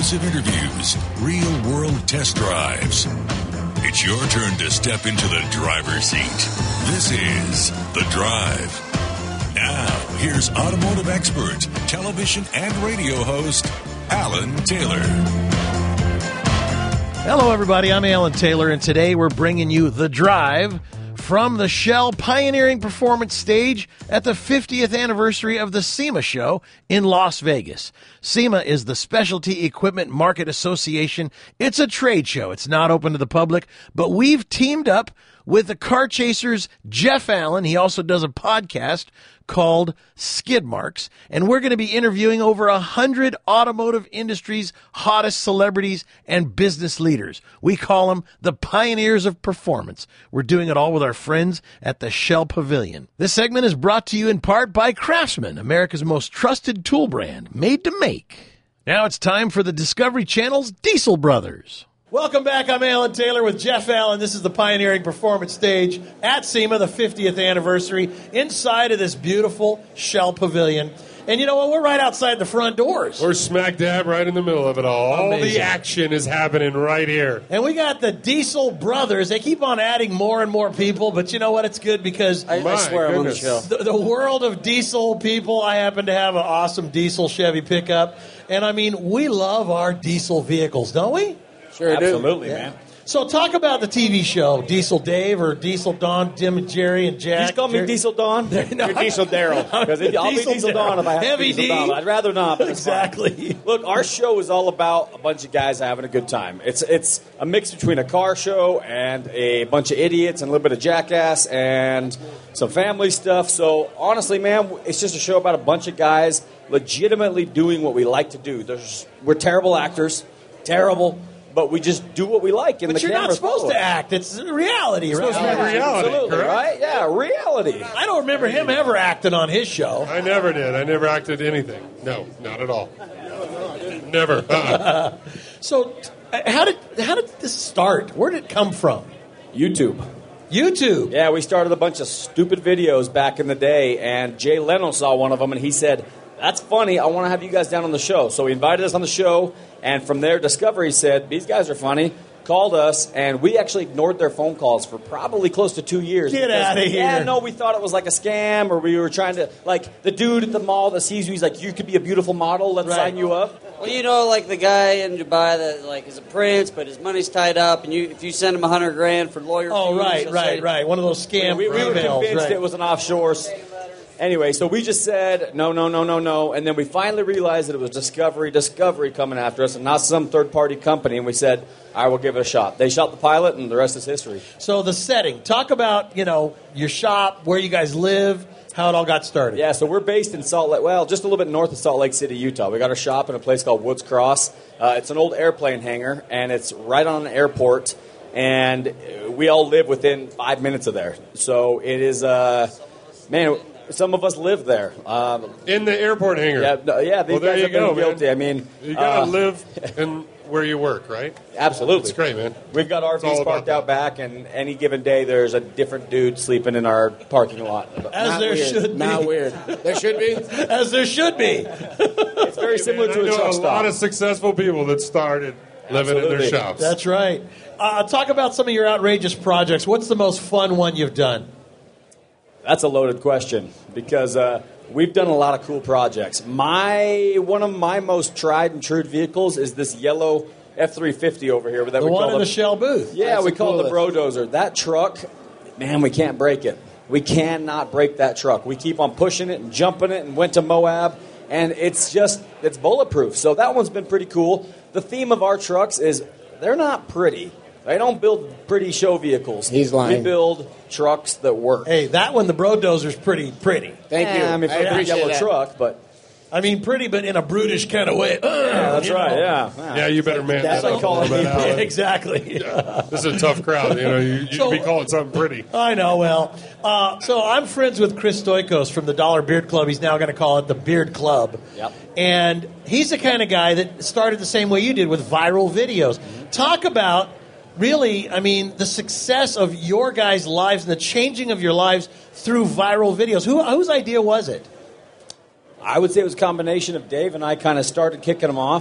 exclusive interviews, real-world test drives. It's your turn to step into the driver's seat. This is The Drive. Now, here's automotive expert, television and radio host, Alan Taylor. Hello, everybody. I'm Alan Taylor, and today we're bringing you The Drive from the Shell Pioneering Performance stage at the 50th anniversary of the SEMA show in Las Vegas. SEMA is the Specialty Equipment Market Association. It's a trade show. It's not open to the public, but we've teamed up with the Car Chasers' Jeff Allen. He also does a podcast called Skid Marks, and we're going to be interviewing over 100 automotive industry's hottest celebrities and business leaders. We call them the pioneers of performance. We're doing it all with our friends at the Shell Pavilion. This segment is brought to you in part by Craftsman, America's most trusted tool brand, made to make. Now it's time for the Discovery Channel's Diesel Brothers. Welcome back. I'm Alan Taylor with Jeff Allen. This is the Pioneering Performance stage at SEMA, the 50th anniversary, inside of this beautiful Shell Pavilion. And you know what? We're right outside the front doors. We're smack dab right in the middle of it all. Amazing. All the action is happening right here. And we got the Diesel Brothers. They keep on adding more and more people, but you know what? It's good because I swear I'm on the show. The world of diesel people, I happen to have an awesome diesel Chevy pickup. And I mean, we love our diesel vehicles, don't we? Sure do. Absolutely, man. So talk about the TV show, Diesel Dave or Diesel Don, Tim and Jerry and Jack. Just call me Diesel Don. No, You're Diesel Daryl. Because I'll be Diesel Don if I have Heavy to be Diesel D. Don. I'd rather not, but it's Exactly. fine. Look, our show is all about a bunch of guys having a good time. It's a mix between a car show and a bunch of idiots and a little bit of jackass and some family stuff. So honestly, man, it's just a show about a bunch of guys legitimately doing what we like to do. We're terrible actors. Terrible. But we just do what we like. But you're not supposed to act. It's reality, right? It's supposed to be reality, Absolutely, correct? right? Yeah, reality. I don't remember him ever acting on his show. I never did. I never acted anything. No, not at all. Never. So, how did this start? Where did it come from? YouTube. YouTube. Yeah, we started a bunch of stupid videos back in the day, and Jay Leno saw one of them, and he said, "That's funny. I want to have you guys down on the show." So he invited us on the show, and from there, Discovery said, "These guys are funny." Called us, and we actually ignored their phone calls for probably close to 2 years. Get out of here. Yeah, no, we thought it was like a scam, or we were trying to, like, the dude at the mall that sees you, he's like, "You could be a beautiful model. Let's Right. sign you up." Well, you know, like the guy in Dubai that like is a prince, but his money's tied up, and if you send him $100,000 for lawyer Oh, fees, right, he'll right, say, right. One of those scam We were emails. convinced Right. it was an offshore. Anyway, so we just said, no. And then we finally realized that it was Discovery coming after us and not some third-party company. And we said, all right, we'll give it a shot. They shot the pilot, and the rest is history. So the setting. Talk about, your shop, where you guys live, how it all got started. Yeah, so we're based in Salt Lake, just a little bit north of Salt Lake City, Utah. We got our shop in a place called Woods Cross. It's an old airplane hangar, and it's right on an airport. And we all live within 5 minutes of there. So it is, man, some of us live there. In the airport hangar. Yeah, these there guys you have been go, guilty. man. I mean, You got to live in where you work, right? absolutely. It's great, man. We've got all RVs about parked out back, and any given day there's a different dude sleeping in our parking lot. As Not there weird. should be. Not weird. There should be. As there should be. It's very similar Man, to I a know truck a stop. lot of successful people that started living in their Absolutely. shops. That's right. Talk about some of your outrageous projects. What's the most fun one you've done? That's a loaded question because we've done a lot of cool projects. One of my most tried and true vehicles is this yellow F-350 over here. That The we one call in the Shell booth. Yeah, That's we the call it the coolest. Brodozer. That truck, man, we can't break it. We cannot break that truck. We keep on pushing it and jumping it and went to Moab, and it's bulletproof. So that one's been pretty cool. The theme of our trucks is they're not pretty. They don't build pretty show vehicles. He's lying. We build trucks that work. Hey, that one, the Brodozer's pretty. Thank you. I mean, for a big appreciate yellow that. truck, but I mean, pretty, but in a brutish kind of way. that's right. Yeah. Yeah, you better man That's that like up a calling little bit, people- Alan. Exactly. This is a tough crowd. You So- should be calling something pretty. I know. Well, so I'm friends with Chris Stoikos from the Dollar Beard Club. He's now going to call it the Beard Club. Yep. And he's the kind of guy that started the same way you did with viral videos. Talk about, really, I mean, the success of your guys' lives and the changing of your lives through viral videos. Whose idea was it? I would say it was a combination of Dave and I kind of started kicking them off.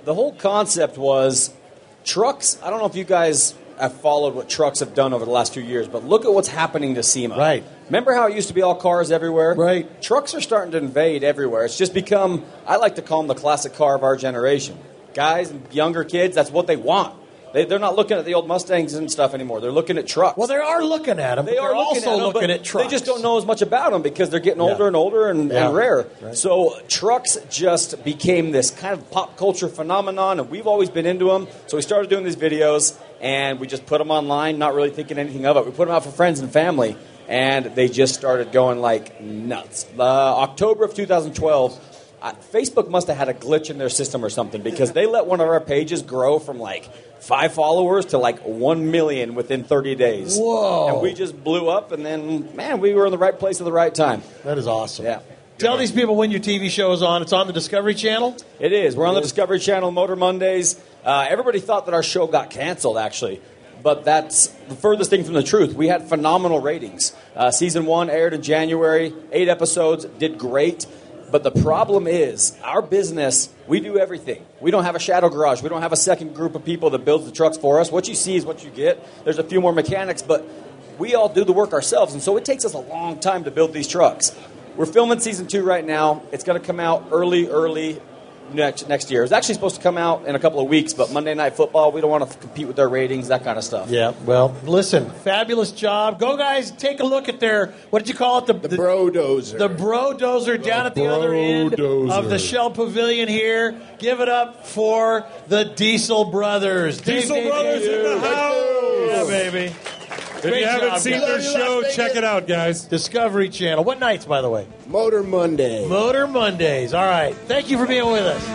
the whole concept was trucks. I don't know if you guys have followed what trucks have done over the last few years, but look at what's happening to SEMA. Right. Remember how it used to be all cars everywhere? Right. Trucks are starting to invade everywhere. It's just become, I like to call them the classic car of our generation. Guys and younger kids, that's what they want. They're not looking at the old Mustangs and stuff anymore. They're looking at trucks. Well, they are looking at them. They are also looking at trucks. They just don't know as much about them because they're getting older and older and rare. Right. So trucks just became this kind of pop culture phenomenon, and we've always been into them. So we started doing these videos, and we just put them online, not really thinking anything of it. We put them out for friends and family, and they just started going like nuts. October of 2012, Facebook must have had a glitch in their system or something because they let one of our pages grow from like 5 followers to like 1 million within 30 days. Whoa. And we just blew up, and then, man, we were in the right place at the right time. That is awesome. Yeah. Tell these people when your TV show is on. It's on the Discovery Channel? It is. We're on the Discovery Channel, Motor Mondays. Everybody thought that our show got canceled, actually. But that's the furthest thing from the truth. We had phenomenal ratings. Season 1 aired in January. 8 episodes. Did great. But the problem is, our business, we do everything. We don't have a shadow garage. We don't have a second group of people that builds the trucks for us. What you see is what you get. There's a few more mechanics, but we all do the work ourselves. And so it takes us a long time to build these trucks. We're filming Season 2 right now. It's going to come out early next year. It's actually supposed to come out in a couple of weeks, but Monday Night Football, we don't want to compete with their ratings, that kind of stuff. Yeah, well, listen, fabulous job. Go, guys, take a look at their, what did you call it? The Bro-dozer. The Bro-dozer down at the other end of the Shell Pavilion here. Give it up for the Diesel Brothers. Diesel Brothers in the house. Yeah, baby. If you haven't seen their show, check it out, guys. Discovery Channel. What nights, by the way? Motor Monday. Motor Mondays. All right. Thank you for being with us.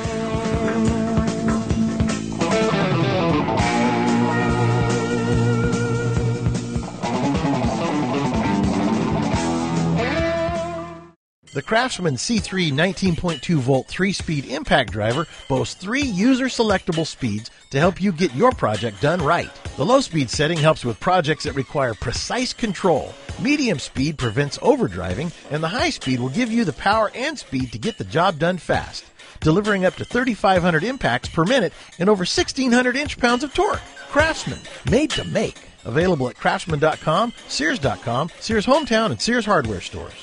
The Craftsman C3 19.2 volt 3-speed impact driver boasts 3 user-selectable speeds to help you get your project done right. The low-speed setting helps with projects that require precise control. Medium speed prevents overdriving, and the high speed will give you the power and speed to get the job done fast, delivering up to 3,500 impacts per minute and over 1,600 inch-pounds of torque. Craftsman, made to make. Available at craftsman.com, Sears.com, Sears Hometown, and Sears Hardware stores.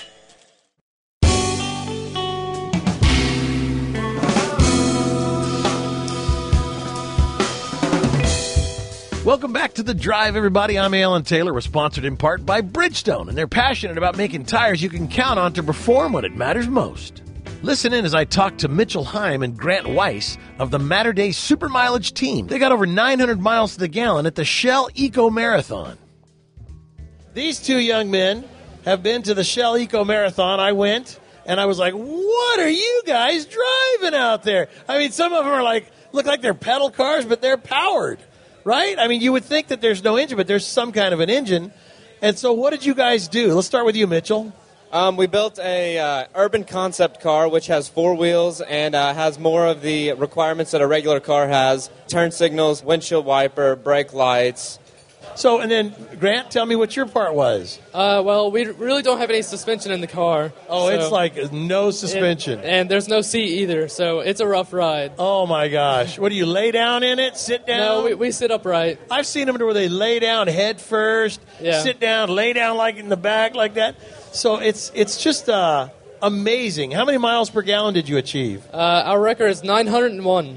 Welcome back to The Drive, everybody. I'm Alan Taylor. We're sponsored in part by Bridgestone, and they're passionate about making tires you can count on to perform when it matters most. Listen in as I talk to Mitchell Heim and Grant Weiss of the Matter Day Super Mileage Team. They got over 900 miles to the gallon at the Shell Eco Marathon. These two young men have been to the Shell Eco Marathon. I went, and I was like, what are you guys driving out there? I mean, some of them are like, look like they're pedal cars, but they're powered. Right? I mean, you would think that there's no engine, but there's some kind of an engine. And so what did you guys do? Let's start with you, Mitchell. We built a urban concept car, which has 4 wheels and has more of the requirements that a regular car has. Turn signals, windshield wiper, brake lights. So, and then, Grant, tell me what your part was. Well, we really don't have any suspension in the car. Oh, so it's like no suspension. And there's no seat either, so it's a rough ride. Oh, my gosh. What do you, lay down in it, sit down? No, we sit upright. I've seen them where they lay down head first, sit down, lay down like in the back like that. So it's just amazing. How many miles per gallon did you achieve? Our record is 901.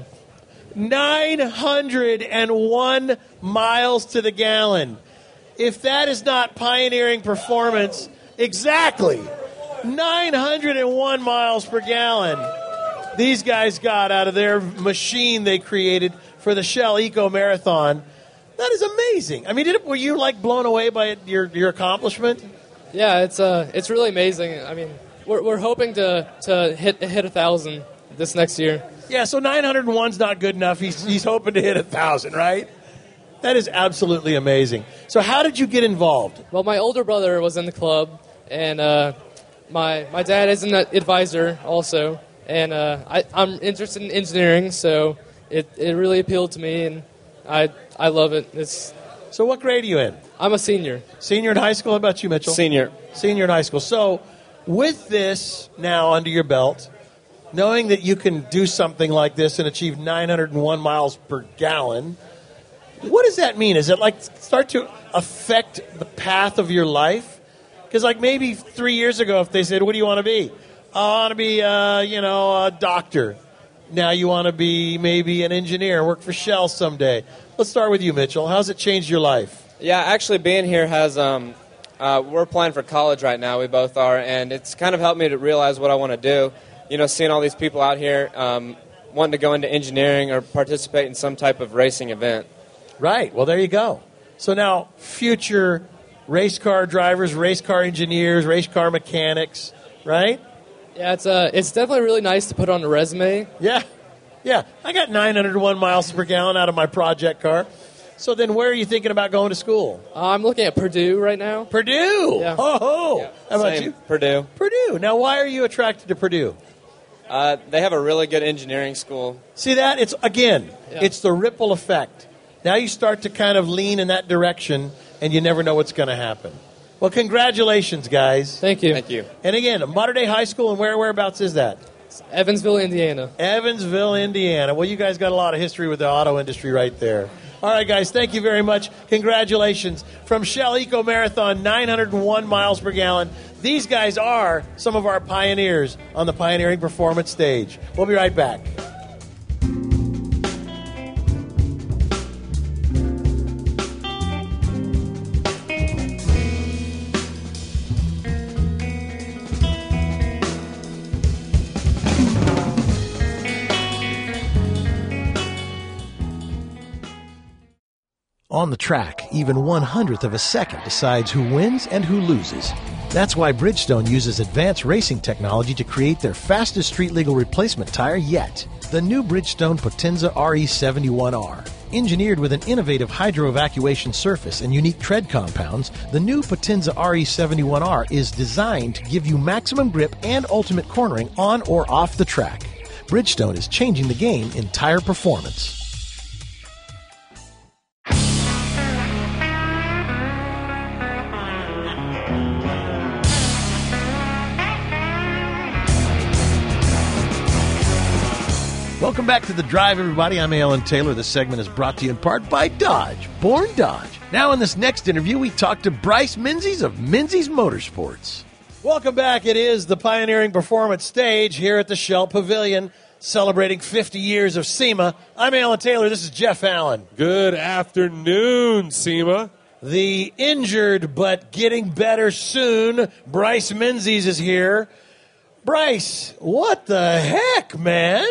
901 miles to the gallon. If that is not pioneering performance, exactly. 901 miles per gallon. These guys got out of their machine they created for the Shell Eco Marathon. That is amazing. I mean, were you like blown away by your accomplishment? Yeah, it's really amazing. I mean, we're hoping to hit 1,000 this next year. Yeah, so 901's not good enough. He's hoping to hit 1,000, right? That is absolutely amazing. So how did you get involved? Well, my older brother was in the club, and my dad is an advisor also, and I'm interested in engineering, so it really appealed to me, and I love it. So what grade are you in? I'm a senior. Senior in high school? How about you, Mitchell? Senior. Senior in high school. So with this now under your belt, knowing that you can do something like this and achieve 901 miles per gallon, what does that mean? Is it like start to affect the path of your life? Because like maybe 3 years ago, if they said, what do you want to be? I want to be, a doctor. Now you want to be maybe an engineer, work for Shell someday. Let's start with you, Mitchell. How's it changed your life? Yeah, actually being here has, we're applying for college right now, we both are, and it's kind of helped me to realize what I want to do. You know, seeing all these people out here wanting to go into engineering or participate in some type of racing event. Right. Well, there you go. So now future race car drivers, race car engineers, race car mechanics, right? Yeah, it's definitely really nice to put on a resume. Yeah. I got 901 miles per gallon out of my project car. So then where are you thinking about going to school? I'm looking at Purdue right now. Purdue? Yeah. Oh. Yeah, How about same, you? Purdue. Purdue. Now, why are you attracted to Purdue? They have a really good engineering school. See that? It's the ripple effect. Now you start to kind of lean in that direction, and you never know what's going to happen. Well, congratulations, guys. Thank you. Thank you. And again, Mater Dei High School, and whereabouts is that? Evansville, Indiana. Evansville, Indiana. Well, you guys got a lot of history with the auto industry right there. All right, guys, thank you very much. Congratulations. From Shell Eco Marathon, 901 miles per gallon. These guys are some of our pioneers on the Pioneering Performance stage. We'll be right back. On the track, even 1/100th of a second decides who wins and who loses. That's why Bridgestone uses advanced racing technology to create their fastest street-legal replacement tire yet. The new Bridgestone Potenza RE71R. Engineered with an innovative hydro-evacuation surface and unique tread compounds, the new Potenza RE71R is designed to give you maximum grip and ultimate cornering on or off the track. Bridgestone is changing the game in tire performance. Welcome back to The Drive, everybody. I'm Alan Taylor. This segment is brought to you in part by Dodge. Born Dodge. Now in this next interview, we talk to Bryce Menzies of Menzies Motorsports. Welcome back. It is the Pioneering Performance stage here at the Shell Pavilion, celebrating 50 years of SEMA. I'm Alan Taylor. This is Jeff Allen. Good afternoon, SEMA. The injured but getting better soon, Bryce Menzies is here. Bryce, what the heck, man?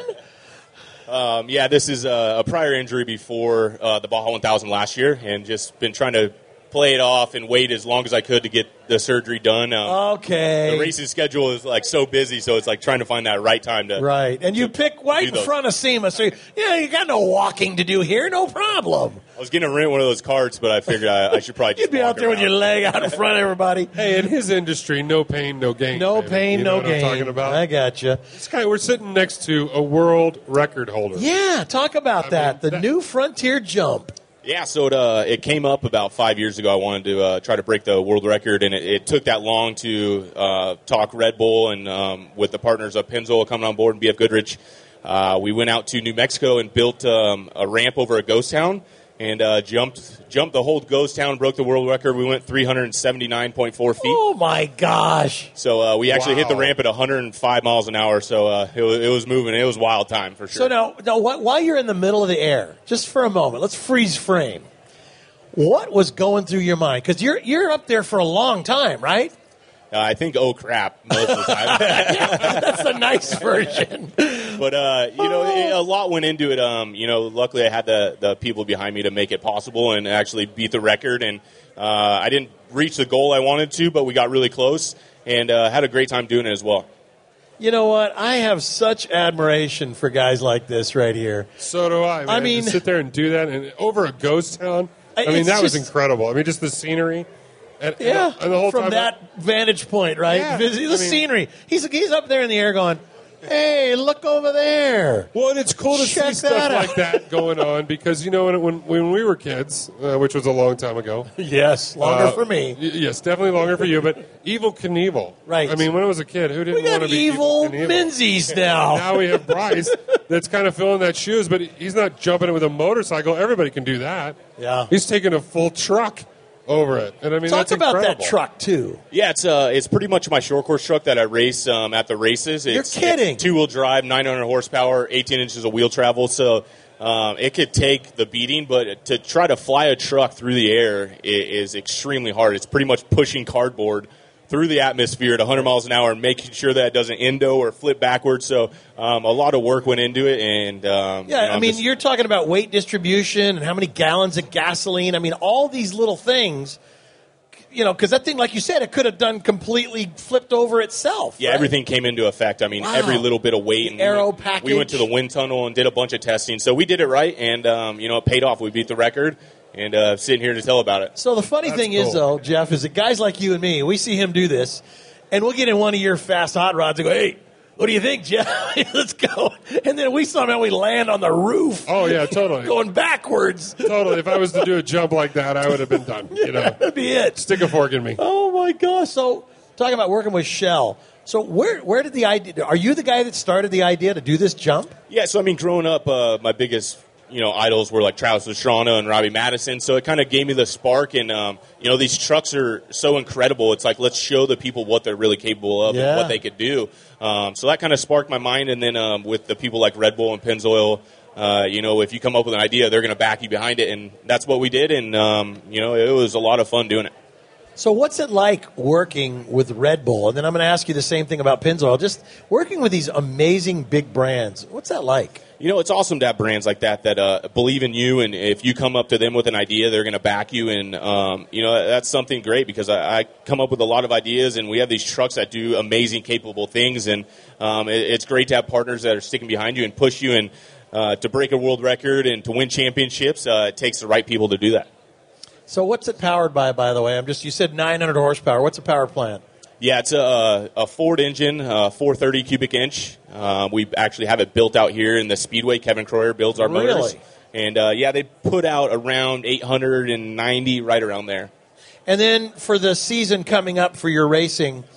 This is a prior injury before the Baja 1000 last year, and just been trying to play it off and wait as long as I could to get the surgery done. Okay. The racing schedule is like so busy, so it's like trying to find that right time to. Right, and you pick right in front of SEMA, so you got no walking to do here, no problem. I was going to rent one of those carts, but I figured I should probably just You'd be out there around. with your leg out in front of everybody. Hey, in his industry, no pain, no gain. No baby. pain, You know no what I'm gain. talking about? I gotcha. This guy, we're sitting next to a world record holder. Yeah, talk about that. The new Frontier Jump. Yeah, so it came up about 5 years ago. I wanted to try to break the world record, and it took that long to talk Red Bull and with the partners of Pennzoil coming on board and BF Goodrich. We went out to New Mexico and built a ramp over a ghost town and jumped the whole ghost town, broke the world record. We went 379.4 feet. Oh, my gosh. So we actually hit the ramp at 105 miles an hour, so it was moving. It was wild time for sure. So now while you're in the middle of the air, just for a moment, let's freeze frame. What was going through your mind? Because you're up there for a long time, right? I think, oh, crap, most of the time. That's the nice version. But, a lot went into it. Luckily I had the people behind me to make it possible and actually beat the record. And I didn't reach the goal I wanted to, but we got really close and had a great time doing it as well. You know what? I have such admiration for guys like this right here. So do I. Man. I mean, to sit there and do that and over a ghost town. I mean, that was incredible. I mean, just the scenery. And the whole from time that vantage point, right? Yeah, The scenery. He's up there in the air going, Hey, look over there. Well, and it's cool to Check see stuff that out. like that going on because, when we were kids, which was a long time ago. Yes, longer for me. Yes, definitely longer for you, but Evel Knievel. Right. I mean, when I was a kid, who didn't We got want to be evil Knievel? Menzies now. Now we have Bryce that's kind of filling that shoes, but he's not jumping it with a motorcycle. Everybody can do that. Yeah. He's taking a full truck over it. And I mean, Talk that's about incredible. that truck, too. Yeah, it's pretty much my short course truck that I race at the races. You're kidding. It's 2-wheel drive, 900 horsepower, 18 inches of wheel travel. So it could take the beating, but to try to fly a truck through the air is extremely hard. It's pretty much pushing cardboard through the atmosphere at 100 miles an hour and making sure that it doesn't endo or flip backwards. So a lot of work went into it. And you're talking about weight distribution and how many gallons of gasoline. I mean, all these little things, because that thing, like you said, it could have done completely flipped over itself. Yeah, right? everything came into effect. I mean, Wow. every little bit of weight. And Aero package. We went to the wind tunnel and did a bunch of testing. So we did it right, and it paid off. We beat the record. And sitting here to tell about it. So the funny thing is, though, Jeff, is that guys like you and me, we see him do this, and we'll get in one of your fast hot rods and go, hey, what do you think, Jeff? Let's go. And then we land on the roof. Oh, yeah, totally. Going backwards. Totally. If I was to do a jump like that, I would have been done. That'd be it. Stick a fork in me. Oh, my gosh. So talking about working with Shell. So where did the idea, are you the guy that started the idea to do this jump? Yeah, so I mean, growing up, my biggest idols were like Travis Pastrana and Robbie Madison. So it kind of gave me the spark. And, these trucks are so incredible. It's like, let's show the people what they're really capable of and what they could do. So that kind of sparked my mind. And then with the people like Red Bull and Pennzoil, if you come up with an idea, they're going to back you behind it. And that's what we did. And, it was a lot of fun doing it. So what's it like working with Red Bull? And then I'm going to ask you the same thing about Pennzoil. Just working with these amazing big brands. What's that like? It's awesome to have brands like that believe in you, and if you come up to them with an idea, they're going to back you, and that's something great because I come up with a lot of ideas, and we have these trucks that do amazing, capable things, and it's great to have partners that are sticking behind you and push you, and to break a world record and to win championships, it takes the right people to do that. So what's it powered by the way? You said 900 horsepower. What's the power plant? Yeah, it's a Ford engine, 430 cubic inch. We actually have it built out here in the Speedway. Kevin Croyer builds our motors. And, they put out around 890, right around there. And then for the season coming up for your racing,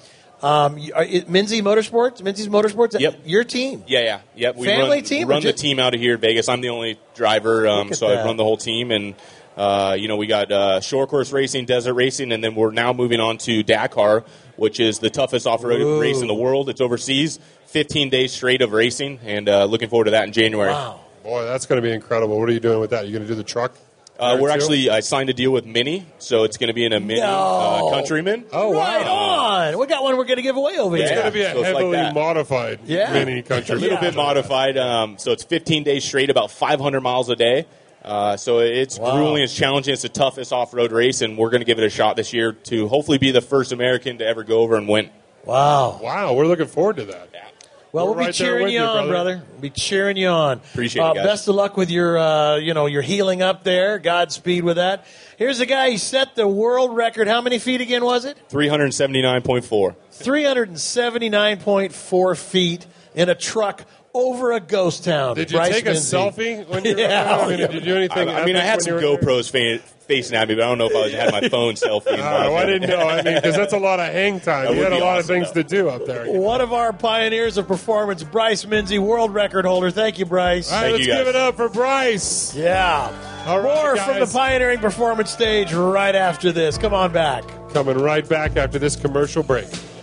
Menzies Motorsports? Yep. Your team? Yeah. Yep. We Family team? run the team out of here in Vegas. I'm the only driver, so I run the whole team. And, we got short course racing, desert racing, and then we're now moving on to Dakar, which is the toughest off-road race in the world. It's overseas, 15 days straight of racing, and looking forward to that in January. Wow. Boy, that's going to be incredible. What are you doing with that? You going to do the truck? I signed a deal with Mini, so it's going to be in a Mini Countryman. Oh, wow. Right on. We got one we're going to give away over here. It's going to be a heavily modified Mini Countryman. A little bit modified. So it's 15 days straight, about 500 miles a day. So it's grueling, it's challenging, it's the toughest off-road race, and we're going to give it a shot this year to hopefully be the first American to ever go over and win. Wow, we're looking forward to that. Yeah. Well, we'll be cheering you on, brother. We'll be cheering you on. Appreciate it, guys. Best of luck with your, your healing up there. Godspeed with that. Here's a guy, he set the world record. How many feet again was it? 379.4. 379.4 feet in a truck over a ghost town. Did you take a selfie when you were there? Did you do anything? I had some GoPros facing at me, but I don't know if I had my phone selfie. I didn't know. Because that's a lot of hang time. You had a lot of things to do up there. One of our pioneers of performance, Bryce Menzies, world record holder. Thank you, Bryce. All right, let's give it up for Bryce. Yeah. All right, more guys. from the pioneering performance stage right after this. Come on back. Coming right back after this commercial break.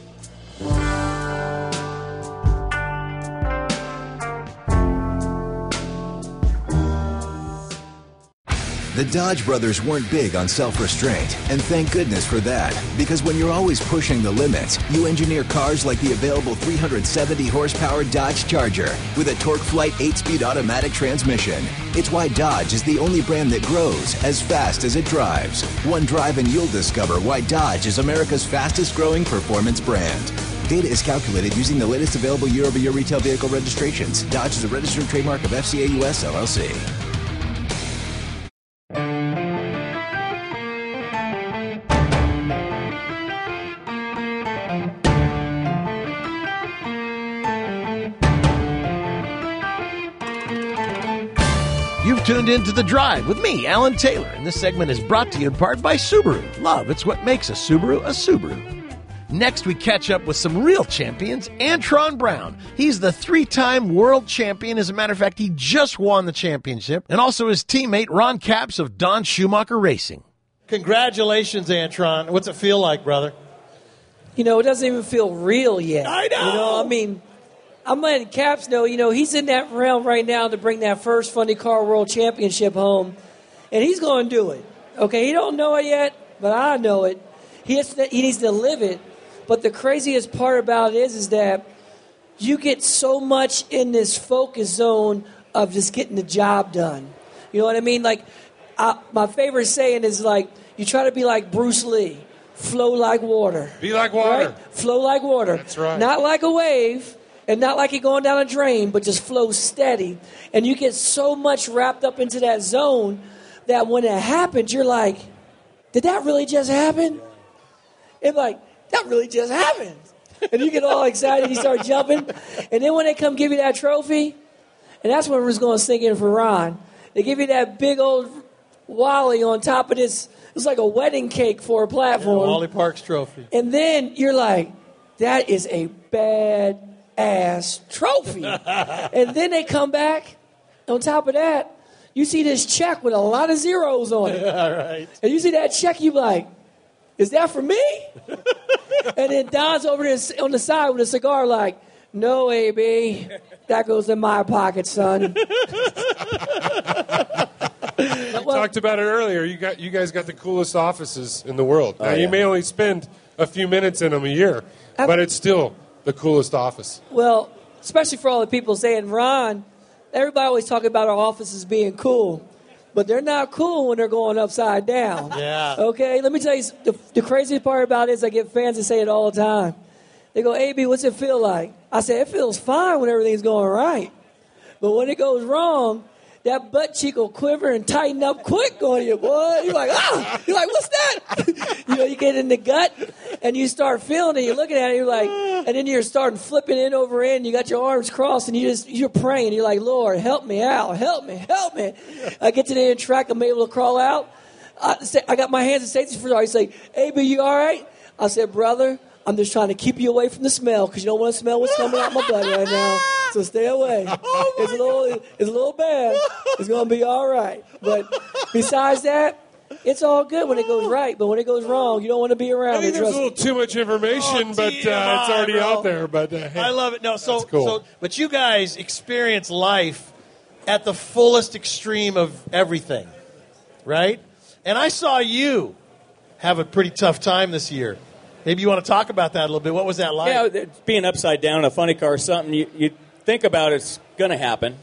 The Dodge brothers weren't big on self-restraint, and thank goodness for that, because when you're always pushing the limits, you engineer cars like the available 370-horsepower Dodge Charger with a TorqueFlite 8-speed automatic transmission. It's why Dodge is the only brand that grows as fast as it drives. One drive and you'll discover why Dodge is America's fastest-growing performance brand. Data is calculated using the latest available year-over-year retail vehicle registrations. Dodge is a registered trademark of FCA US LLC. tuned in to The Drive with me, Alan Taylor, and this segment is brought to you in part by Subaru. Love, it's what makes a Subaru a Subaru. Next, we catch up with some real champions, Antron Brown. He's the 3-time world champion. As a matter of fact, he just won the championship. And also his teammate, Ron Capps of Don Schumacher Racing. Congratulations, Antron. What's it feel like, brother? You know, it doesn't even feel real yet. I know. You know, I mean, I'm letting Capps know, you know, he's in that realm right now to bring that first Funny Car World Championship home. And he's going to do it. Okay, he don't know it yet, but I know it. He needs to live it. But the craziest part about it is that you get so much in this focus zone of just getting the job done. You know what I mean? Like, my favorite saying is like, you try to be like Bruce Lee, flow like water. Be like water. Right? Flow like water. That's right. Not like a wave and not like you're going down a drain, but just flow steady. And you get so much wrapped up into that zone that when it happens, you're like, did that really just happen? It's like, that really just happened. And you get all excited, you start jumping. And then when they come give you that trophy, and that's when it's going to sink in for Ron, they give you that big old Wally on top of this. It's like a wedding cake for a platform. Yeah, Wally Parks trophy. And then you're like, that is a bad-ass trophy. And then they come back. On top of that, you see this check with a lot of zeros on it. Yeah, right. And you see that check, you like, is that for me? And then Don's over there on the side with a cigar like, no, AB, that goes in my pocket, son. We talked about it earlier. You guys got the coolest offices in the world. Now, you may only spend a few minutes in them a year, but it's still the coolest office. Well, especially for all the people saying, Ron, everybody always talk about our offices being cool. But they're not cool when they're going upside down. Yeah. Okay, let me tell you, the crazy part about it is I get fans that say it all the time. They go, AB, what's it feel like? I say, it feels fine when everything's going right. But when it goes wrong, that butt cheek will quiver and tighten up quick on you, boy. You're like, ah! You're like, what's that? You know, you get in the gut, and you start feeling it. You're looking at it, you're like, and then you're starting flipping in over in. You got your arms crossed, and you're praying. You're like, Lord, help me out. Help me. Help me. I get to the end track. I'm able to crawl out. I got my hands in safety for I say, AB, you all right? I said, brother, I'm just trying to keep you away from the smell because you don't want to smell what's coming out my butt right now. So stay away. It's a little bad. It's going to be all right. But besides that, it's all good when it goes right. But when it goes wrong, you don't want to be around. I think there's a little too much information, but it's already out there. But hey, I love it. No, cool. But you guys experience life at the fullest extreme of everything, right? And I saw you have a pretty tough time this year. Maybe you want to talk about that a little bit. What was that like? Yeah, being upside down in a funny car is something you think about it's going to happen.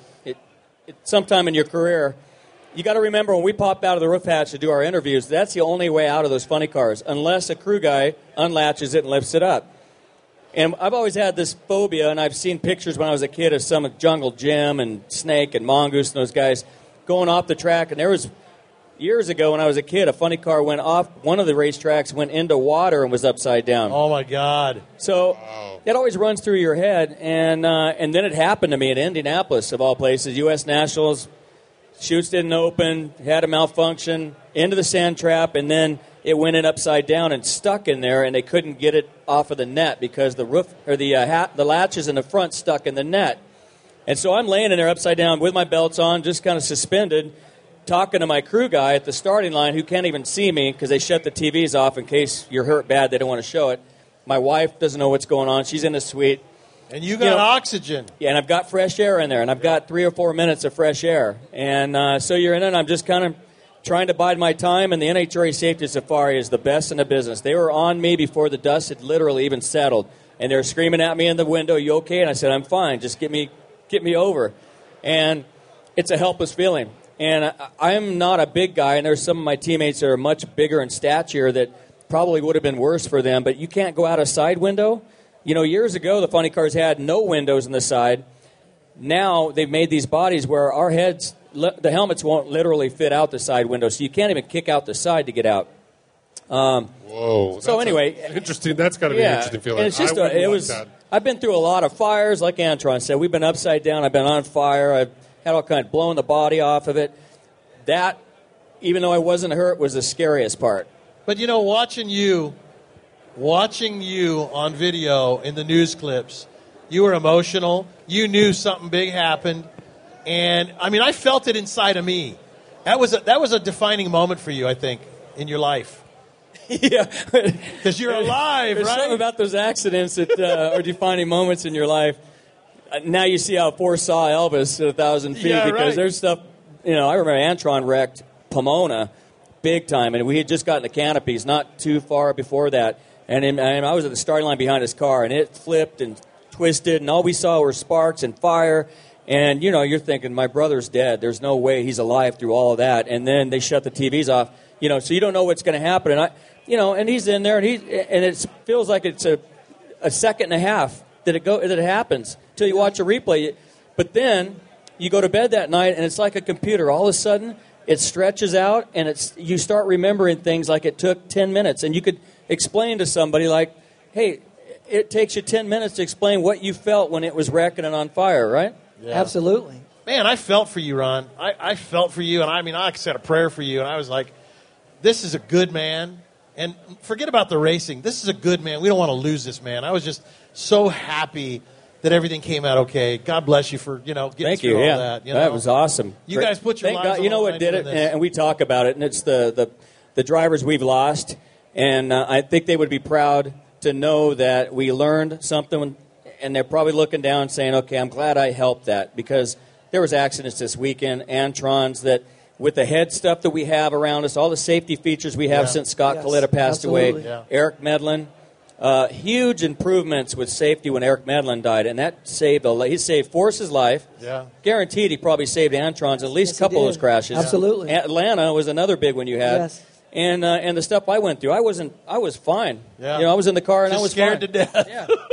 Sometime in your career, you got to remember when we pop out of the roof hatch to do our interviews, that's the only way out of those funny cars, unless a crew guy unlatches it and lifts it up. And I've always had this phobia, and I've seen pictures when I was a kid of some Jungle Jim and Snake and Mongoose and those guys going off the track, and there was years ago when I was a kid, a funny car went off one of the racetracks, went into water and was upside down. Oh, my God. So that always runs through your head. And then it happened to me at Indianapolis, of all places. U.S. Nationals, chutes didn't open, had a malfunction, into the sand trap, and then it went in upside down and stuck in there, and they couldn't get it off of the net because the roof or the latches in the front stuck in the net. And so I'm laying in there upside down with my belts on, just kind of suspended, talking to my crew guy at the starting line who can't even see me because they shut the TVs off in case you're hurt bad. They don't want to show it. My wife doesn't know what's going on. She's in the suite. And you got oxygen. Yeah, and I've got fresh air in there, and I've got 3 or 4 minutes of fresh air. And so you're in it, and I'm just kind of trying to bide my time, and the NHRA Safety Safari is the best in the business. They were on me before the dust had literally even settled, and they were screaming at me in the window, "You okay?" And I said, "I'm fine. Just get me over." And it's a helpless feeling. And I'm not a big guy, and there's some of my teammates that are much bigger in stature that probably would have been worse for them, but you can't go out a side window. You know, years ago, the funny cars had no windows in the side. Now they've made these bodies where our heads, the helmets won't literally fit out the side window, so you can't even kick out the side to get out. Whoa. So anyway. Interesting. That's got to be an interesting feeling. And it's just I've been through a lot of fires, like Antron said. We've been upside down. I've been on fire. I've had all kind of blowing the body off of it. that, even though I wasn't hurt, was the scariest part. But, watching you on video in the news clips, you were emotional. You knew something big happened. And, I felt it inside of me. That was a defining moment for you, I think, in your life. Yeah. Because you're alive, There's right? something about those accidents that are defining moments in your life. Now you see how Force saw Elvis at 1,000 feet because there's stuff, I remember Antron wrecked Pomona big time, and we had just gotten the canopies not too far before that. And I was at the starting line behind his car, and it flipped and twisted, and all we saw were sparks and fire. And, you're thinking, my brother's dead. There's no way he's alive through all of that. And then they shut the TVs off, so you don't know what's going to happen. And and he's in there, and it feels like it's a second and a half that it happens till you watch a replay. But then you go to bed that night, and it's like a computer. All of a sudden, it stretches out, and you start remembering things like it took 10 minutes. And you could explain to somebody like, hey, it takes you 10 minutes to explain what you felt when it was wrecking and on fire, right? Yeah. Absolutely. Man, I felt for you, Ron. I felt for you, and I said a prayer for you, and I was like, this is a good man. And forget about the racing. This is a good man. We don't want to lose this man. I was just so happy that everything came out okay. God bless you for, getting through all that. That was awesome. You guys put your lives on the line. You know what did it? And we talk about it, and it's the drivers we've lost. And I think they would be proud to know that we learned something, and they're probably looking down and saying, okay, I'm glad I helped that, because there was accidents this weekend, Antrons, that with the head stuff that we have around us, all the safety features we have since Scott Coletta passed away, Eric Medlin, huge improvements with safety when Eric Medlin died, and that he saved Force's life. Yeah. Guaranteed he probably saved Antron's at least a couple of those crashes. Absolutely. Atlanta was another big one you had. Yes. And the stuff I went through, I was fine. Yeah. I was in the car and just I was scared fine. to death.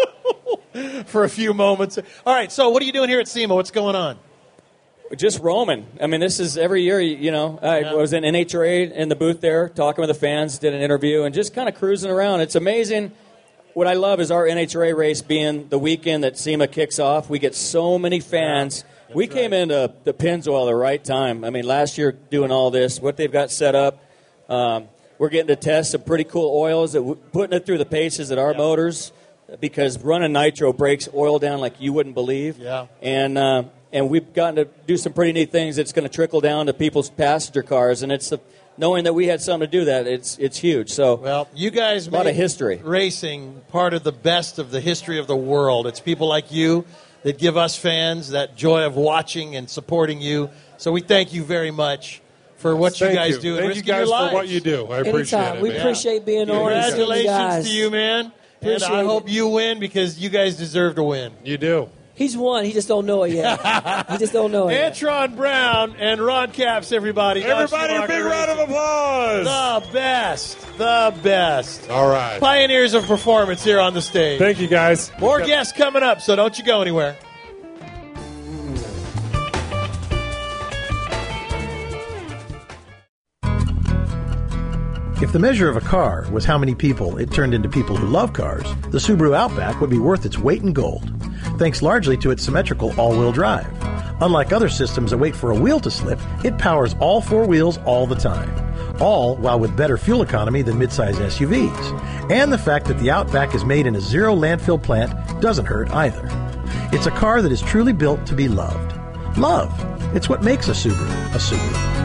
Yeah. For a few moments. All right, so what are you doing here at SEMA? What's going on? Just roaming. This is every year, I was in NHRA in the booth there, talking with the fans, did an interview, and just kind of cruising around. It's amazing. What I love is our NHRA race being the weekend that SEMA kicks off. We get so many fans. We came into the Pennzoil at the right time. Last year doing all this, what they've got set up, we're getting to test some pretty cool oils, putting it through the paces at our motors, because running nitro breaks oil down like you wouldn't believe. Yeah. And we've gotten to do some pretty neat things that's going to trickle down to people's passenger cars, and it's knowing that we had something to do that, it's huge. So, you guys a lot of history. Racing part of the best of the history of the world. It's people like you that give us fans that joy of watching and supporting you. So we thank you very much for what you guys do. Thank you guys for what you do. I appreciate it. We appreciate being on. Congratulations to you, man. And I hope you win, because you guys deserve to win. You do. He's won. He just don't know it yet. He just don't know it. Antron Brown and Ron Capps, everybody. Everybody, a big round of applause. The best. The best. All right. Pioneers of performance here on the stage. Thank you, guys. More guests coming up, so don't you go anywhere. If the measure of a car was how many people it turned into people who love cars, the Subaru Outback would be worth its weight in gold, thanks largely to its symmetrical all-wheel drive. Unlike other systems that wait for a wheel to slip, it powers all four wheels all the time, all while with better fuel economy than midsize SUVs. And the fact that the Outback is made in a zero landfill plant doesn't hurt either. It's a car that is truly built to be loved. Love. It's what makes a Subaru a Subaru.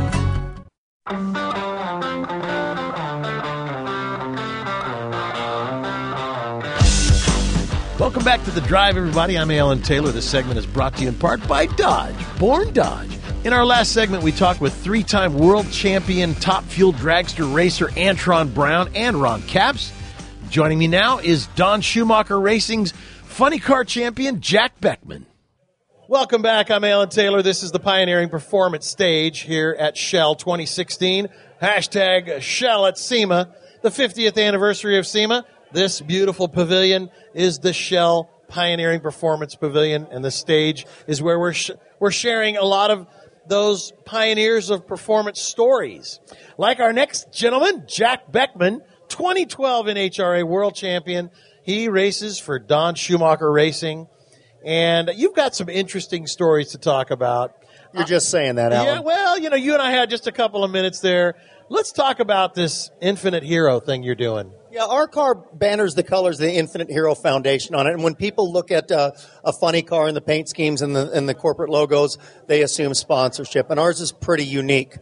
Welcome back to The Drive, everybody. I'm Alan Taylor. This segment is brought to you in part by Dodge. Born Dodge. In our last segment, we talked with three-time world champion, top-fuel dragster racer Antron Brown and Ron Capps. Joining me now is Don Schumacher Racing's funny car champion, Jack Beckman. Welcome back. I'm Alan Taylor. This is the Pioneering Performance Stage here at Shell 2016. Hashtag Shell at SEMA, the 50th anniversary of SEMA. This beautiful pavilion is the Shell Pioneering Performance Pavilion, and the stage is where we're sharing a lot of those pioneers of performance stories. Like our next gentleman, Jack Beckman, 2012 NHRA World Champion. He races for Don Schumacher Racing, and you've got some interesting stories to talk about. You're just saying that, Alan. Yeah, well, you and I had just a couple of minutes there. Let's talk about this Infinite Hero thing you're doing. Yeah, our car banners the colors of the Infinite Hero Foundation on it, and when people look at a funny car and the paint schemes and the corporate logos, they assume sponsorship, and ours is pretty unique.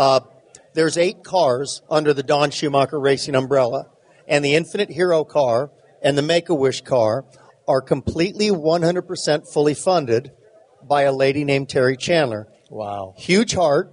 There's 8 cars under the Don Schumacher Racing umbrella, and the Infinite Hero car and the Make-A-Wish car are completely 100% fully funded by a lady named Terry Chandler. Wow. Huge heart,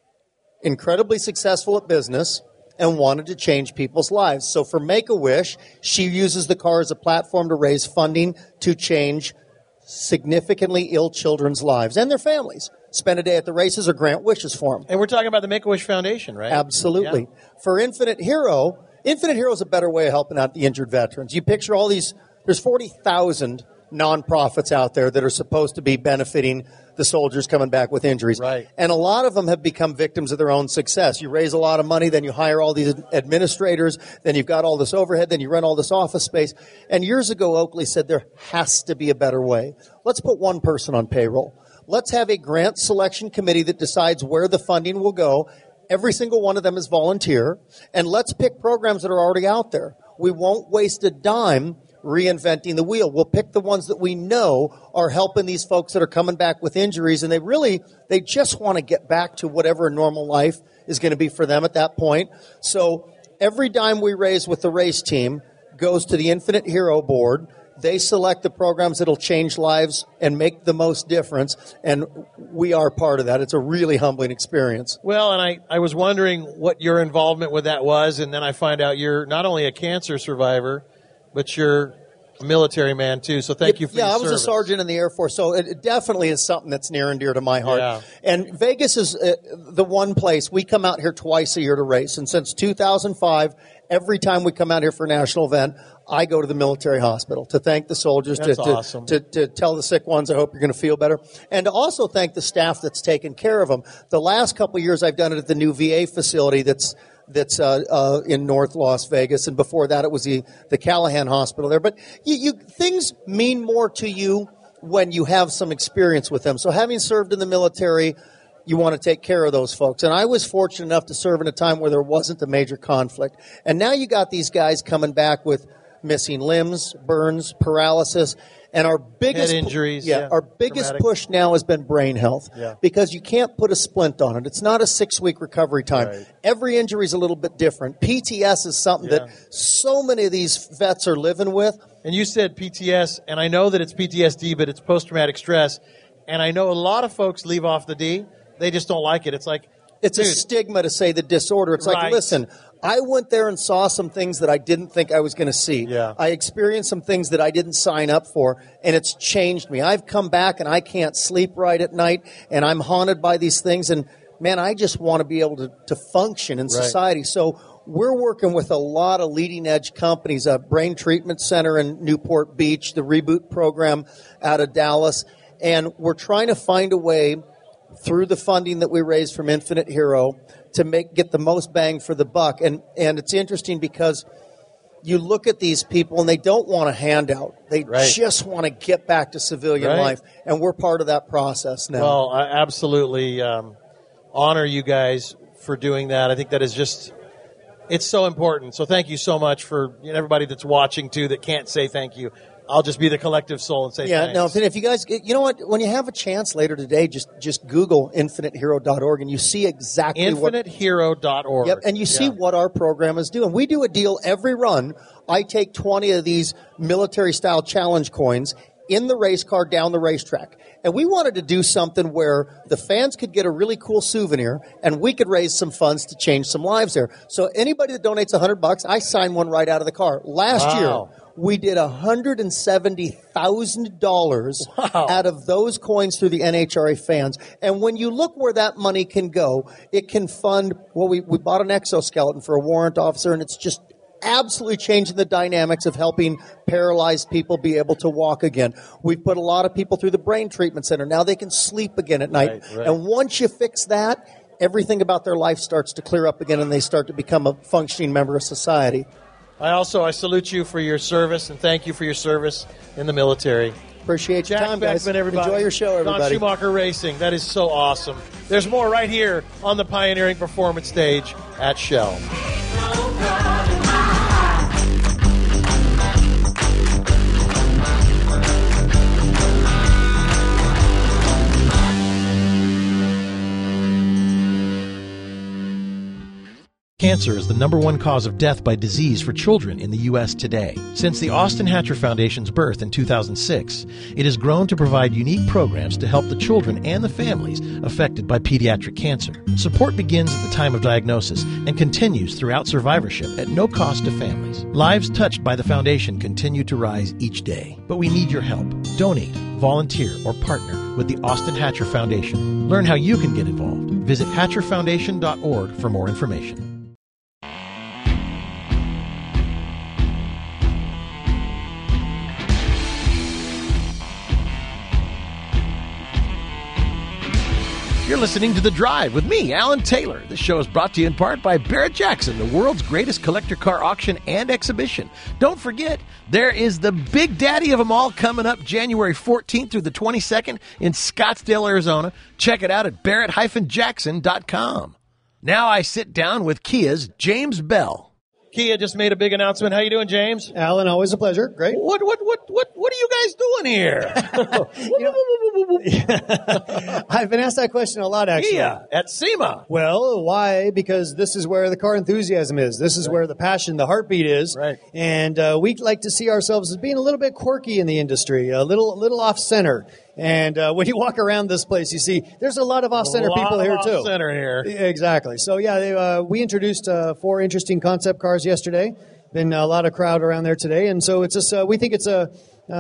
incredibly successful at business, and wanted to change people's lives. So for Make-A-Wish, she uses the car as a platform to raise funding to change significantly ill children's lives and their families. Spend a day at the races or grant wishes for them. And we're talking about the Make-A-Wish Foundation, right? Absolutely. Yeah. For Infinite Hero is a better way of helping out the injured veterans. You picture all these, there's 40,000 nonprofits out there that are supposed to be benefiting the soldiers coming back with injuries. Right. And a lot of them have become victims of their own success. You raise a lot of money, then you hire all these administrators, then you've got all this overhead, then you rent all this office space. And years ago, Oakley said there has to be a better way. Let's put one person on payroll. Let's have a grant selection committee that decides where the funding will go. Every single one of them is volunteer. And let's pick programs that are already out there. We won't waste a dime reinventing the wheel. We'll pick the ones that we know are helping these folks that are coming back with injuries, and they just want to get back to whatever a normal life is going to be for them at that point. So every dime we raise with the race team goes to the Infinite Hero board. They select the programs that'll change lives and make the most difference, and we are part of that. It's a really humbling experience. Well, and I was wondering what your involvement with that was, and then I find out you're not only a cancer survivor, but you're a military man, too, so thank you for your service. Yeah, I was a sergeant in the Air Force, so it definitely is something that's near and dear to my heart. Yeah. And Vegas is the one place. We come out here twice a year to race, and since 2005, every time we come out here for a national event, I go to the military hospital to thank the soldiers, awesome. to tell the sick ones I hope you're going to feel better, and to also thank the staff that's taken care of them. The last couple of years I've done it at the new VA facility that's in North Las Vegas, and before that it was the Callahan Hospital there. But things mean more to you when you have some experience with them. So having served in the military, you want to take care of those folks. And I was fortunate enough to serve in a time where there wasn't a major conflict. And now you got these guys coming back with missing limbs, burns, paralysis. And our biggest head injuries, our biggest traumatic. push now has been brain health, Yeah. because you can't put a splint on it. It's not a 6-week recovery time. Right. Every injury is a little bit different. PTS is something that so many of these vets are living with. And you said PTS, and I know that it's PTSD, but it's post-traumatic stress. And I know a lot of folks leave off the D. They just don't like it. It's like, it's a stigma to say the disorder. It's like, Right. listen, I went there and saw some things that I didn't think I was going to see. Yeah. I experienced some things that I didn't sign up for, and it's changed me. I've come back and I can't sleep right at night, and I'm haunted by these things. And man, I just want to be able to function in society. So we're working with a lot of leading edge companies, a brain treatment center in Newport Beach, the Reboot program out of Dallas. And we're trying to find a way through the funding that we raise from Infinite Hero to get the most bang for the buck. And it's interesting because you look at these people and they don't want a handout. They just want to get back to civilian life. And we're part of that process now. Well, I absolutely honor you guys for doing that. I think that is just, it's so important. So thank you so much for everybody that's watching, too, that can't say thank you. I'll just be the collective soul and say thanks. No, if you guys, you know what, when you have a chance later today, just Google infinitehero.org and you see exactly infinitehero.org. Yep, and you see what our program is doing. We do a deal every run. I take 20 of these military-style challenge coins in the race car down the racetrack. And we wanted to do something where the fans could get a really cool souvenir and we could raise some funds to change some lives there. So anybody that donates $100, I sign one right out of the car. Last year, we did $170,000 out of those coins through the NHRA fans. And when you look where that money can go, it can fund, we bought an exoskeleton for a warrant officer, and it's just absolutely changing the dynamics of helping paralyzed people be able to walk again. We've put a lot of people through the brain treatment center. Now they can sleep again at night. Right. And once you fix that, everything about their life starts to clear up again and they start to become a functioning member of society. I salute you for your service and thank you for your service in the military. Appreciate your Jack time, guys. Beckman, everybody. Enjoy your show, everybody. Don Schumacher Racing. That is so awesome. There's more right here on the Pioneering Performance stage at Shell. Cancer is the #1 cause of death by disease for children in the U.S. today. Since the Austin Hatcher Foundation's birth in 2006, it has grown to provide unique programs to help the children and the families affected by pediatric cancer. Support begins at the time of diagnosis and continues throughout survivorship at no cost to families. Lives touched by the foundation continue to rise each day, but we need your help. Donate, volunteer, or partner with the Austin Hatcher Foundation. Learn how you can get involved. Visit hatcherfoundation.org for more information. You're listening to The Drive with me, Alan Taylor. This show is brought to you in part by Barrett-Jackson, the world's greatest collector car auction and exhibition. Don't forget, there is the big daddy of them all coming up January 14th through the 22nd in Scottsdale, Arizona. Check it out at barrett-jackson.com. Now I sit down with Kia's James Bell. Kia just made a big announcement. How you doing, James? Alan, always a pleasure. Great. What are you guys doing here? I've been asked that question a lot, actually. Kia at SEMA. Well, why? Because this is where the car enthusiasm is. This is where the passion, the heartbeat is. Right. And we like to see ourselves as being a little bit quirky in the industry, a little off-center. And when you walk around this place, you see there's a lot of off-center people here, too. Off-center here. Exactly. So, yeah, we introduced 4 interesting concept cars yesterday. Been a lot of crowd around there today. And so it's just, we think it's a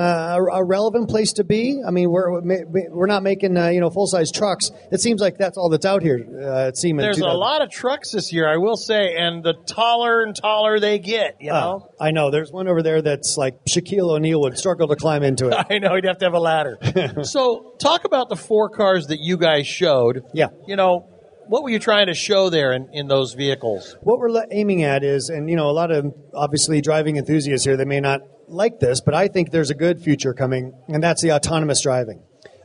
relevant place to be. I mean, we're not making full-size trucks. It seems like that's all that's out here at SEMA. There's a lot of trucks this year, I will say, and the taller and taller they get, you know? I know. There's one over there that's like Shaquille O'Neal would struggle to climb into it. I know. He'd have to have a ladder. So talk about the 4 cars that you guys showed. Yeah. What were you trying to show there in those vehicles? What we're aiming at is, and a lot of obviously driving enthusiasts here, they may not like this, but I think there's a good future coming, and that's the autonomous driving.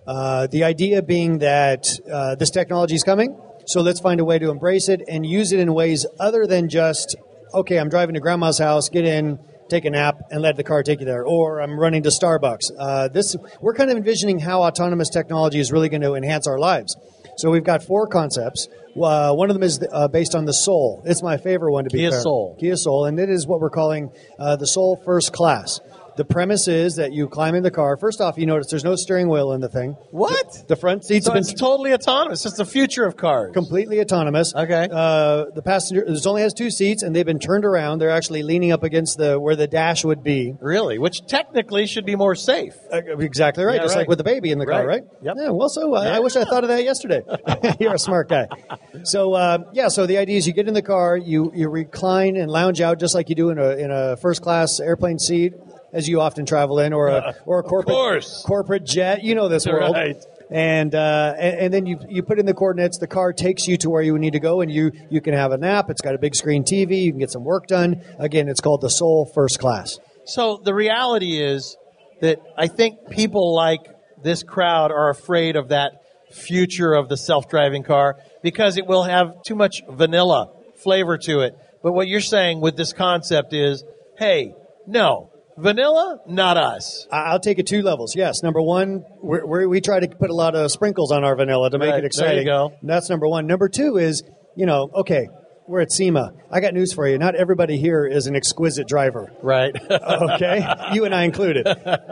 The idea being that this technology is coming, so let's find a way to embrace it and use it in ways other than just, okay, I'm driving to grandma's house, get in, take a nap, and let the car take you there, or I'm running to Starbucks. We're kind of envisioning how autonomous technology is really going to enhance our lives. So we've got 4 concepts. One of them is based on the Soul. It's my favorite one, to be fair. Kia Soul, and it is what we're calling the Soul First Class. The premise is that you climb in the car. First off, you notice there's no steering wheel in the thing. What? The front seats have been totally autonomous. It's the future of cars. Completely autonomous. Okay. The passenger only has 2 seats, and they've been turned around. They're actually leaning up against where the dash would be. Really? Which technically should be more safe. Exactly right. Yeah, Just like with the baby in the car, right? Yep. Yeah. Well, so I wish I thought of that yesterday. You're a smart guy. So so the idea is you get in the car, you recline and lounge out just like you do in a first class airplane seat, as you often travel in, or a corporate jet. You know this world. Right. And then you put in the coordinates. The car takes you to where you need to go, and you can have a nap. It's got a big screen TV. You can get some work done. Again, it's called the Soul First Class. So the reality is that I think people like this crowd are afraid of that future of the self-driving car because it will have too much vanilla flavor to it. But what you're saying with this concept is, hey, no. Vanilla, not us. I'll take it 2 levels. Yes, number 1, we try to put a lot of sprinkles on our vanilla to make it exciting. There you go. That's number 1. Number 2 is, okay, we're at SEMA. I got news for you. Not everybody here is an exquisite driver. Right. Okay? You and I included.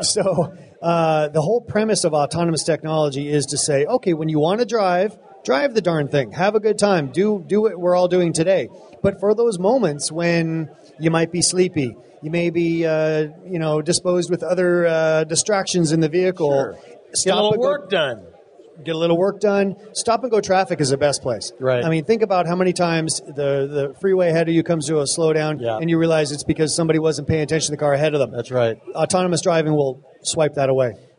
So the whole premise of autonomous technology is to say, okay, when you want to drive the darn thing. Have a good time. Do what we're all doing today. But for those moments when you might be sleepy, you may be, disposed with other distractions in the vehicle. Sure. Get a little work done. Get a little work done. Stop and go traffic is the best place. Right. I mean, think about how many times the freeway ahead of you comes to a slowdown, and you realize it's because somebody wasn't paying attention to the car ahead of them. That's right. Autonomous driving will swipe that away.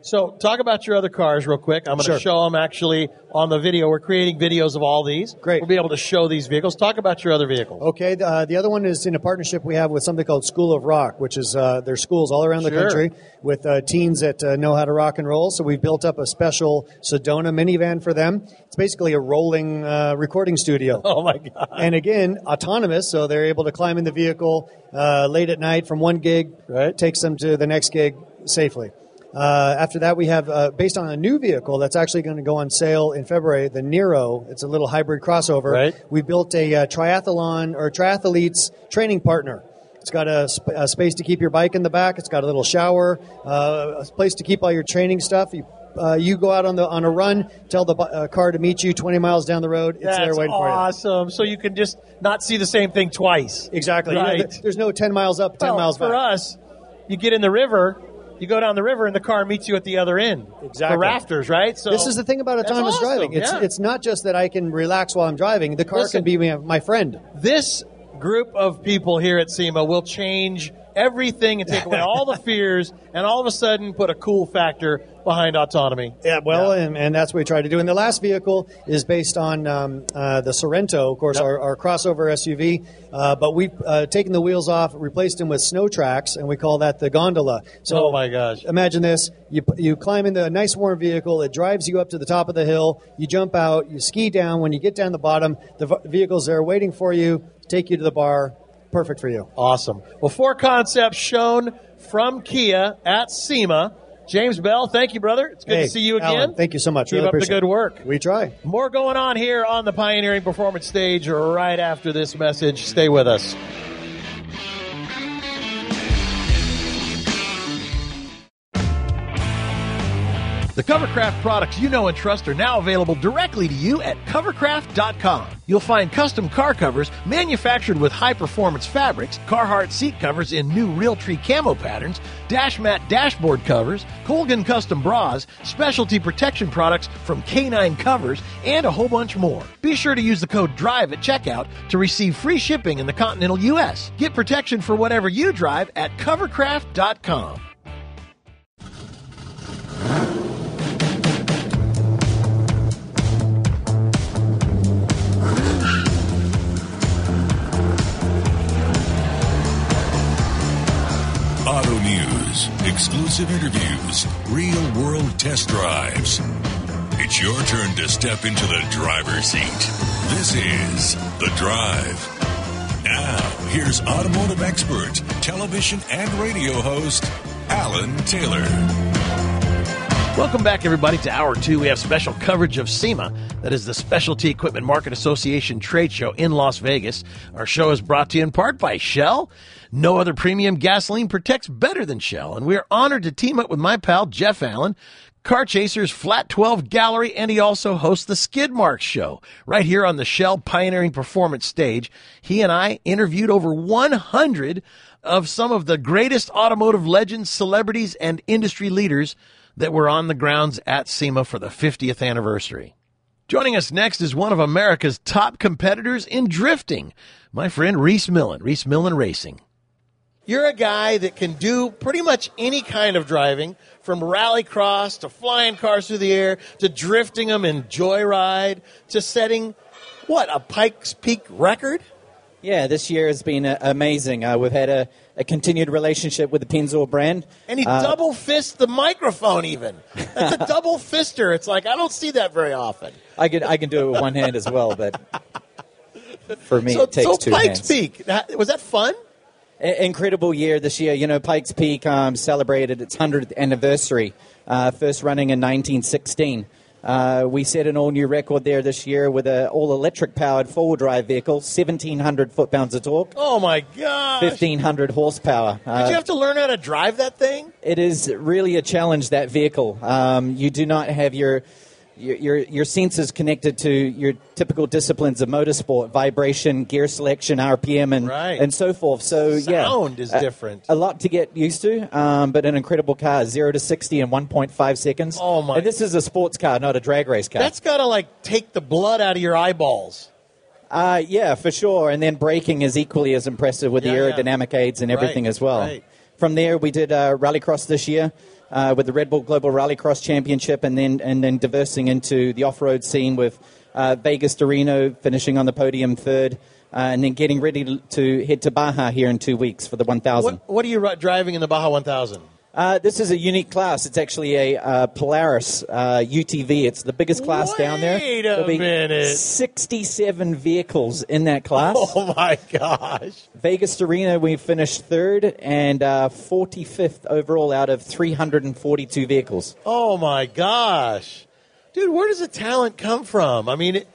So talk about your other cars real quick. I'm going to show them actually on the video. We're creating videos of all these. Great. We'll be able to show these vehicles. Talk about your other vehicle. Okay. The other one is in a partnership we have with something called School of Rock, which is there's schools all around the country with teens that know how to rock and roll. So we've built up a special Sedona minivan for them. It's basically a rolling recording studio. Oh, my God. And again, autonomous, so they're able to climb in the vehicle late at night from one gig, takes them to the next gig safely. After that, we have, based on a new vehicle that's actually going to go on sale in February, the Nero. It's a little hybrid crossover. Right. We built a triathlon or triathletes training partner. It's got a space to keep your bike in the back. It's got a little shower, a place to keep all your training stuff. You go out on a run, tell the car to meet you 20 miles down the road. It's there waiting for you. Awesome. So you can just not see the same thing twice. Exactly. Right. You know, there's no 10 miles up, 10 miles back. For us, you get in the river, you go down the river, and the car meets you at the other end. Exactly. The rafters, right? So this is the thing about autonomous driving. It's not just that I can relax while I'm driving. The car can be my friend. This group of people here at SEMA will change everything and take away all the fears and all of a sudden put a cool factor behind autonomy. Yeah, well, and that's what we try to do. And the last vehicle is based on the Sorrento, of course, our crossover SUV. But we've taken the wheels off, replaced them with snow tracks, and we call that the gondola. So, oh, my gosh. Imagine this. You climb in the nice warm vehicle. It drives you up to the top of the hill. You jump out. You ski down. When you get down the bottom, the vehicle's there waiting for you, take you to the bar. Perfect for you. Awesome. Well, 4 concepts shown from Kia at SEMA. James Bell, thank you, brother. It's good to see you again. Alan, thank you so much. Keep really up the appreciate good work. We try. More going on here on the Pioneering Performance stage right after this message. Stay with us. The Covercraft products you know and trust are now available directly to you at covercraft.com. You'll find custom car covers manufactured with high-performance fabrics, Carhartt seat covers in new Realtree camo patterns, Dash Mat dashboard covers, Colgan custom bras, specialty protection products from K9 Covers, and a whole bunch more. Be sure to use the code DRIVE at checkout to receive free shipping in the continental U.S. Get protection for whatever you drive at covercraft.com. Auto news, exclusive interviews, real-world test drives. It's your turn to step into the driver's seat. This is The Drive. Now, here's automotive expert, television and radio host, Alan Taylor. Welcome back, everybody, to Hour 2. We have special coverage of SEMA, that is the Specialty Equipment Market Association trade show in Las Vegas. Our show is brought to you in part by Shell. No other premium gasoline protects better than Shell, and we are honored to team up with my pal Jeff Allen, Car Chasers Flat 12 Gallery, and he also hosts the Skid Marks show right here on the Shell Pioneering Performance stage. He and I interviewed over 100 of some of the greatest automotive legends, celebrities, and industry leaders that were on the grounds at SEMA for the 50th anniversary. Joining us next is one of America's top competitors in drifting, my friend Reese Millen Racing. You're a guy that can do pretty much any kind of driving, from rallycross to flying cars through the air to drifting them in joyride to setting, a Pikes Peak record? Yeah, this year has been amazing. We've had a continued relationship with the Pennzoil brand. And he double fists the microphone even. That's a double fister. It's like, I don't see that very often. I can do it with one hand as well, but for me it takes two hands. Pikes Peak, was that fun? Incredible year this year. You know, Pikes Peak celebrated its 100th anniversary, first running in 1916. We set an all-new record there this year with an all-electric powered four-wheel drive vehicle, 1,700 foot-pounds of torque. Oh, my gosh. 1,500 horsepower. Did you have to learn how to drive that thing? It is really a challenge, that vehicle. You do not have your sensors connected to your typical disciplines of motorsport, vibration, gear selection, RPM, and so forth. So sound is different. A lot to get used to, but an incredible car, 0 to 60 in 1.5 seconds. Oh my! And this is a sports car, not a drag race car. That's got to take the blood out of your eyeballs. Yeah, for sure. And then braking is equally as impressive with the aerodynamic aids and everything as well. Right. From there, we did Rallycross this year with the Red Bull Global Rallycross Championship, and then diversing into the off-road scene with Vegas to Reno, finishing on the podium third, and then getting ready to head to Baja here in 2 weeks for the 1000. What are you driving in the Baja 1000? This is a unique class. It's actually a Polaris UTV. It's the biggest class down there. Wait a minute. 67 vehicles in that class. Oh, my gosh. Vegas to Reno, we finished third and 45th overall out of 342 vehicles. Oh, my gosh. Dude, where does the talent come from? I mean,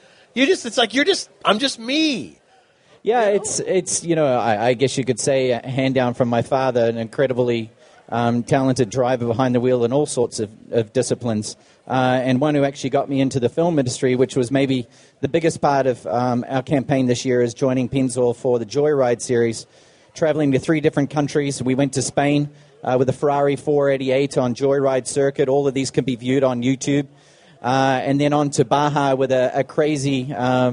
I'm just me. Yeah, it's I guess you could say a hand down from my father, an incredibly talented driver behind the wheel in all sorts of disciplines, and one who actually got me into the film industry, which was maybe the biggest part of our campaign this year, is joining Pennzoil for the Joyride series, traveling to 3 different countries. We went to Spain with a Ferrari 488 on Joyride circuit. All of these can be viewed on YouTube. And then on to Baja with a crazy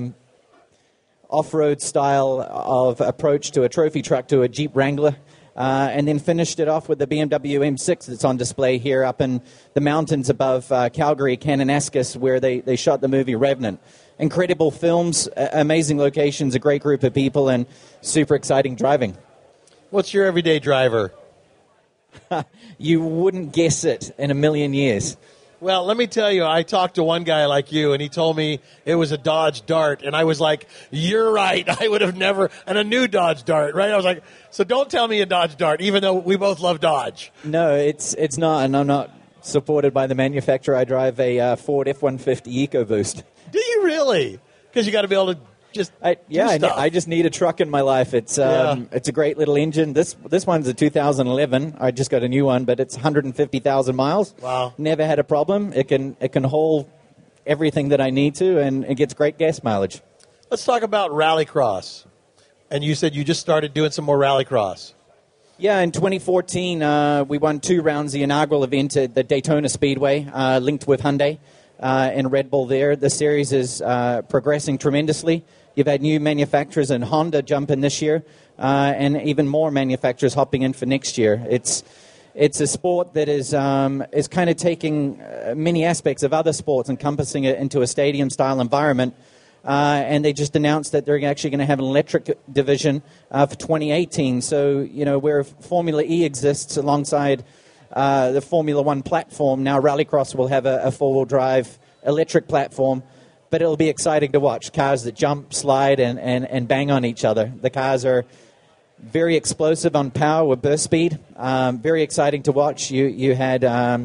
off-road style of approach to a trophy truck to a Jeep Wrangler. And then finished it off with the BMW M6 that's on display here up in the mountains above Calgary, Kananaskis, where they shot the movie Revenant. Incredible films, amazing locations, a great group of people, and super exciting driving. What's your everyday driver? You wouldn't guess it in a million years. Well, let me tell you, I talked to one guy like you, and he told me it was a Dodge Dart, and I was like, you're right, I would have never, and a new Dodge Dart, right? I was like, so don't tell me a Dodge Dart, even though we both love Dodge. No, it's not, and I'm not supported by the manufacturer. I drive a Ford F-150 EcoBoost. Do you really? Because you got to be able to just I just need a truck in my life. It's a great little engine. This one's a 2011. I just got a new one, but it's 150,000 miles. Wow! Never had a problem. It can haul everything that I need to, and it gets great gas mileage. Let's talk about Rallycross. And you said you just started doing some more Rallycross. Yeah, in 2014, we won 2 rounds, the inaugural event at the Daytona Speedway, linked with Hyundai and Red Bull there. The series is progressing tremendously. You've had new manufacturers, and Honda jump in this year, and even more manufacturers hopping in for next year. It's a sport that is kind of taking many aspects of other sports, encompassing it into a stadium-style environment. And they just announced that they're actually going to have an electric division for 2018. So, where Formula E exists alongside the Formula One platform, now Rallycross will have a four-wheel drive electric platform. But it'll be exciting to watch. Cars that jump, slide, and bang on each other. The cars are very explosive on power with burst speed. Very exciting to watch. You have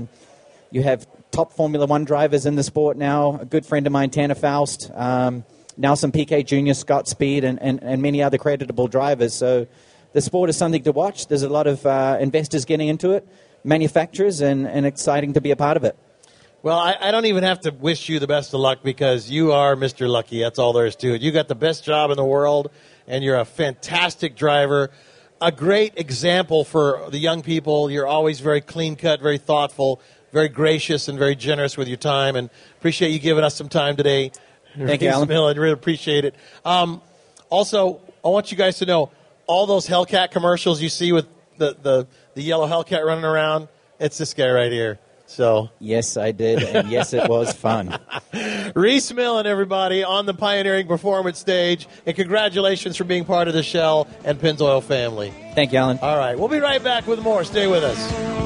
top Formula One drivers in the sport now. A good friend of mine, Tanner Faust. Now some PK Jr., Scott Speed, and many other creditable drivers. So the sport is something to watch. There's a lot of investors getting into it, manufacturers, and exciting to be a part of it. Well, I don't even have to wish you the best of luck because you are Mr. Lucky. That's all there is to it. You got the best job in the world, and you're a fantastic driver, a great example for the young people. You're always very clean-cut, very thoughtful, very gracious, and very generous with your time, and appreciate you giving us some time today. Thank you, Alan. I really appreciate it. Also, I want you guys to know, all those Hellcat commercials you see with the yellow Hellcat running around, it's this guy right here. So yes, I did, and yes, it was fun. Reese Millen, everybody, on the Pioneering Performance stage, and congratulations for being part of the Shell and Pennzoil family. Thank you, Alan. All right, we'll be right back with more. Stay with us.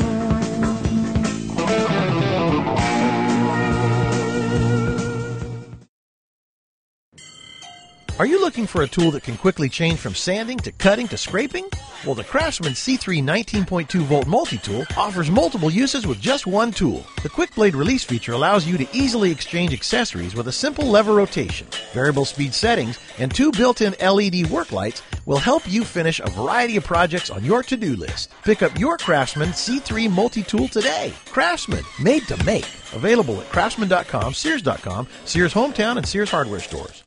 Are you looking for a tool that can quickly change from sanding to cutting to scraping? Well, the Craftsman C3 19.2 volt multi-tool offers multiple uses with just one tool. The Quick Blade Release feature allows you to easily exchange accessories with a simple lever rotation. Variable speed settings and 2 built-in LED work lights will help you finish a variety of projects on your to-do list. Pick up your Craftsman C3 multi-tool today. Craftsman, made to make. Available at craftsman.com, Sears.com, Sears Hometown, and Sears Hardware stores.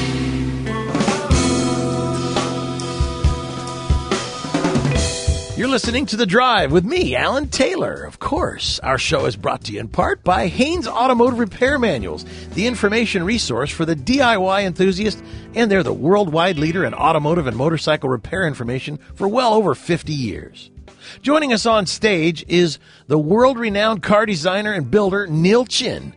You're listening to The Drive with me, Alan Taylor. Of course, our show is brought to you in part by Haynes Automotive Repair Manuals, the information resource for the DIY enthusiast, and they're the worldwide leader in automotive and motorcycle repair information for well over 50 years. Joining us on stage is the world-renowned car designer and builder, Neil Chin.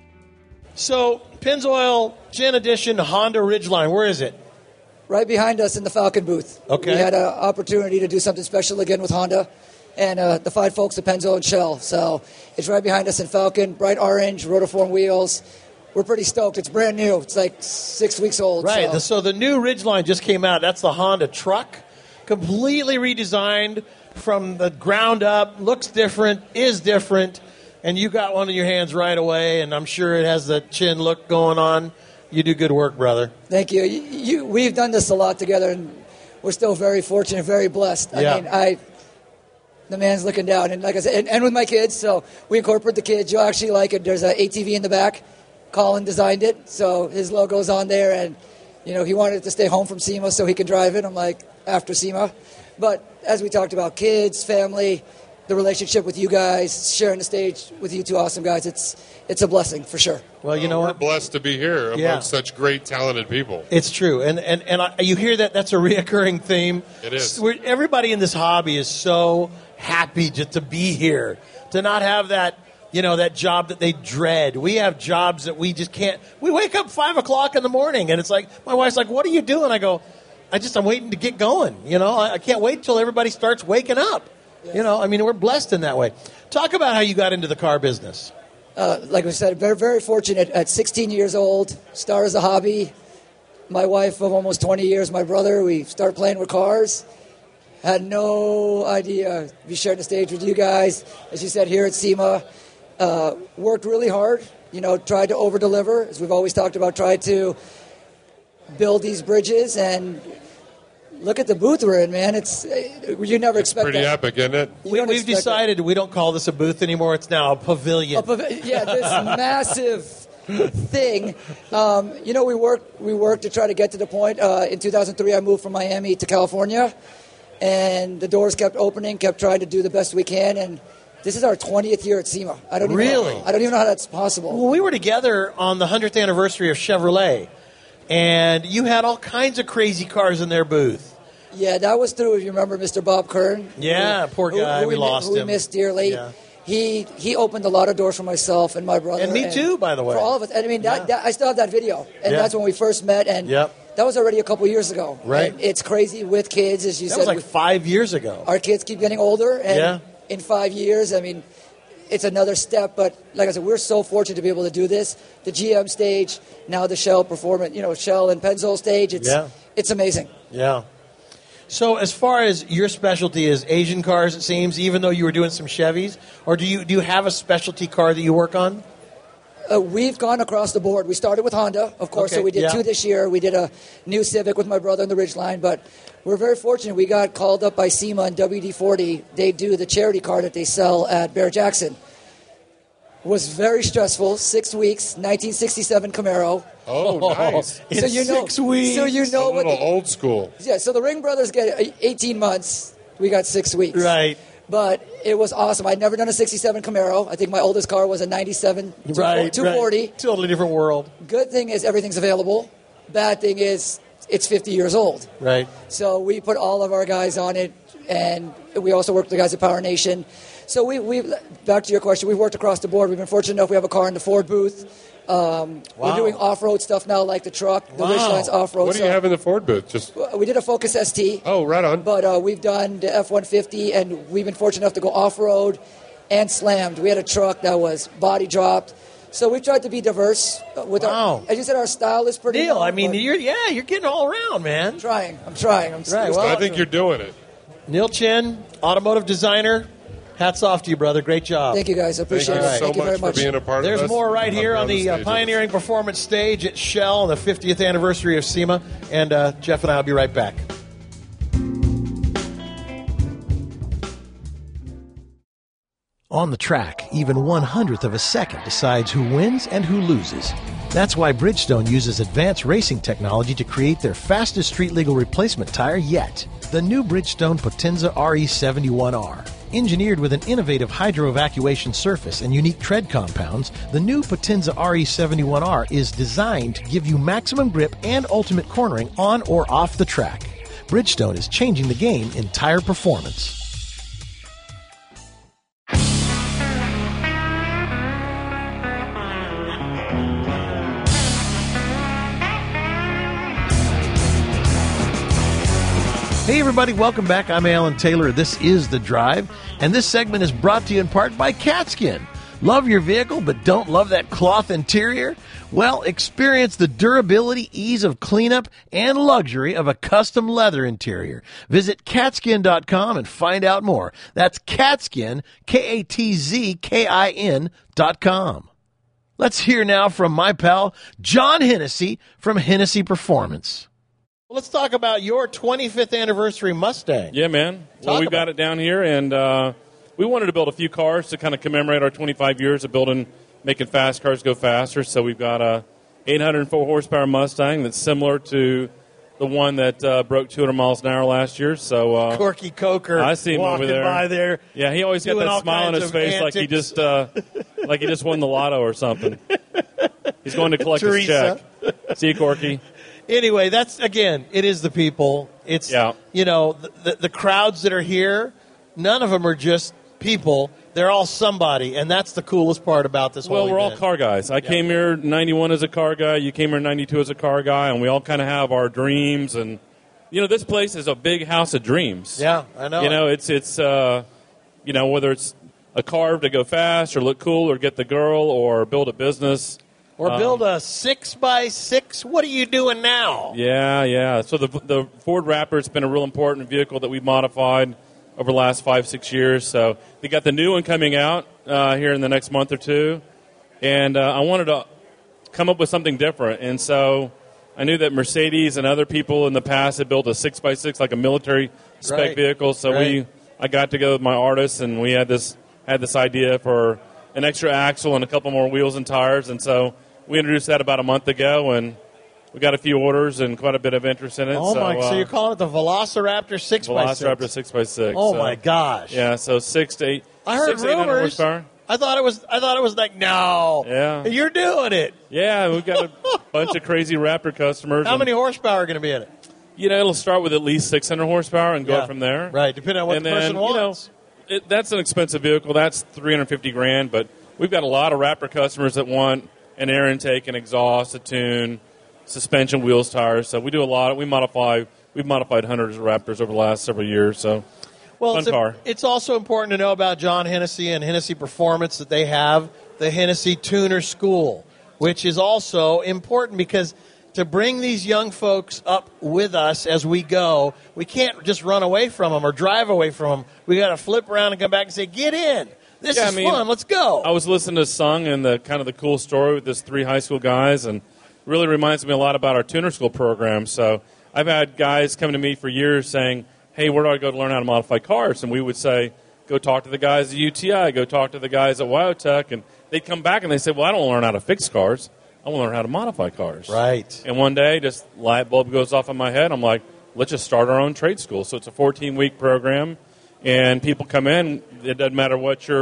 So, Pennzoil Chin Edition Honda Ridgeline, where is it? Right behind us in the Falcon booth. Okay. We had an opportunity to do something special again with Honda and the fine folks at Pennzoil and Shell. So it's right behind us in Falcon, bright orange, rotiform wheels. We're pretty stoked. It's brand new. It's like 6 weeks old. Right. So the new Ridgeline just came out. That's the Honda truck. Completely redesigned from the ground up. Looks different, is different. And you got one in your hands right away, and I'm sure it has the Chin look going on. You do good work, brother. Thank you. We've done this a lot together, and we're still very fortunate, very blessed. Yeah. The man's looking down, and like I said, and with my kids, so we incorporate the kids. You'll actually like it. There's an ATV in the back. Colin designed it, so his logo's on there, and he wanted it to stay home from SEMA so he could drive it. I'm like, after SEMA. But as we talked about, kids, family, the relationship with you guys, sharing the stage with you two awesome guys, it's a blessing for sure. Well, you know we're what? blessed to be here among such great, talented people. It's true, and you hear that. That's a reoccurring theme. It is. Everybody in this hobby is so happy just to be here, to not have that that job that they dread. We have jobs that we just can't. We wake up 5 o'clock in the morning, and it's like my wife's like, "What are you doing?" I go, "I'm waiting to get going. I can't wait till everybody starts waking up." Yes. We're blessed in that way. Talk about how you got into the car business. Like I said, very, very fortunate. At 16 years old, start as a hobby. My wife of almost 20 years, my brother, we started playing with cars. Had no idea to be sharing the stage with you guys. As you said, here at SEMA. Worked really hard, tried to over-deliver, as we've always talked about, tried to build these bridges, and look at the booth we're in, man. You never expect pretty that. epic, isn't it? We've decided we don't call this a booth anymore. It's now a pavilion. This massive thing. We worked to try to get to the point. In 2003, I moved from Miami to California, and the doors kept opening, kept trying to do the best we can, and this is our 20th year at SEMA. I don't even know how that's possible. Well, we were together on the 100th anniversary of Chevrolet, and you had all kinds of crazy cars in their booth. Yeah, that was through, if you remember, Mr. Bob Kern. Yeah, poor guy. We lost him. Who we missed dearly. Yeah. He opened a lot of doors for myself and my brother. And me too, by the way. For all of us. I still have that video. And that's when we first met. And that was already a couple years ago. Right. And it's crazy with kids, as you said. That was like 5 years ago. Our kids keep getting older. And in 5 years, it's another step. But like I said, we're so fortunate to be able to do this. The GM stage, now the Shell Performance, Shell and Pennzoil stage. It's amazing. Yeah. So as far as your specialty is Asian cars, it seems, even though you were doing some Chevys, or do you have a specialty car that you work on? We've gone across the board. We started with Honda, of course, so we did 2 this year. We did a new Civic with my brother in the Ridgeline, but we're very fortunate. We got called up by SEMA and WD-40. They do the charity car that they sell at Barrett-Jackson. Was very stressful. 6 weeks, 1967 Camaro. Oh, nice. In 6 weeks. So you know a little old school. Yeah, so the Ring brothers get 18 months. We got 6 weeks. Right. But it was awesome. I'd never done a 67 Camaro. I think my oldest car was a 97 240. Right. Totally different world. Good thing is everything's available. Bad thing is it's 50 years old. Right. So we put all of our guys on it, and we also work with the guys at Power Nation. So we back to your question, we've worked across the board. We've been fortunate enough we have a car in the Ford booth. We're doing off-road stuff now, like the truck, the Ridgeline's off-road. What do you have in the Ford booth? We did a Focus ST. Oh, right on. But we've done the F-150, and we've been fortunate enough to go off-road and slammed. We had a truck that was body dropped. So we've tried to be diverse. As you said, our style is pretty Neil, you're getting all around, man. I'm trying. Right. Well, I think you're doing it. Neil Chin, automotive designer. Hats off to you, brother. Great job. Thank you, guys. I appreciate it. Thank you very much for being a part of us. There's more right here on the Pioneering Performance stage at Shell on the 50th anniversary of SEMA. And Jeff and I will be right back. On the track, even 1/100th of a second decides who wins and who loses. That's why Bridgestone uses advanced racing technology to create their fastest street-legal replacement tire yet. The new Bridgestone Potenza RE71R. Engineered with an innovative hydro-evacuation surface and unique tread compounds, the new Potenza RE71R is designed to give you maximum grip and ultimate cornering on or off the track. Bridgestone is changing the game in tire performance. Hey everybody, welcome back. I'm Alan Taylor. This is The Drive, and this segment is brought to you in part by Catskin. Love your vehicle but don't love that cloth interior? Well, experience the durability, ease of cleanup, and luxury of a custom leather interior. Visit Catskin.com and find out more. That's Catskin, Katzkin.com. Let's hear now from my pal, John Hennessy from Hennessy Performance. Let's talk about your 25th anniversary Mustang. Yeah, man. Well, we've got it down here, and we wanted to build a few cars to kind of commemorate our 25 years of making fast cars go faster. So we've got a 804 horsepower Mustang that's similar to the one that broke 200 miles an hour last year. So Corky Coker, I see him over there. By there. Yeah, he always got that smile on his face, like he just won the lotto or something. He's going to collect his check. See you, Corky. Anyway, that's, again, it is the people. It's, the crowds that are here, none of them are just people. They're all somebody, and that's the coolest part about this whole Well, we're event. all car guys. I came here in 91 as a car guy. You came here in 92 as a car guy, and we all kind of have our dreams. And, this place is a big house of dreams. Yeah, I know. It's whether it's a car to go fast or look cool or get the girl or build a business. Or build a 6x6. What are you doing now? Yeah. So the Ford Raptor's been a real important vehicle that we've modified over the last 5-6 years. So they got the new one coming out here in the next month or two. And I wanted to come up with something different. And so I knew that Mercedes and other people in the past had built a 6x6, like a military spec vehicle. So I got together with my artists, and we had this idea for an extra axle and a couple more wheels and tires. And so we introduced that about a month ago, and we got a few orders and quite a bit of interest in it. So you're calling it the Velociraptor 6x6? Velociraptor 6x6. Oh, my gosh. Yeah, so 6 to 8. I heard 800 rumors. horsepower. I thought it was like, no. Yeah. You're doing it. Yeah, we've got a bunch of crazy Raptor customers. How many horsepower are going to be in it? It'll start with at least 600 horsepower and go from there. Right, depending on what the person wants. That's an expensive vehicle. That's $350,000, but we've got a lot of Raptor customers that want an air intake, an exhaust, a tune, suspension, wheels, tires. So we do a lot. We've modified hundreds of Raptors over the last several years. So fun car. It's also important to know about John Hennessy and Hennessy Performance that they have the Hennessy Tuner School, which is also important because to bring these young folks up with us as we go, we can't just run away from them or drive away from them. We got to flip around and come back and say, get in. This is fun. Let's go. I was listening to Sung and the kind of the cool story with this 3 high school guys, and really reminds me a lot about our tuner school program. So I've had guys come to me for years saying, hey, where do I go to learn how to modify cars? And we would say, go talk to the guys at UTI, go talk to the guys at Wyotech. And they'd come back and they say, well, I don't learn how to fix cars. I want to learn how to modify cars. Right. And one day, just light bulb goes off in my head. I'm like, let's just start our own trade school. So it's a 14-week program. And people come in. It doesn't matter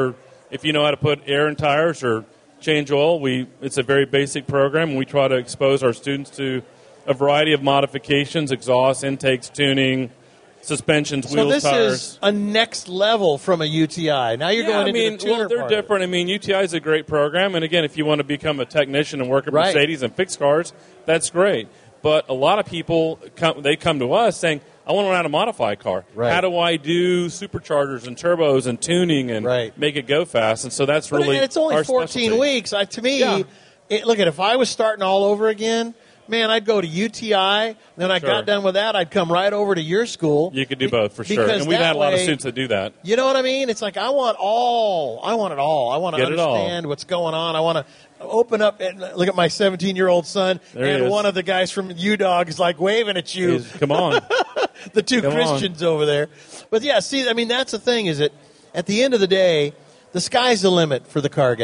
if you know how to put air in tires or change oil. It's a very basic program. And we try to expose our students to a variety of modifications, exhaust, intakes, tuning, suspensions, wheels, tires. So this is a next level from a UTI. Now you're going into the tuner they're part. different. UTI is a great program. And again, if you want to become a technician and work at Mercedes and fix cars, that's great. But a lot of people, they come to us saying, I want to learn how to modify a car. Right. How do I do superchargers and turbos and tuning and make it go fast? And so that's really it's only our 14 specialty. weeks. To me, look at if I was starting all over again, man, I'd go to UTI. Then I got done with that, I'd come right over to your school. You could do both for sure. And we've had a lot of students that do that. You know what I mean? It's like I want it all. I want to understand what's going on. I want to open up and look at my 17-year-old son, and one of the guys from UDOG is like waving at you. Come on. The two Christians over there. But that's the thing is that at the end of the day, the sky's the limit for the car guy.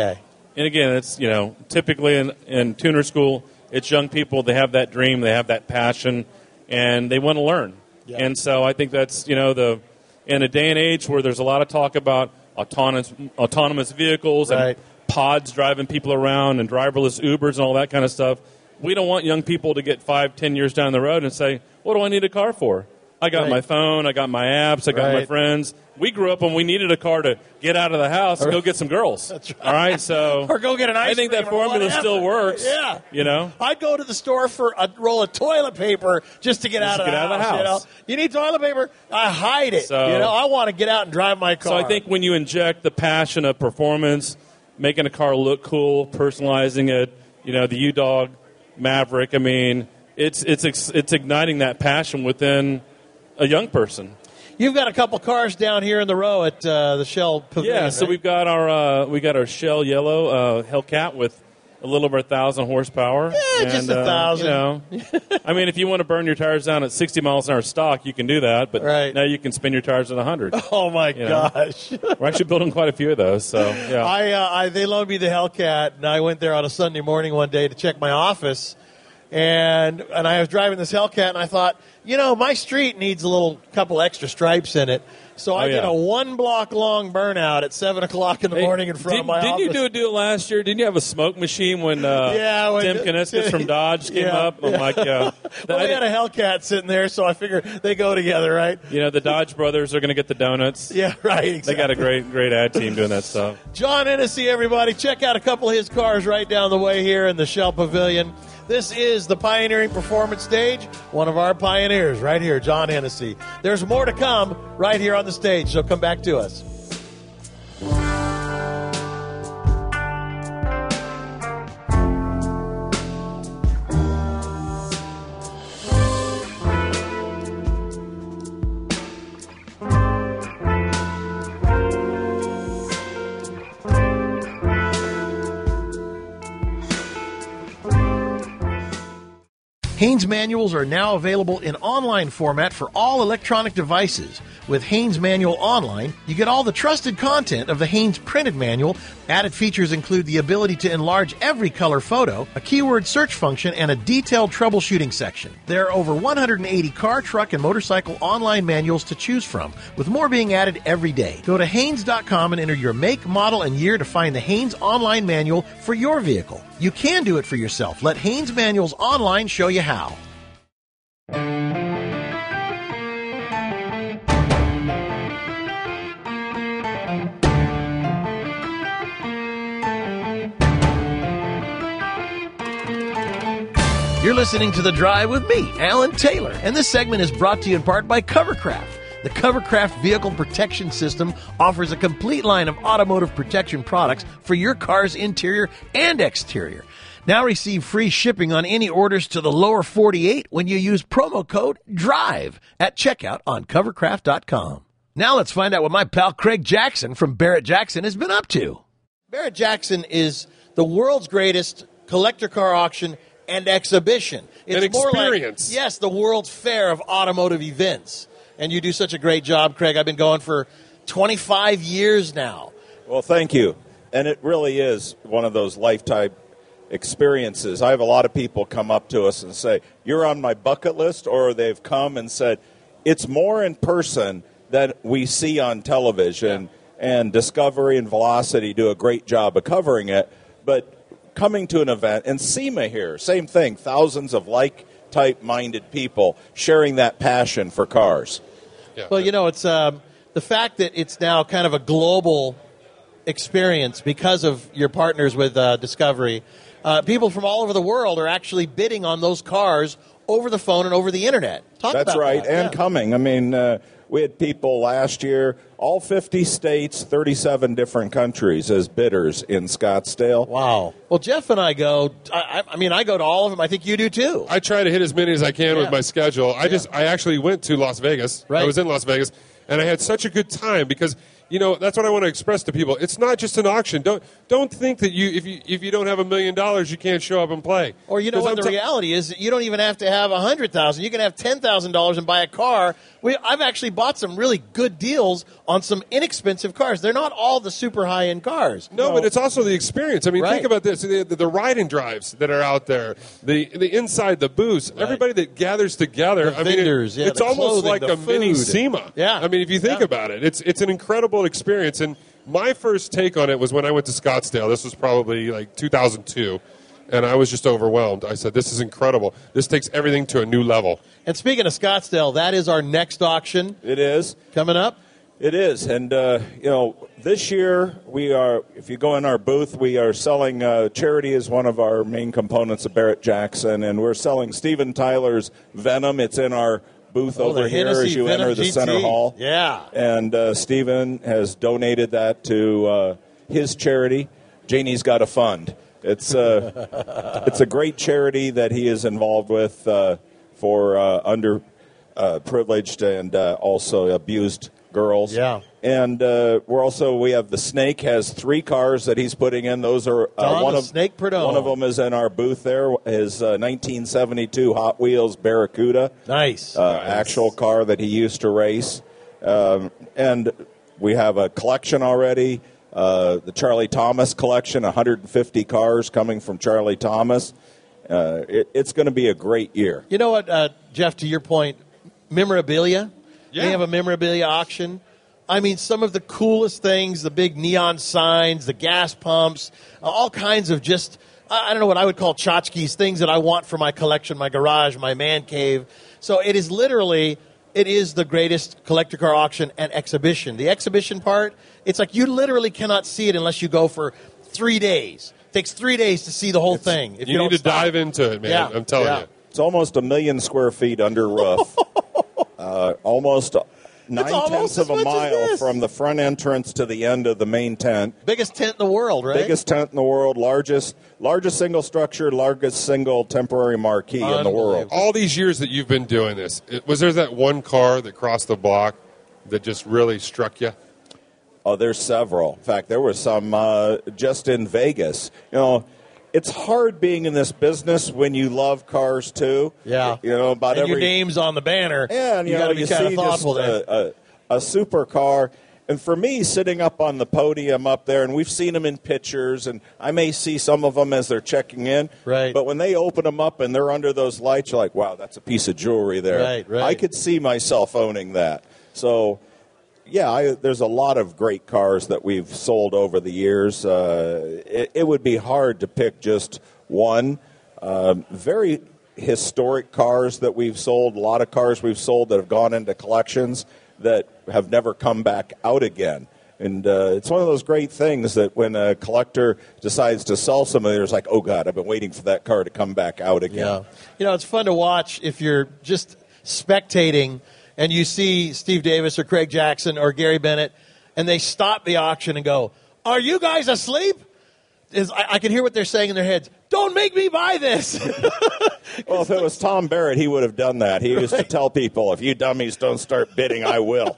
And again, it's typically in tuner school, it's young people. They have that dream, they have that passion, and they want to learn. Yeah. And so I think that's in a day and age where there's a lot of talk about autonomous vehicles and pods driving people around and driverless Ubers and all that kind of stuff. We don't want young people to get 5-10 years down the road and say, what do I need a car for? I got my phone, I got my apps, I got my friends. We grew up when we needed a car to get out of the house and go get some girls. That's right. All right, so or go get an ice cream. I think that formula still works. Yeah. I'd go to the store for a roll of toilet paper just to get out of the house. You need toilet paper? I hide it. So, I want to get out and drive my car. So I think when you inject the passion of performance, making a car look cool, personalizing it, the U-Dog Maverick, I mean, it's igniting that passion within a young person. You've got a couple cars down here in the row at the Shell Pavilion. Yeah, so we've got our Shell Yellow Hellcat with a little over 1,000 horsepower. Yeah, just 1,000. I mean, if you want to burn your tires down at 60 miles an hour stock, you can do that. But now you can spin your tires at 100. Oh my gosh! We're actually building quite a few of those. So yeah, they loaned me the Hellcat, and I went there on a Sunday morning one day to check my office. And I was driving this Hellcat, and I thought, my street needs a couple extra stripes in it. So I did a 1 block long burnout at 7 o'clock in the morning in front of my office. Didn't you do a deal last year? Didn't you have a smoke machine when Tim Kaniskis from Dodge came up? I'm like, well, they had a Hellcat sitting there, so I figured they go together, right? The Dodge brothers are going to get the donuts. Yeah, right. Exactly. They got a great ad team doing that stuff. John Hennessy, everybody, check out a couple of his cars right down the way here in the Shell Pavilion. This is the Pioneering Performance Stage, one of our pioneers right here, John Hennessy. There's more to come right here on the stage, so come back to us. Haynes manuals are now available in online format for all electronic devices. With Haynes Manual Online, you get all the trusted content of the Haynes printed manual. Added features include the ability to enlarge every color photo, a keyword search function, and a detailed troubleshooting section. There are over 180 car, truck, and motorcycle online manuals to choose from, with more being added every day. Go to Haynes.com and enter your make, model, and year to find the Haynes online manual for your vehicle. You can do it for yourself. Let Haynes Manuals Online show you how. You're listening to The Drive with me, Alan Taylor, and this segment is brought to you in part by Covercraft. The Covercraft Vehicle Protection System offers a complete line of automotive protection products for your car's interior and exterior. Now receive free shipping on any orders to the lower 48 when you use promo code DRIVE at checkout on Covercraft.com. Now let's find out what my pal Craig Jackson from Barrett Jackson has been up to. Barrett Jackson is the world's greatest collector car auction and exhibition. It's an experience. More like, the World's Fair of automotive events. And you do such a great job, Craig. I've been going for 25 years now. Well, thank you. And it really is one of those lifetime experiences. I have a lot of people come up to us and say, you're on my bucket list, or they've come and said, it's more in person than we see on television, and Discovery and Velocity do a great job of covering it. But coming to an event, and SEMA here, same thing, thousands of like-type-minded people sharing that passion for cars. Yeah. Well, it's the fact that it's now kind of a global experience because of your partners with Discovery. People from all over the world are actually bidding on those cars over the phone and over the internet. That's right, and coming. I mean, we had people last year, all 50 states, 37 different countries as bidders in Scottsdale. Wow. Well, Jeff and I go, I go to all of them. I think you do too. I try to hit as many as I can with my schedule. I actually went to Las Vegas. Right. I was in Las Vegas, and I had such a good time because that's what I want to express to people. It's not just an auction. Don't think that if you don't have $1 million, you can't show up and play. Or what the reality is, you don't even have to have $100,000. You can have $10,000 and buy a car. I've actually bought some really good deals on some inexpensive cars. They're not all the super high-end cars. No, but it's also the experience. I mean, Right. think about this: the ride and drives that are out there, the inside, the booths, everybody that gathers together. The vendors, it's the almost clothing, like the a mini food. SEMA. Yeah. I mean, if you think about it, it's an incredible experience. And my first take on it was when I went to Scottsdale. This was probably like 2002. And I was just overwhelmed. I said, this is incredible. This takes everything to a new level. And speaking of Scottsdale, that is our next auction. It is. Coming up? It is. And, this year we are, if you go in our booth, we are selling, charity is one of our main components of Barrett-Jackson, and we're selling Steven Tyler's Venom. It's in our booth over here Hennessy as you Venom enter the GT. center hall. Yeah. And Steven has donated that to his charity. Janie's Got a Fund. It's a great charity that he is involved with for underprivileged and also abused girls. Yeah. And we have the Snake has 3 cars that he's putting in. Those are Snake Perdone. One of them is in our booth there. His 1972 Hot Wheels Barracuda. Nice. Actual car that he used to race. And we have a collection already. The Charlie Thomas collection, 150 cars coming from Charlie Thomas. It's going to be a great year. You know what, Jeff, to your point, memorabilia. Yeah. They have a memorabilia auction. I mean, some of the coolest things, the big neon signs, the gas pumps, all kinds of just, I don't know what I would call tchotchkes, things that I want for my collection, my garage, my man cave. So it is the greatest collector car auction and exhibition. The exhibition part, it's like you literally cannot see it unless you go for 3 days. It takes 3 days to see the whole thing. If You need don't to stop. dive into it, man. Yeah. I'm telling you. It's almost 1 million square feet under roof. Almost 9/10 of a as much as mile this. from the front entrance to the end of the main tent. Biggest tent in the world, right? Biggest tent in the world, largest single structure, largest single temporary marquee in the world. All these years that you've been doing this, was there that one car that crossed the block that just really struck you? Oh, there's several. In fact, there was some just in Vegas. It's hard being in this business when you love cars too. Yeah. About and every your name's on the banner. Yeah, and you got to be you kind of see thoughtful just there. a supercar. And for me, sitting up on the podium up there, and we've seen them in pictures, and I may see some of them as they're checking in. Right. But when they open them up and they're under those lights, you're like, wow, that's a piece of jewelry there. Right. I could see myself owning that. So, yeah, there's a lot of great cars that we've sold over the years. It would be hard to pick just one. Very historic cars that we've sold, a lot of cars we've sold that have gone into collections that have never come back out again. And it's one of those great things that when a collector decides to sell something, there's like, oh, God, I've been waiting for that car to come back out again. Yeah. It's fun to watch if you're just spectating and you see Steve Davis or Craig Jackson or Gary Bennett, and they stop the auction and go, are you guys asleep? I can hear what they're saying in their heads. Don't make me buy this. Well, if it was Tom Barrett, he would have done that. He used to tell people, if you dummies don't start bidding, I will.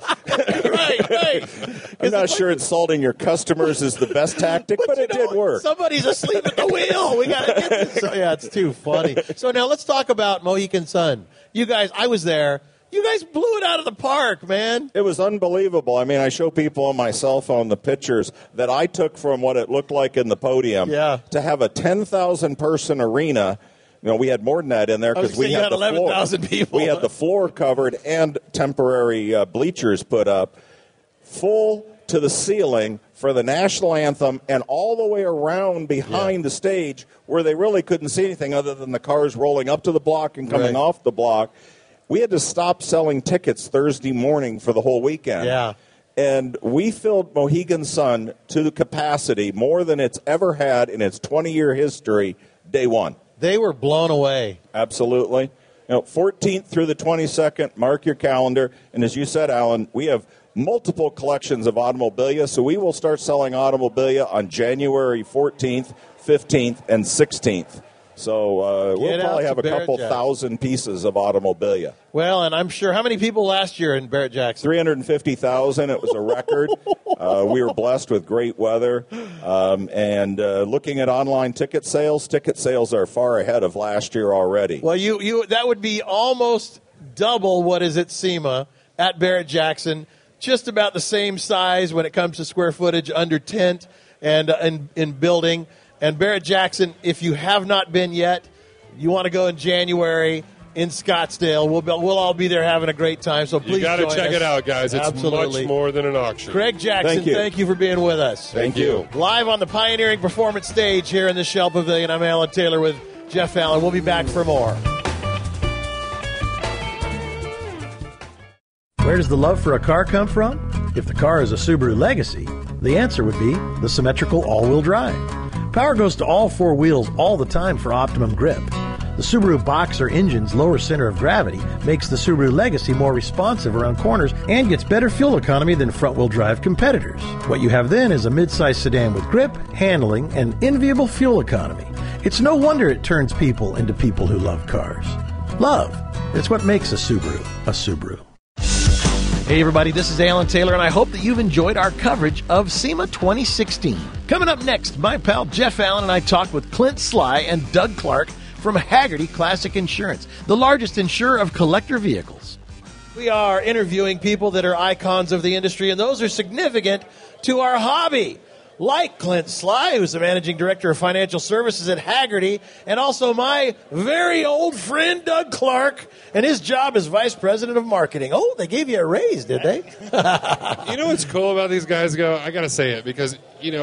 right. I'm not sure insulting your customers is the best tactic, but it did work. Somebody's asleep at the wheel. We got to get this. So, yeah, it's too funny. So now let's talk about Mohegan Sun. You guys, I was there. You guys blew it out of the park, man. It was unbelievable. I mean, I show people on my cell phone the pictures that I took from what it looked like in the podium. Yeah. To have a 10,000-person arena. We had more than that in there because we had 11,000 people. We had the floor covered and temporary bleachers put up, full to the ceiling for the national anthem, and all the way around behind the stage where they really couldn't see anything other than the cars rolling up to the block and coming off the block. We had to stop selling tickets Thursday morning for the whole weekend. Yeah. And we filled Mohegan Sun to the capacity more than it's ever had in its 20-year history, day one. They were blown away. Absolutely. 14th through the 22nd, mark your calendar. And as you said, Alan, we have multiple collections of automobilia, so we will start selling automobilia on January 14th, 15th, and 16th. So we'll Get probably out have to a couple Barrett-Jackson. thousand pieces of automobilia. Well, and I'm sure, how many people last year in Barrett-Jackson? 350,000. It was a record. We were blessed with great weather. And looking at online ticket sales are far ahead of last year already. Well, you that would be almost double what is at SEMA at Barrett-Jackson. Just about the same size when it comes to square footage under tent and in building. And Barrett-Jackson, if you have not been yet, you want to go in January in Scottsdale. We'll all be there having a great time. So please You got to join check us. it out, guys. It's Absolutely. much more than an auction. Craig Jackson, thank you for being with us. Thank you. Live on the Pioneering Performance stage here in the Shell Pavilion, I'm Alan Taylor with Jeff Allen. We'll be back for more. Where does the love for a car come from? If the car is a Subaru Legacy, the answer would be the symmetrical all-wheel drive. Power goes to all four wheels all the time for optimum grip. The Subaru Boxer engine's lower center of gravity makes the Subaru Legacy more responsive around corners and gets better fuel economy than front-wheel drive competitors. What you have then is a mid-size sedan with grip, handling, and enviable fuel economy. It's no wonder it turns people into people who love cars. Love. It's what makes a Subaru a Subaru. Hey everybody, this is Alan Taylor, and I hope that you've enjoyed our coverage of SEMA 2016. Coming up next, my pal Jeff Allen and I talked with Clint Sly and Doug Clark from Hagerty Classic Insurance, the largest insurer of collector vehicles. We are interviewing people that are icons of the industry, and those are significant to our hobby. Like Clint Sly, who's the managing director of financial services at Hagerty, and also my very old friend Doug Clark, and his job as vice president of marketing. Oh, they gave you a raise, did they? You know what's cool about these guys, I got to say it, because,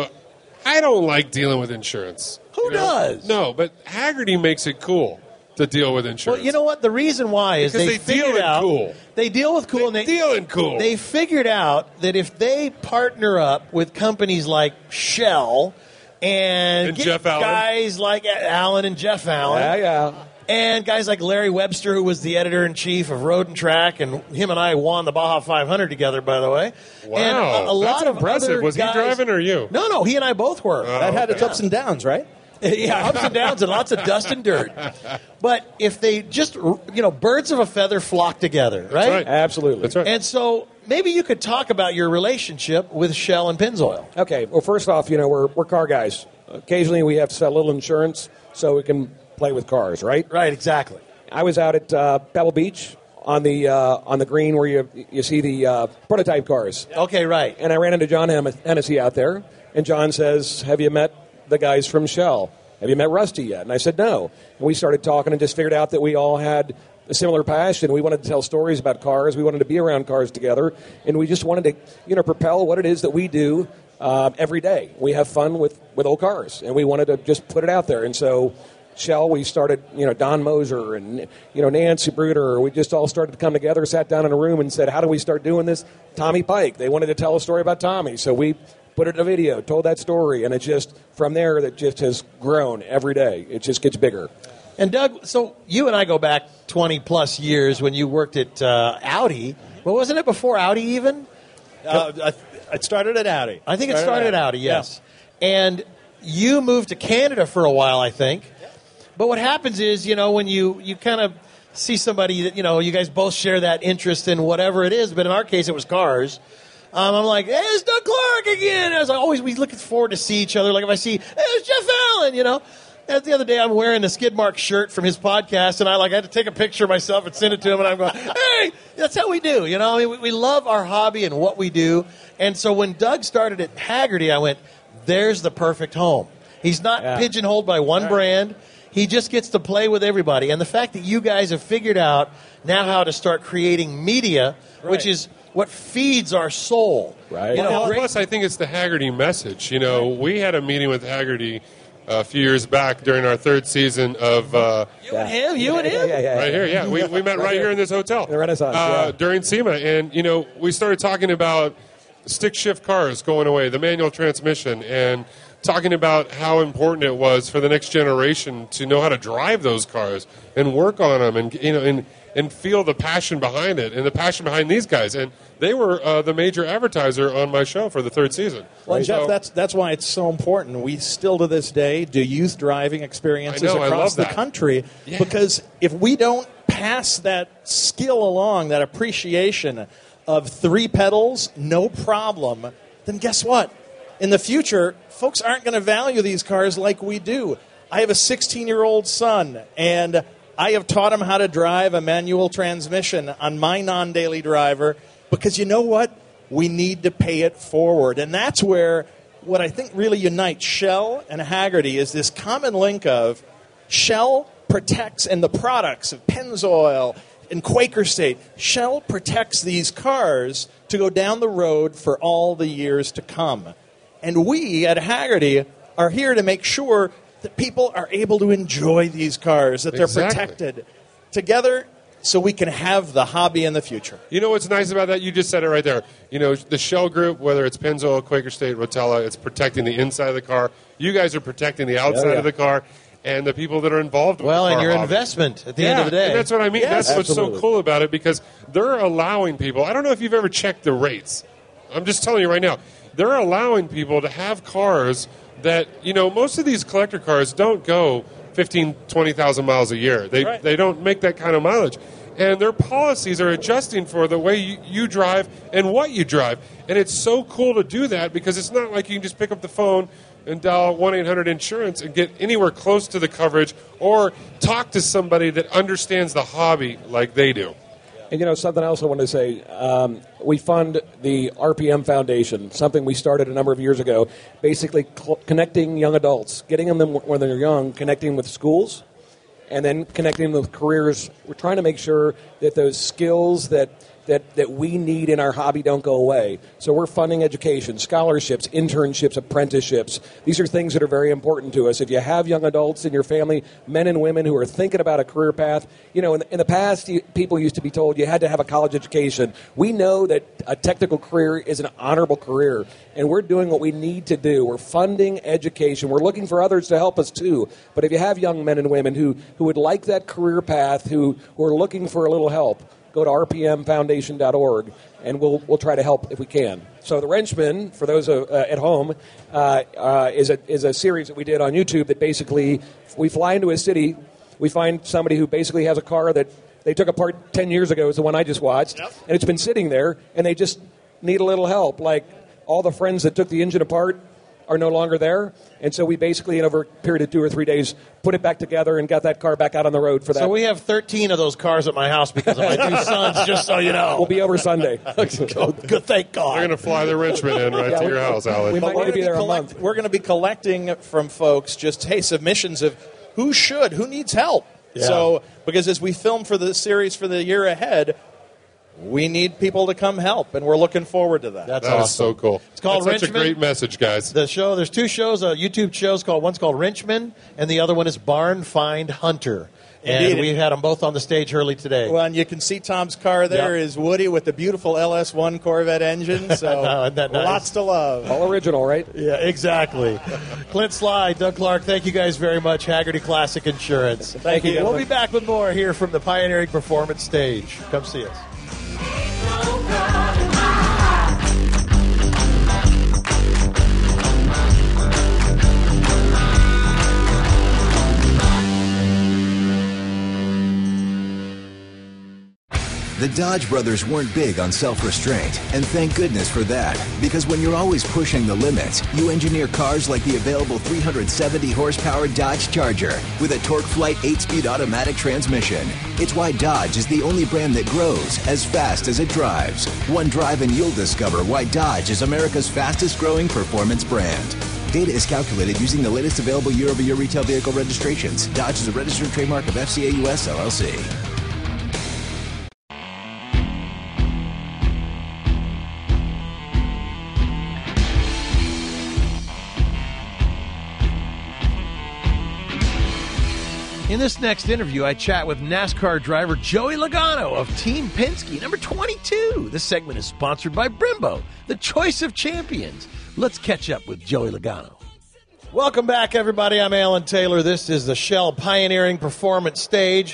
I don't like dealing with insurance. Who does? No, but Hagerty makes it cool to deal with insurance. Well, you know what? The reason why is Because they they deal figured in out cool. They deal with cool. They deal in cool. They figured out that if they partner up with companies like Shell and get Jeff Allen. guys like Allen and Jeff Allen, and guys like Larry Webster, who was the editor-in-chief of Road and Track, and him and I won the Baja 500 together, by the way. Wow, and a lot that's of impressive. other Was he guys- driving or you? No, he and I both were. That had its ups and downs, right? Yeah, ups and downs and lots of dust and dirt. But if they just, birds of a feather flock together, right? That's right. Absolutely. That's right. And so maybe you could talk about your relationship with Shell and Pennzoil. Okay. Well, first off, we're car guys. Occasionally, we have to sell a little insurance so we can play with cars, right? Right, exactly. I was out at Pebble Beach on the green where you see the prototype cars. Okay, right. And I ran into John Hennessy out there, and John says, "Have you met the guys from Shell? Have you met Rusty yet?" And I said, "No." And we started talking and just figured out that we all had a similar passion. We wanted to tell stories about cars. We wanted to be around cars together, and we just wanted to, propel what it is that we do every day. We have fun with old cars, and we wanted to just put it out there. And so Shell, we started, Don Moser and, Nancy Bruder. We just all started to come together, sat down in a room and said, how do we start doing this? Tommy Pike. They wanted to tell a story about Tommy. So we put it in a video, told that story, and it just, from there, that just has grown every day. It just gets bigger. And Doug, so you and I go back 20-plus years when you worked at Audi. Well, wasn't it before Audi even? It started at Audi. I think it started at Audi, yes. Yeah. And you moved to Canada for a while, I think. But what happens is, when you kind of see somebody that, you guys both share that interest in whatever it is, but in our case it was cars. I'm like, hey, it's Doug Clark again. As we look forward to see each other. Like if I see, hey, it's Jeff Allen, And the other day I'm wearing the Skid Mark shirt from his podcast, and I had to take a picture of myself and send it to him, and I'm going, hey, that's how we do. We love our hobby and what we do. And so when Doug started at Hagerty, I went, there's the perfect home. He's not pigeonholed by one brand. He just gets to play with everybody. And the fact that you guys have figured out now how to start creating media, which is what feeds our soul. Right. Plus, I think it's the Hagerty message. We had a meeting with Hagerty a few years back during our third season of... You and him? Right here, yeah. We met right here in this hotel. The Renaissance, during SEMA. And, we started talking about stick-shift cars going away, the manual transmission, and talking about how important it was for the next generation to know how to drive those cars and work on them. And, and feel the passion behind it and the passion behind these guys. And they were the major advertiser on my show for the third season. Well, So- Jeff, that's why it's so important. We still to this day do youth driving experiences I know, I across love the that. country because if we don't pass that skill along, that appreciation of 3 pedals, no problem, then guess what? In the future, folks aren't going to value these cars like we do. I have a 16-year-old son, and I have taught him how to drive a manual transmission on my non-daily driver because you know what? We need to pay it forward. And that's where what I think really unites Shell and Hagerty is this common link of Shell protects, and the products of Pennzoil and Quaker State, Shell protects these cars to go down the road for all the years to come. And we at Hagerty are here to make sure that people are able to enjoy these cars, that they're Exactly. protected together so we can have the hobby in the future. You know what's nice about that? You just said it right there. You know, the Shell Group, whether it's Pennzoil, Quaker State, Rotella, it's protecting the inside of the car. You guys are protecting the outside of the car and the people that are involved with Well, the and car your hobby. investment at the end of the day. And that's what I mean. Yes. That's what's Absolutely. so cool about it because they're allowing people. I don't know if you've ever checked the rates. I'm just telling you right now. They're allowing people to have cars that, you know, most of these collector cars don't go 15, 20,000 miles a year. They don't make that kind of mileage. And their policies are adjusting for the way you drive and what you drive. And it's so cool to do that because it's not like you can just pick up the phone and dial 1-800-INSURANCE and get anywhere close to the coverage or talk to somebody that understands the hobby like they do. And, you know, something else I want to say. We fund the RPM Foundation, something we started a number of years ago, basically connecting young adults, getting them when they're young, connecting with schools, and then connecting them with careers. We're trying to make sure that those skills that we need in our hobby don't go away. So we're funding education, scholarships, internships, apprenticeships. These are things that are very important to us. If you have young adults in your family, men and women who are thinking about a career path, you know, in the past, people used to be told you had to have a college education. We know that a technical career is an honorable career, and we're doing what we need to do. We're funding education. We're looking for others to help us too. But if you have young men and women who would like that career path, who are looking for a little help, go to rpmfoundation.org, and we'll try to help if we can. So the Wrenchman, for those at home, is a series that we did on YouTube that basically we fly into a city, we find somebody who basically has a car that they took apart 10 years ago, is the one I just watched, and it's been sitting there, and they just need a little help. Like all the friends that took the engine apart are no longer there, and so we basically, over a period of 2 or 3 days, put it back together and got that car back out on the road for that. So we have 13 of those cars at my house because of my 2 sons, just so you know. We'll be over Sunday. Good, thank God. They're going to fly the Wrenchman in right to your house, Alan. We might need to be there a month. We're going to be collecting from folks just, hey, submissions of who needs help. Yeah. So, because as we film for the series for the year ahead, we need people to come help, and we're looking forward to that. That's That is awesome. so cool. It's called That's such a Wrenchman. great message, guys. The show, there's 2 shows, YouTube shows called, one's called Wrenchman, and the other one is Barn Find Hunter. And Indeed. we had them both on the stage early today. Well, and you can see Tom's car there is Woody with the beautiful LS1 Corvette engine, so Isn't that nice? lots to love. All original, right? Yeah, exactly. Clint Sly, Doug Clark, thank you guys very much. Hagerty Classic Insurance. Thank you. We'll be back with more here from the Pioneering Performance stage. Come see us. The Dodge brothers weren't big on self-restraint, and thank goodness for that. Because when you're always pushing the limits, you engineer cars like the available 370 horsepower Dodge Charger with a Torque Flight 8-speed automatic transmission. It's why Dodge is the only brand that grows as fast as it drives. One drive and you'll discover why Dodge is America's fastest growing performance brand. Data is calculated using the latest available year-over-year retail vehicle registrations. Dodge is a registered trademark of FCA US LLC. In this next interview, I chat with NASCAR driver Joey Logano of Team Penske, number 22. This segment is sponsored by Brembo, the choice of champions. Let's catch up with Joey Logano. Welcome back, everybody. I'm Alan Taylor. This is the Shell Pioneering Performance stage.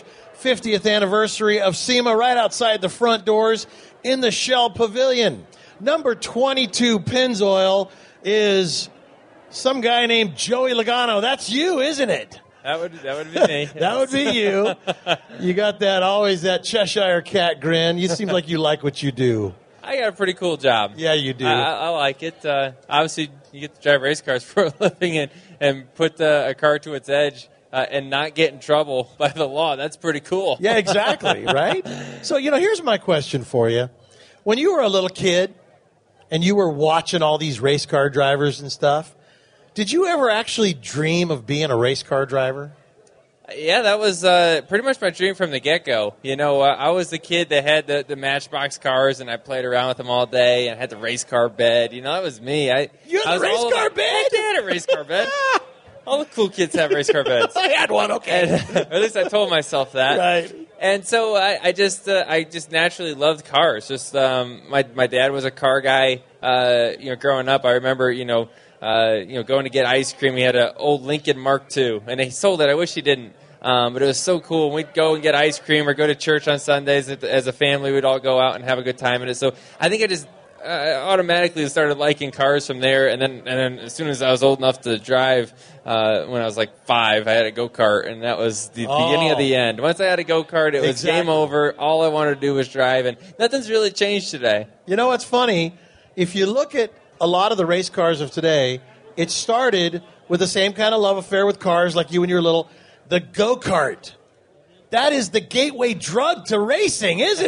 50th anniversary of SEMA right outside the front doors in the Shell Pavilion. Number 22 Pennzoil is some guy named Joey Logano. That's you, isn't it? That would be me. That would be you. You got that Cheshire cat grin. You seem like you like what you do. I got a pretty cool job. Yeah, you do. I like it. Obviously, you get to drive race cars for a living and put a car to its edge and not get in trouble by the law. That's pretty cool. Yeah, exactly, right? So, here's my question for you. When you were a little kid and you were watching all these race car drivers and stuff, did you ever actually dream of being a race car driver? Yeah, that was pretty much my dream from the get-go. I was the kid that had the Matchbox cars, and I played around with them all day, and I had the race car bed. That was me. You had the race car bed? I had a race car bed. All the cool kids have race car beds. I had one, okay. Or at least I told myself that. Right. And so I just naturally loved cars. Just my dad was a car guy. Growing up, I remember going to get ice cream. He had an old Lincoln Mark II, and he sold it. I wish he didn't. But it was so cool. We'd go and get ice cream or go to church on Sundays as a family. We'd all go out and have a good time in it. So I think I just automatically started liking cars from there. And then as soon as I was old enough to drive, when I was like 5, I had a go-kart, and that was the beginning of the end. Once I had a go-kart, it was game over. All I wanted to do was drive, and nothing's really changed today. You know what's funny? If you look at a lot of the race cars of today, it started with the same kind of love affair with cars like you when you were little. The go-kart. That is the gateway drug to racing, isn't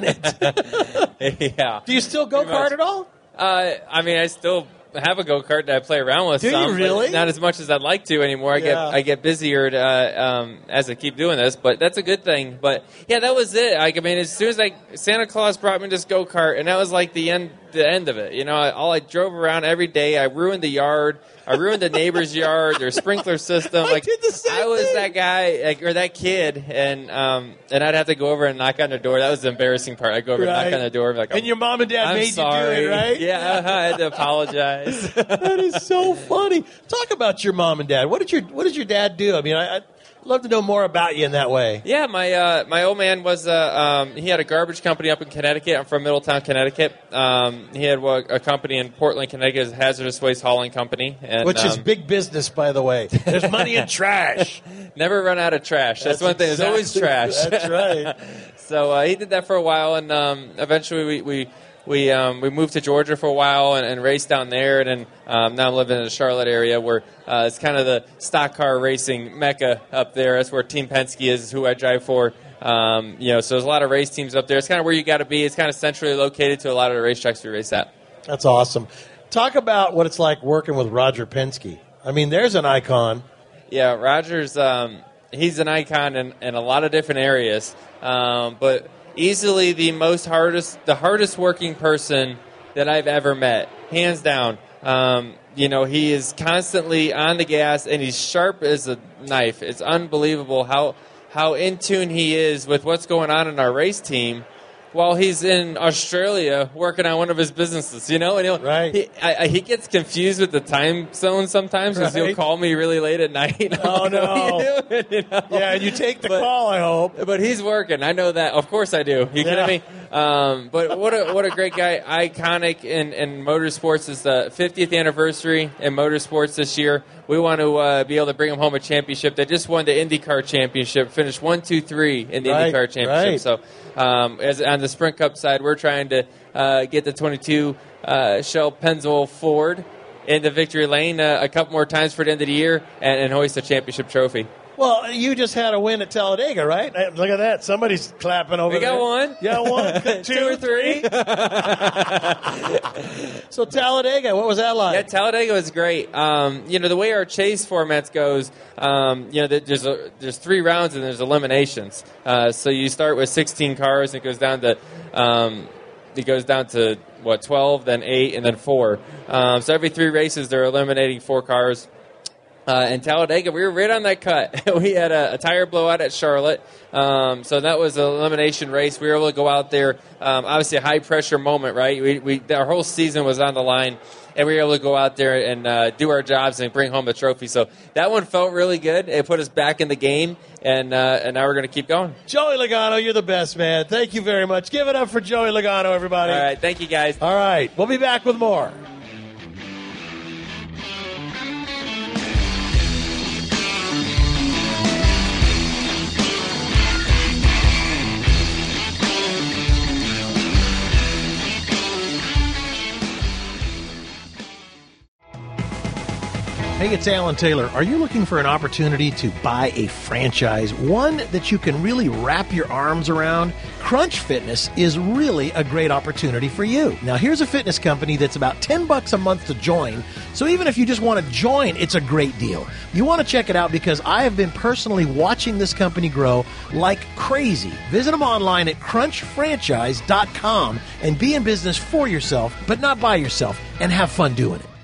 it? Yeah. Do you still go-kart at all? I still have a go-kart that I play around with. Do you really? Not as much as I'd like to anymore. I get busier as I keep doing this, but that's a good thing. But yeah, that was it. As soon as Santa Claus brought me this go-kart, and that was like the end of it. I drove around every day. I ruined the yard. I ruined the neighbor's yard, their sprinkler system. I did the same I was thing. that guy, or that kid, and I'd have to go over and knock on their door. That was the embarrassing part. I'd go over and knock on the door and be like, and your mom and dad I'm made sorry. you do it, right? Yeah, I had to apologize. That is so funny. Talk about your mom and dad. What did your dad do? I'd love to know more about you in that way. Yeah, my old man was he had a garbage company up in Connecticut. I'm from Middletown, Connecticut. He had a company in Portland, Connecticut, a hazardous waste hauling company, which is big business, by the way. There's money in trash. Never run out of trash. That's one thing. There's always trash. That's right. So he did that for a while, and eventually we moved to Georgia for a while and raced down there, and then now I'm living in the Charlotte area where it's kind of the stock car racing mecca up there. That's where Team Penske is who I drive for. So there's a lot of race teams up there. It's kind of where you got to be. It's kind of centrally located to a lot of the racetracks we race at. That's awesome. Talk about what it's like working with Roger Penske. There's an icon. Yeah, Roger's he's an icon in a lot of different areas, but easily the hardest working person that I've ever met, hands down. He is constantly on the gas, and he's sharp as a knife. It's unbelievable how in tune he is with what's going on in our race team while he's in Australia working on one of his businesses, and he gets confused with the time zone sometimes because he'll call me really late at night. Oh, no. What are you doing? Yeah, and you take the call, I hope. But he's working. I know that. Of course I do. You kidding me? But what a great guy. Iconic in motorsports. Is the 50th anniversary in motorsports this year. We want to be able to bring him home a championship. They just won the IndyCar championship, finished 1, 2, 3 in the IndyCar championship. Right. So as on the Sprint Cup side, we're trying to get the 22 Shell Pennzoil Ford into victory lane a couple more times for the end of the year and hoist a championship trophy. Well, you just had a win at Talladega, right? Look at that. Somebody's clapping over there. We got one. You got one? 2 or 3. So Talladega, what was that like? Yeah, Talladega was great. The way our chase formats goes, there's 3 rounds and there's eliminations. So you start with 16 cars and it goes down to 12, then 8, and then 4. So every 3 races they're eliminating 4 cars. in Talladega, we were right on that cut. We had a tire blowout at Charlotte, so that was an elimination race. We were able to go out there, obviously a high-pressure moment, right? Our whole season was on the line, and we were able to go out there and do our jobs and bring home the trophy. So that one felt really good. It put us back in the game, and now we're going to keep going. Joey Logano, you're the best, man. Thank you very much. Give it up for Joey Logano, everybody. All right, thank you, guys. All right, we'll be back with more. Hey, it's Alan Taylor. Are you looking for an opportunity to buy a franchise, one that you can really wrap your arms around? Crunch Fitness is really a great opportunity for you. Now, here's a fitness company that's about $10 a month to join, so even if you just want to join, it's a great deal. You want to check it out because I have been personally watching this company grow like crazy. Visit them online at crunchfranchise.com and be in business for yourself, but not by yourself, and have fun doing it.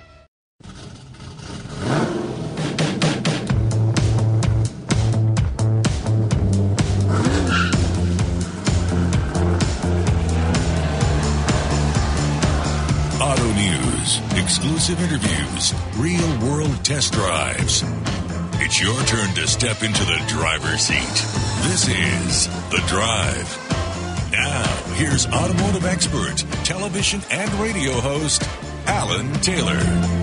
Auto news, exclusive interviews, real-world test drives. It's your turn to step into the driver's seat. This is The Drive. Now, here's automotive expert, television and radio host, Alan Taylor.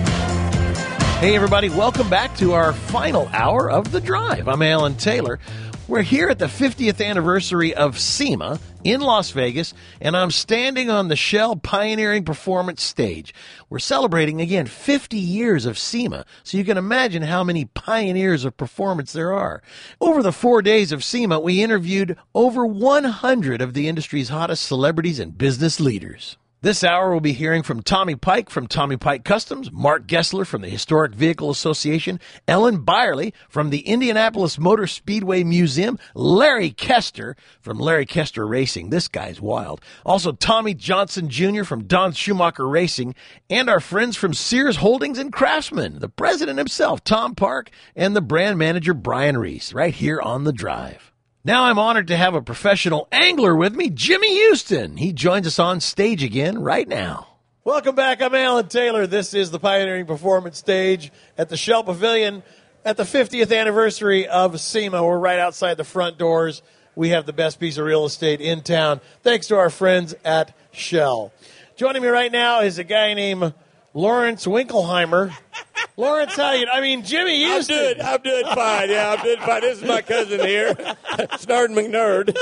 Hey, everybody. Welcome back to our final hour of The Drive. I'm Alan Taylor. We're here at the 50th anniversary of SEMA in Las Vegas, and I'm standing on the Shell Pioneering Performance stage. We're celebrating, again, 50 years of SEMA, so you can imagine how many pioneers of performance there are. Over the 4 days of SEMA, we interviewed over 100 of the industry's hottest celebrities and business leaders. This hour we'll be hearing from Tommy Pike from Tommy Pike Customs, Mark Gessler from the Historic Vehicle Association, Ellen Byerly from the Indianapolis Motor Speedway Museum, Larry Kester from Larry Kester Racing. This guy's wild. Also Tommy Johnson Jr. from Don Schumacher Racing, and our friends from Sears Holdings and Craftsman, the president himself, Tom Park, and the brand manager, Brian Reese, right here on The Drive. Now I'm honored to have a professional angler with me, Jimmy Houston. He joins us on stage again right now. Welcome back. I'm Alan Taylor. This is the Pioneering Performance stage at the Shell Pavilion at the 50th anniversary of SEMA. We're right outside the front doors. We have the best piece of real estate in town, thanks to our friends at Shell. Joining me right now is a guy named Lawrence Winkelheimer. Lawrence, Jimmy Houston. I'm doing fine. Yeah, I'm doing fine. This is my cousin here, Snurd McNerd.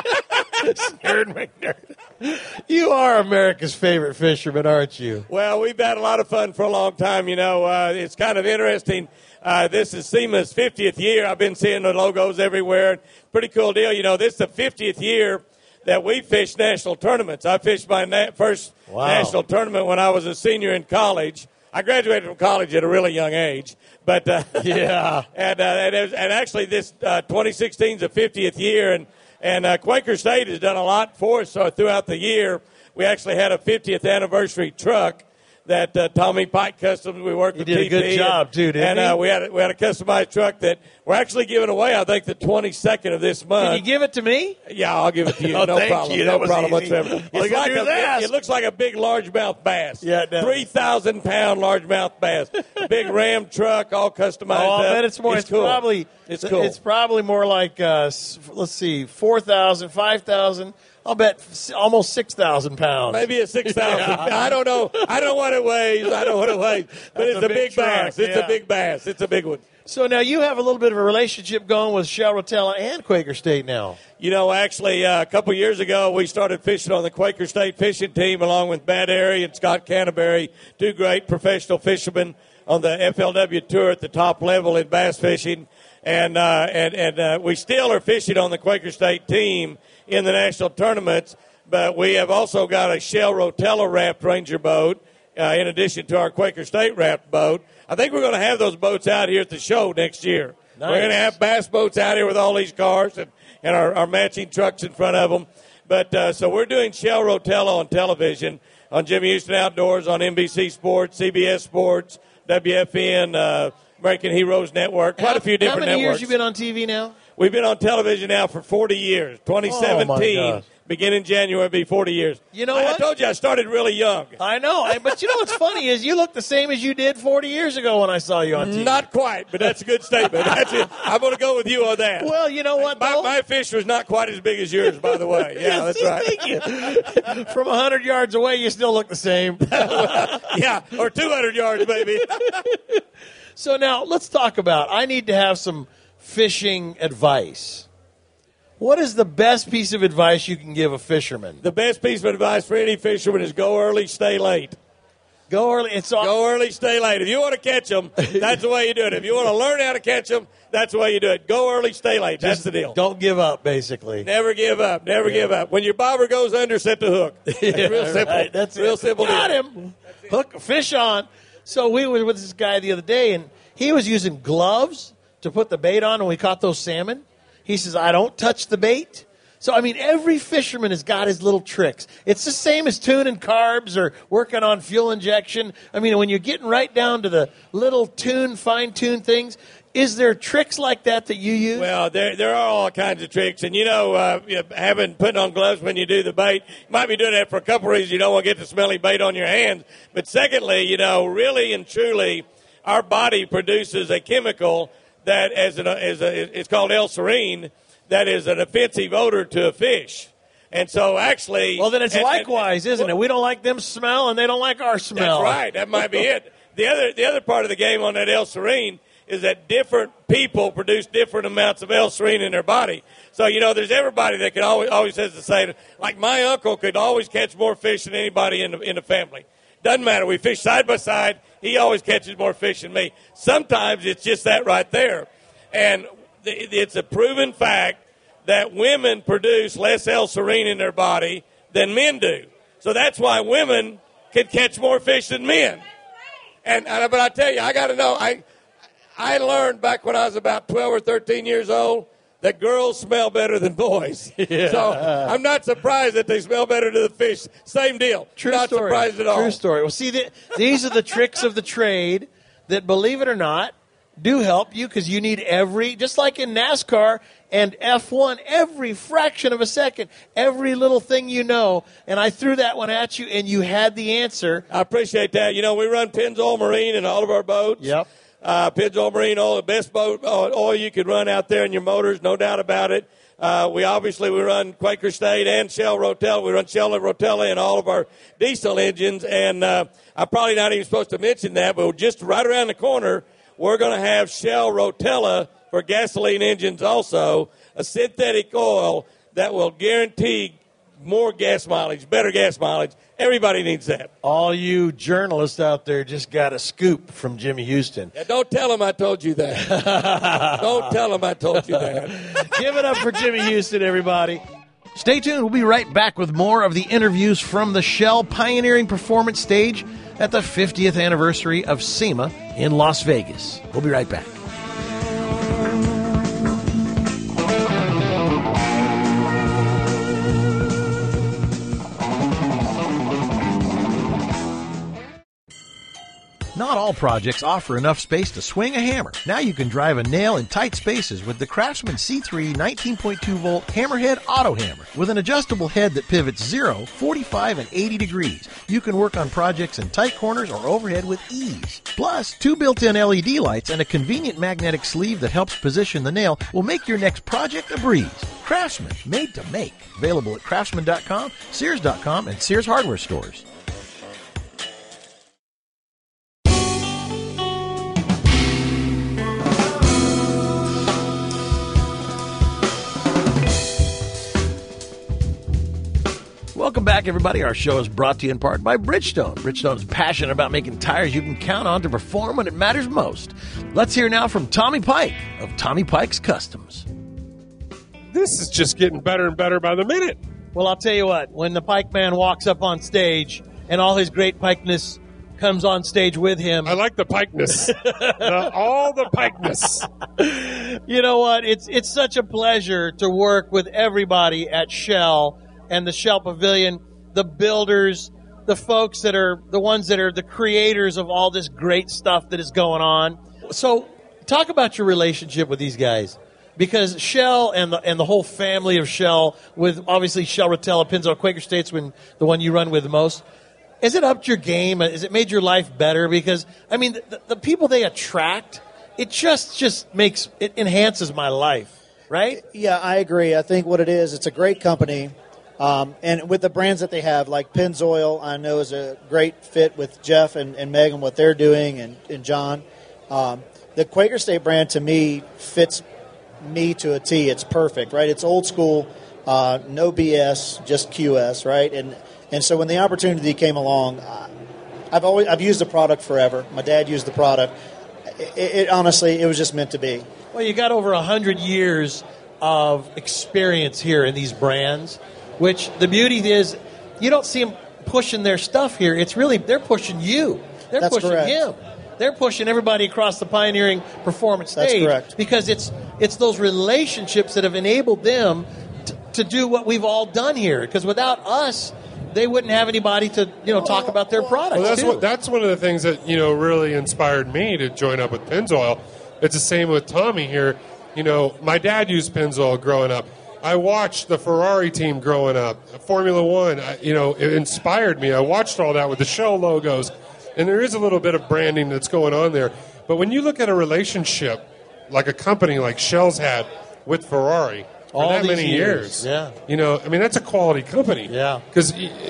Snurd McNerd. You are America's favorite fisherman, aren't you? Well, we've had a lot of fun for a long time. It's kind of interesting. This is SEMA's 50th year. I've been seeing the logos everywhere. Pretty cool deal. This is the 50th year that we fished national tournaments. I fished my first national tournament when I was a senior in college. I graduated from college at a really young age, but yeah. And actually, this 2016 is the 50th year, and Quaker State has done a lot for us throughout the year. We actually had a 50th anniversary truck that Tommy Pike Customs, we worked with. He did a good job too, didn't he? We had a customized truck that we're actually giving away. I think the 22nd of this month. Can you give it to me? Yeah, I'll give it to you. Oh, no thank problem. you. No That was problem easy. whatsoever. It It looks like a big largemouth bass. Yeah, it does. 3,000-pound largemouth bass. Big Ram truck, all customized. Oh, I up. bet it's more. It's cool. probably. It's cool. It's probably more like 4,000, 5,000. I'll bet almost 6,000 pounds. Maybe a 6,000. Yeah. I don't know. I don't know what it weighs. But it's a big bass. It's a big bass. It's a big one. So now you have a little bit of a relationship going with Shell Rotella and Quaker State now. Actually, a couple years ago, we started fishing on the Quaker State fishing team along with Matt Airy and Scott Canterbury, two great professional fishermen on the FLW Tour at the top level in bass fishing. And we still are fishing on the Quaker State team in the national tournaments, but we have also got a Shell Rotella wrapped Ranger boat in addition to our Quaker State wrapped boat. I think we're going to have those boats out here at the show next year. Nice. We're going to have bass boats out here with all these cars and our matching trucks in front of them. But so we're doing Shell Rotella on television, on Jimmy Houston Outdoors, on NBC Sports, CBS Sports, WFN, American Heroes Network, quite a few different How many networks. years you been on TV now? We've been on television now for 40 years. 2017, Oh, my gosh. beginning January, be 40 years. You know I what? told you I started really young. I know, but you know what's funny is you look the same as you did 40 years ago when I saw you on TV. Not quite, but that's a good statement. That's it. I'm going to go with you on that. Well, you know what, My fish was not quite as big as yours, by the way. Yeah, that's right. Thank you. From 100 yards away, you still look the same. Yeah, or 200 yards, maybe. So now let's talk about, I need to have some fishing advice. What is the best piece of advice you can give a fisherman? The best piece of advice for any fisherman is go early, stay late. Go early. Go early, stay late. If you want to catch them, that's the way you do it. If you want to learn how to catch them, that's the way you do it. Go early, stay late. That's the deal. Don't give up, basically. Never give up. Never give up. When your bobber goes under, set the hook. That's real simple. Right, that's real it. simple. Got deal. him. Hook, fish on. So we were with this guy the other day, and he was using gloves to put the bait on when we caught those salmon. He says, I don't touch the bait. So, I mean, every fisherman has got his little tricks. It's the same as tuning carbs or working on fuel injection. I mean, when you're getting right down to the little fine-tune things, is there tricks like that you use? Well, there are all kinds of tricks. And, putting on gloves when you do the bait, you might be doing that for a couple reasons. You don't want to get the smelly bait on your hands. But secondly, really and truly, our body produces a chemical that it's called L-serine, that is an offensive odor to a fish. And so actually... Well, then it's likewise, isn't it? We don't like them smell, and they don't like our smell. That's right. That might be it. The other part of the game on that L-serine is that different people produce different amounts of L-serine in their body. So, there's everybody that can always has to say, like my uncle could always catch more fish than anybody in the family. Doesn't matter. We fish side by side. He always catches more fish than me. Sometimes it's just that right there. And it's a proven fact that women produce less L-serine in their body than men do. So that's why women can catch more fish than men. But I tell you, I got to know, I learned back when I was about 12 or 13 years old that girls smell better than boys. Yeah. So I'm not surprised that they smell better to the fish. Same deal. True not story. surprised at all. True story. Well, see, these are the tricks of the trade that, believe it or not, do help you because you need just like in NASCAR and F1, every fraction of a second, every little thing you know. And I threw that one at you, and you had the answer. I appreciate that. We run Pennzoil Marine in all of our boats. Yep. Pennzoil Marine oil, the best boat oil you could run out there in your motors, no doubt about it. We run Quaker State and Shell Rotella. We run Shell and Rotella in all of our diesel engines. And I'm probably not even supposed to mention that, but just right around the corner, we're going to have Shell Rotella for gasoline engines also, a synthetic oil that will guarantee more gas mileage, better gas mileage. Everybody needs that. All you journalists out there just got a scoop from Jimmy Houston. Yeah, don't tell him I told you that. Don't tell him I told you that. Give it up for Jimmy Houston, everybody. Stay tuned. We'll be right back with more of the interviews from the Shell Pioneering Performance Stage at the 50th anniversary of SEMA in Las Vegas. We'll be right back. Not all projects offer enough space to swing a hammer. Now you can drive a nail in tight spaces with the Craftsman C3 19.2-volt Hammerhead Auto Hammer. With an adjustable head that pivots 0, 45, and 80 degrees, you can work on projects in tight corners or overhead with ease. Plus, 2 built-in LED lights and a convenient magnetic sleeve that helps position the nail will make your next project a breeze. Craftsman, made to make. Available at craftsman.com, Sears.com, and Sears hardware stores. Welcome back, everybody. Our show is brought to you in part by Bridgestone. Bridgestone is passionate about making tires you can count on to perform when it matters most. Let's hear now from Tommy Pike of Tommy Pike's Customs. This is just getting better and better by the minute. Well, I'll tell you what. When the Pike Man walks up on stage and all his great pikeness comes on stage with him. I like the pikeness. All the pikeness. You know what? It's such a pleasure to work with everybody at Shell and the Shell Pavilion, the builders, the folks that are the ones that are the creators of all this great stuff that is going on. So Talk about your relationship with these guys. Because Shell and the whole family of Shell, with obviously Shell, Rotella, Pennzoil, Quaker Statesman, the one you run with the most, has it upped your game? Has it made your life better? Because, I mean, the people they attract, it just enhances my life, right? Yeah, I agree. I think what it is, it's a great company. And with the brands that they have, like Pennzoil, I know is a great fit with Jeff and Megan, what they're doing, and John. The Quaker State brand, to me, fits me to a T. It's perfect, right? It's old school, no BS, just QS, right? And so when the opportunity came along, I've used the product forever. My dad used the product. It honestly, it was just meant to be. Well, you got over 100 years of experience here in these brands, which the beauty is you don't see them pushing their stuff here. It's really, they're pushing you. They're That's pushing correct. him. They're pushing everybody across the pioneering performance stage. That's correct. Because it's those relationships that have enabled them to do what we've all done here. Because without us, they wouldn't have anybody to talk about their products. Well, that's one of the things that really inspired me to join up with Pennzoil. It's the same with Tommy here. My dad used Pennzoil growing up. I watched the Ferrari team growing up, Formula One. It inspired me. I watched all that with the Shell logos. And there is a little bit of branding that's going on there. But when you look at a relationship like a company like Shell's had with Ferrari for All that these many years, yeah. That's a quality company. Yeah. Because,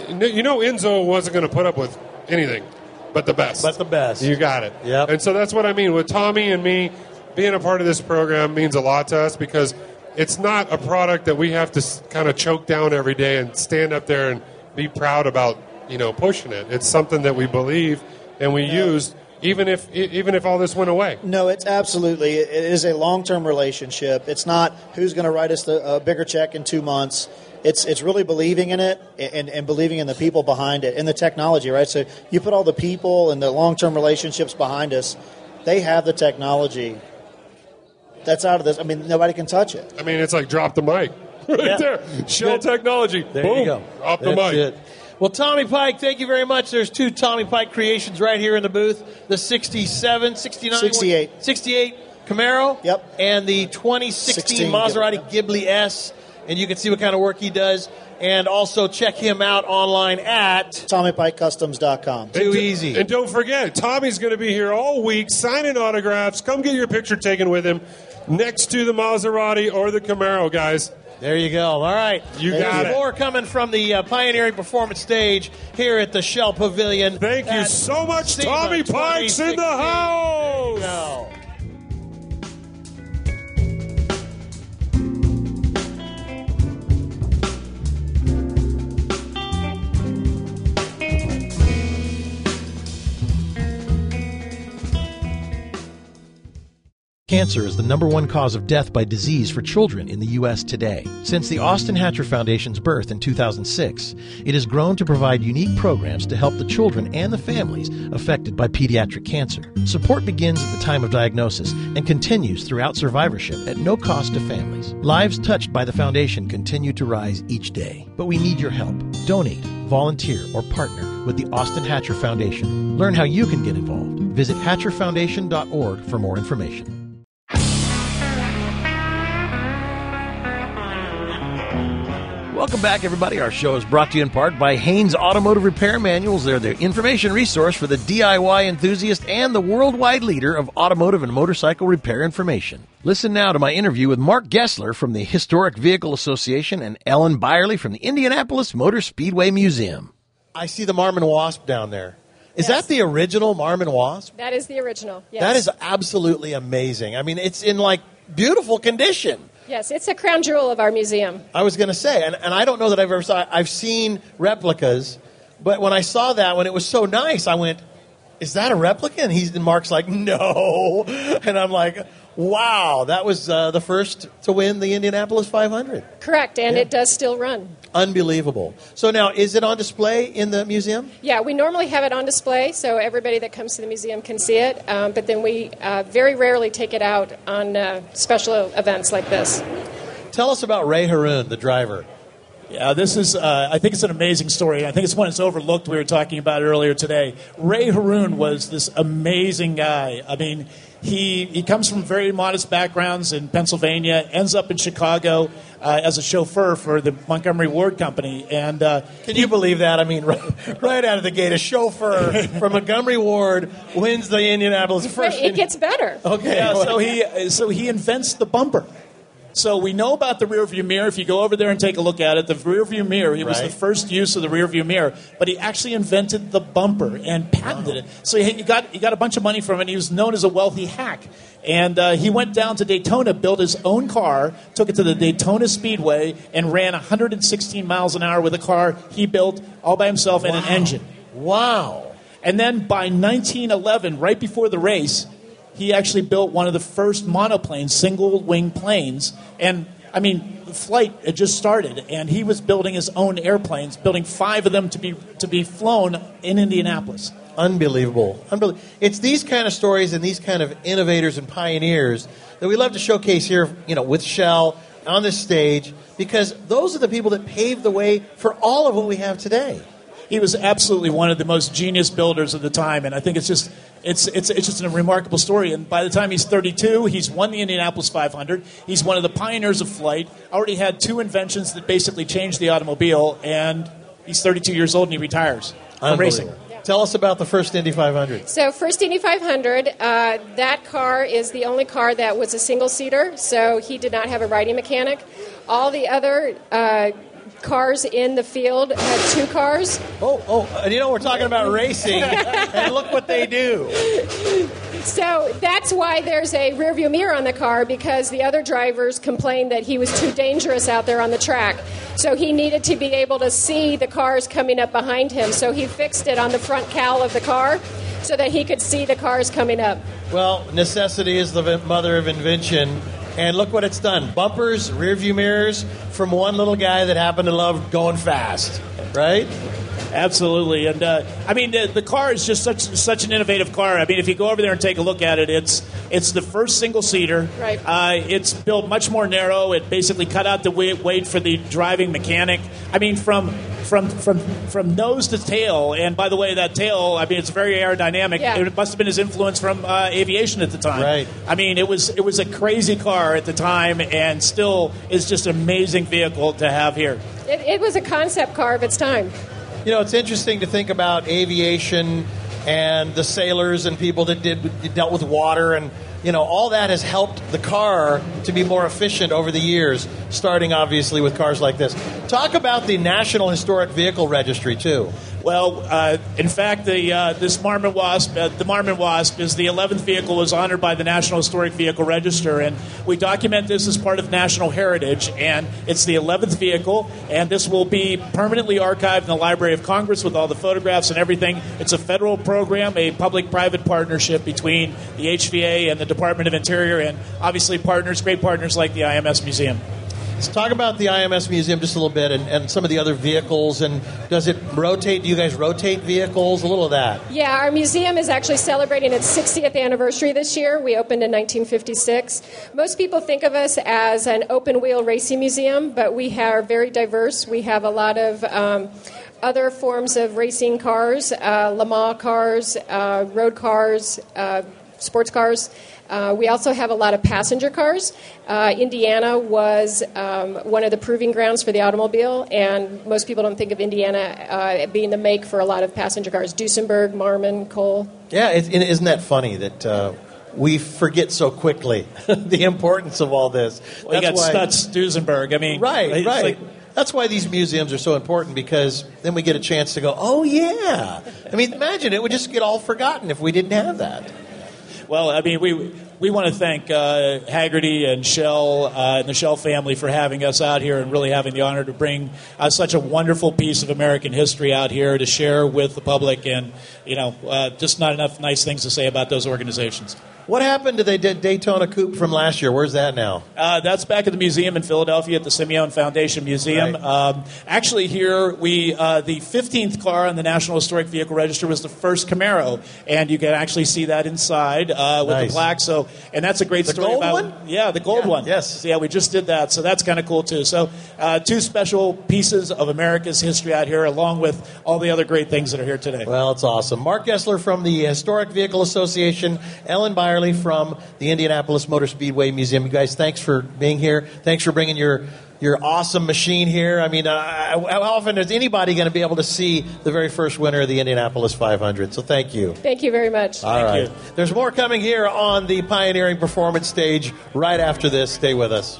Enzo wasn't going to put up with anything but the best. But the best. You got it. Yep. And so that's what I mean. With Tommy and me, being a part of this program means a lot to us because it's not a product that we have to kind of choke down every day and stand up there and be proud about pushing it. It's something that we believe and we use, even if all this went away. No, it's absolutely. It is a long-term relationship. It's not who's going to write us a bigger check in 2 months. It's really believing in it and believing in the people behind it and the technology, right? So you put all the people and the long-term relationships behind us. They have the technology. That's out of this. I mean, nobody can touch it. I mean, it's like drop the mic right there. Shell technology. There Boom. you go. Drop the That's mic. it. Well, Tommy Pike, thank you very much. There's 2 Tommy Pike creations right here in the booth. The 67, 69, 68 Camaro. Yep. And the 2016 16 Maserati Ghibli S. And you can see what kind of work he does. And also check him out online at TommyPikeCustoms.com. Too easy. And don't forget, Tommy's going to be here all week signing autographs. Come get your picture taken with him next to the Maserati or the Camaro, guys. There you go. All right. You got it. More coming from the Pioneering Performance stage here at the Shell Pavilion. Thank you so much, SEMA Tommy Pike's in the 2016. house. No. Cancer is the #1 cause of death by disease for children in the U.S. today. Since the Austin Hatcher Foundation's birth in 2006, it has grown to provide unique programs to help the children and the families affected by pediatric cancer. Support begins at the time of diagnosis and continues throughout survivorship at no cost to families. Lives touched by the foundation continue to rise each day. But we need your help. Donate, volunteer, or partner with the Austin Hatcher Foundation. Learn how you can get involved. Visit hatcherfoundation.org for more information. Welcome back, everybody. Our show is brought to you in part by Haynes Automotive Repair Manuals. They're the information resource for the DIY enthusiast and the worldwide leader of automotive and motorcycle repair information. Listen now to my interview with Mark Gessler from the Historic Vehicle Association and Ellen Byerly from the Indianapolis Motor Speedway Museum. I see the Marmon Wasp down there. Is that the original Marmon Wasp? That is the original, yes. That is absolutely amazing. I mean, it's in, beautiful condition. Yes, it's a crown jewel of our museum. I was going to say, and I don't know that I've ever saw. I've seen replicas, but when I saw that, when it was so nice, I went, "Is that a replica?" And Mark's like, "No," and I'm like, "Wow, that was the first to win the Indianapolis 500." Correct, and it does still run. Unbelievable. So now, is it on display in the museum? Yeah, we normally have it on display, so everybody that comes to the museum can see it. But then we very rarely take it out on special events like this. Tell us about Ray Haroon, the driver. Yeah, this is, I think it's an amazing story. I think it's one that's overlooked. We were talking about it earlier today. Ray Haroon was this amazing guy. I mean, he comes from very modest backgrounds in Pennsylvania, ends up in Chicago as a chauffeur for the Montgomery Ward Company. And can you believe that? I mean, right out of the gate, a chauffeur from Montgomery Ward wins the Indianapolis first. It gets better. Okay. Yeah, so he invents the bumper. So we know about the rear view mirror. If you go over there and take a look at it, the rear view mirror, it was the first use of the rear view mirror, but he actually invented the bumper and patented it. So he got a bunch of money from it. He was known as a wealthy hack. And he went down to Daytona, built his own car, took it to the Daytona Speedway, and ran 116 miles an hour with a car he built all by himself and an engine. Wow. And then by 1911, right before the race, he actually built one of the first monoplanes, single-wing planes. And, I mean, the flight had just started, and he was building his own airplanes, building 5 of them to be flown in Indianapolis. Unbelievable. It's these kind of stories and these kind of innovators and pioneers that we love to showcase here, with Shell on this stage, because those are the people that paved the way for all of what we have today. He was absolutely one of the most genius builders of the time, and I think it's just a remarkable story. And by the time he's 32, he's won the Indianapolis 500. He's one of the pioneers of flight. Already had 2 inventions that basically changed the automobile, and he's 32 years old and he retires from racing. Tell us about the first Indy 500. So first Indy 500, that car is the only car that was a single-seater, so he did not have a riding mechanic. All the other cars in the field had 2 cars. And we're talking about racing, and look what they do. So that's why there's a rearview mirror on the car, because the other drivers complained that he was too dangerous out there on the track. So he needed to be able to see the cars coming up behind him. So he fixed it on the front cowl of the car so that he could see the cars coming up. Well, necessity is the mother of invention. And look what it's done. Bumpers, rearview mirrors from one little guy that happened to love going fast, right? Absolutely. And, the car is just such an innovative car. I mean, if you go over there and take a look at it, it's the first single-seater. Right. It's built much more narrow. It basically cut out the weight for the driving mechanic. I mean, from nose to tail, and by the way, that tail, I mean, it's very aerodynamic. Yeah. It must have been his influence from aviation at the time. Right. I mean, it was a crazy car at the time, and still is just an amazing vehicle to have here. It was a concept car of its time. It's interesting to think about aviation and the sailors and people that dealt with water, and all that has helped the car to be more efficient over the years, starting obviously with cars like this. Talk about the National Historic Vehicle Registry too. Well, in fact, this Marmon Wasp, the Marmon Wasp, is the 11th vehicle, was honored by the National Historic Vehicle Register, and we document this as part of national heritage. And it's the 11th vehicle, and this will be permanently archived in the Library of Congress with all the photographs and everything. It's a federal program, a public-private partnership between the HVA and the Department of Interior, and obviously great partners like the IMS Museum. Let's talk about the IMS Museum just a little bit, and some of the other vehicles. And does it rotate? Do you guys rotate vehicles? A little of that. Yeah, our museum is actually celebrating its 60th anniversary this year. We opened in 1956. Most people think of us as an open-wheel racing museum, but we are very diverse. We have a lot of other forms of racing cars, Le Mans cars, road cars, sports cars. We also have a lot of passenger cars. Indiana was one of the proving grounds for the automobile, and most people don't think of Indiana being the make for a lot of passenger cars. Duesenberg, Marmon, Cole. Yeah, isn't that funny that we forget so quickly the importance of all this? Well, you got Stutz, Duesenberg. I mean, right. That's why these museums are so important, because then we get a chance to go, oh, yeah. I mean, imagine it would just get all forgotten if we didn't have that. Well, I mean, we want to thank Hagerty and Shell and the Shell family for having us out here and really having the honor to bring such a wonderful piece of American history out here to share with the public, and just not enough nice things to say about those organizations. What happened to the Daytona Coupe from last year? Where's that now? That's back at the museum in Philadelphia at the Simeone Foundation Museum. Right. Actually, here the 15th car on the National Historic Vehicle Register was the first Camaro, and you can actually see that inside with Nice. the plaque. So, and that's a great story gold about one? Yeah, the gold one. Yes. So, yeah, we just did that, so that's kind of cool too. So, two special pieces of America's history out here, along with all the other great things that are here today. Well, it's awesome. Mark Gessler from the Historic Vehicle Association, Ellen Byerly from the Indianapolis Motor Speedway Museum. You guys, thanks for being here. Thanks for bringing your awesome machine here. I mean, how often is anybody going to be able to see the very first winner of the Indianapolis 500? So thank you. Thank you very much. All right. There's more coming here on the Pioneering Performance stage right after this. Stay with us.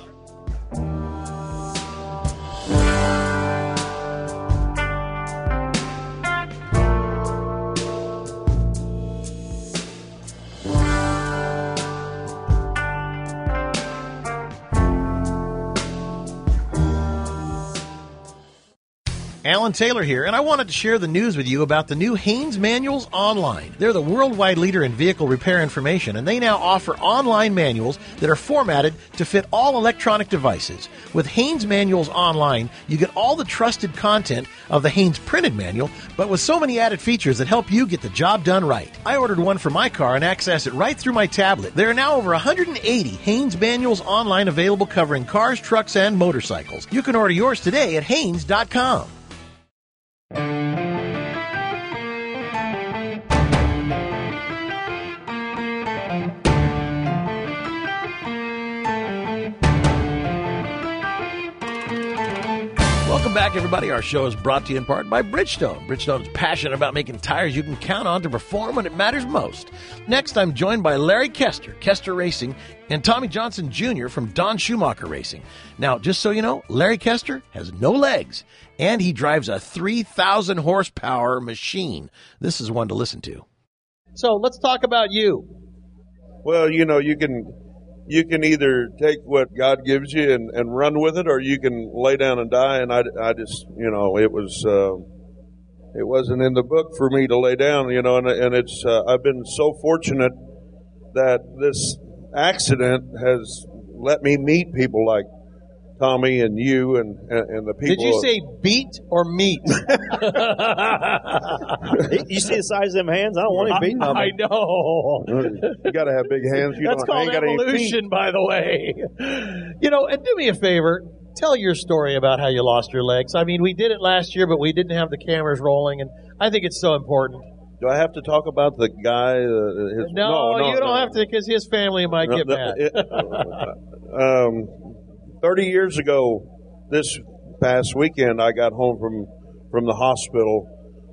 Alan Taylor here, and I wanted to share the news with you about the new Haynes Manuals Online. They're the worldwide leader in vehicle repair information, and they now offer online manuals that are formatted to fit all electronic devices. With Haynes Manuals Online, you get all the trusted content of the Haynes printed manual, but with so many added features that help you get the job done right. I ordered one for my car and access it right through my tablet. There are now over 180 Haynes Manuals Online available covering cars, trucks, and motorcycles. You can order yours today at Haynes.com. Welcome back, everybody. Our show is brought to you in part by Bridgestone. Bridgestone is passionate about making tires you can count on to perform when it matters most. Next, I'm joined by Larry Kester, Kester Racing, and Tommy Johnson Jr. from Don Schumacher Racing. Now, just so you know, Larry Kester has no legs, and he drives a 3,000 horsepower machine. This is one to listen to. So let's talk about you. Well, you know, you can either take what God gives you and run with it, or you can lay down and die. And I just, you know, it wasn't in the book for me to lay down, you know, and it's, I've been so fortunate that this accident has let me meet people like Tommy and you and the people. Did you say beat or meat? You see the size of them hands? I don't want to beat them. I know. You got to have big hands. That's called evolution, by the way. You know, and do me a favor. Tell your story about how you lost your legs. I mean, we did it last year, but we didn't have the cameras rolling, and I think it's so important. Do I have to talk about the guy? No, you don't have to, because his family might get mad. 30 years ago, this past weekend, I got home from the hospital.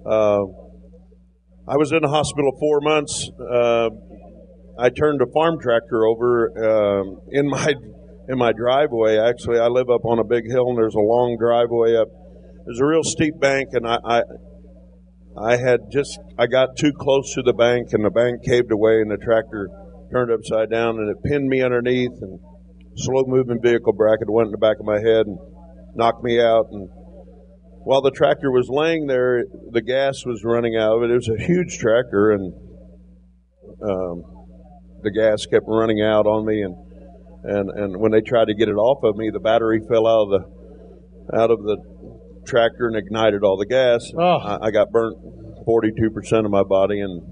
I was in the hospital 4 months. I turned a farm tractor over in my driveway. Actually, I live up on a big hill, and there's a long driveway up. There's a real steep bank, and I got too close to the bank, and the bank caved away, and the tractor turned upside down, and it pinned me underneath, and slow-moving vehicle bracket went in the back of my head and knocked me out. And while the tractor was laying there, the gas was running out of it. It was a huge tractor, and the gas kept running out on me. And when they tried to get it off of me, the battery fell out of the tractor and ignited all the gas. Oh. I got burnt 42% of my body, and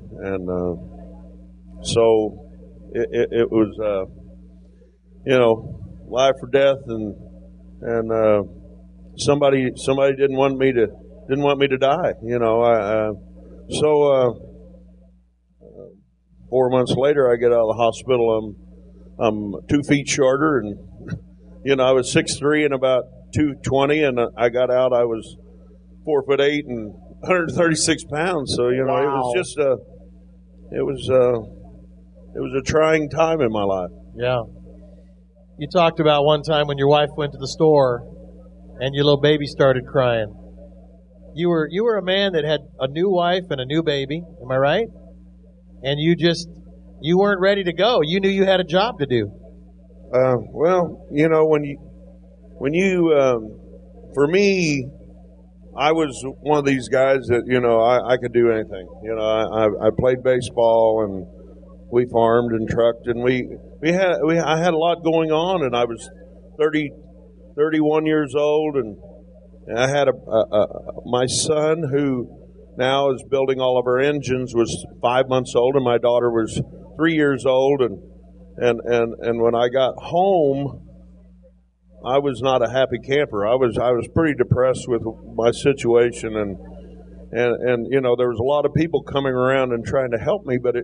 so it was. You know, life or death, and somebody didn't want me to die. You know, so 4 months later, I get out of the hospital. I'm 2 feet shorter, and you know, I was 6'3" and about 220, and I got out. I was 4'8" and 136 pounds. So you know, Wow. It was just it was a trying time in my life. Yeah. You talked about one time when your wife went to the store and your little baby started crying. You were a man that had a new wife and a new baby, am I right? And you weren't ready to go. You knew you had a job to do. Well, you know, when you for me, I was one of these guys that, you know, I could do anything. You know, I played baseball, and we farmed and trucked, and I had a lot going on, and I was 31 years old, and I had my son, who now is building all of our engines, was 5 months old, and my daughter was 3 years old, and when I got home, I was not a happy camper. I was pretty depressed with my situation, and you know, there was a lot of people coming around and trying to help me, but it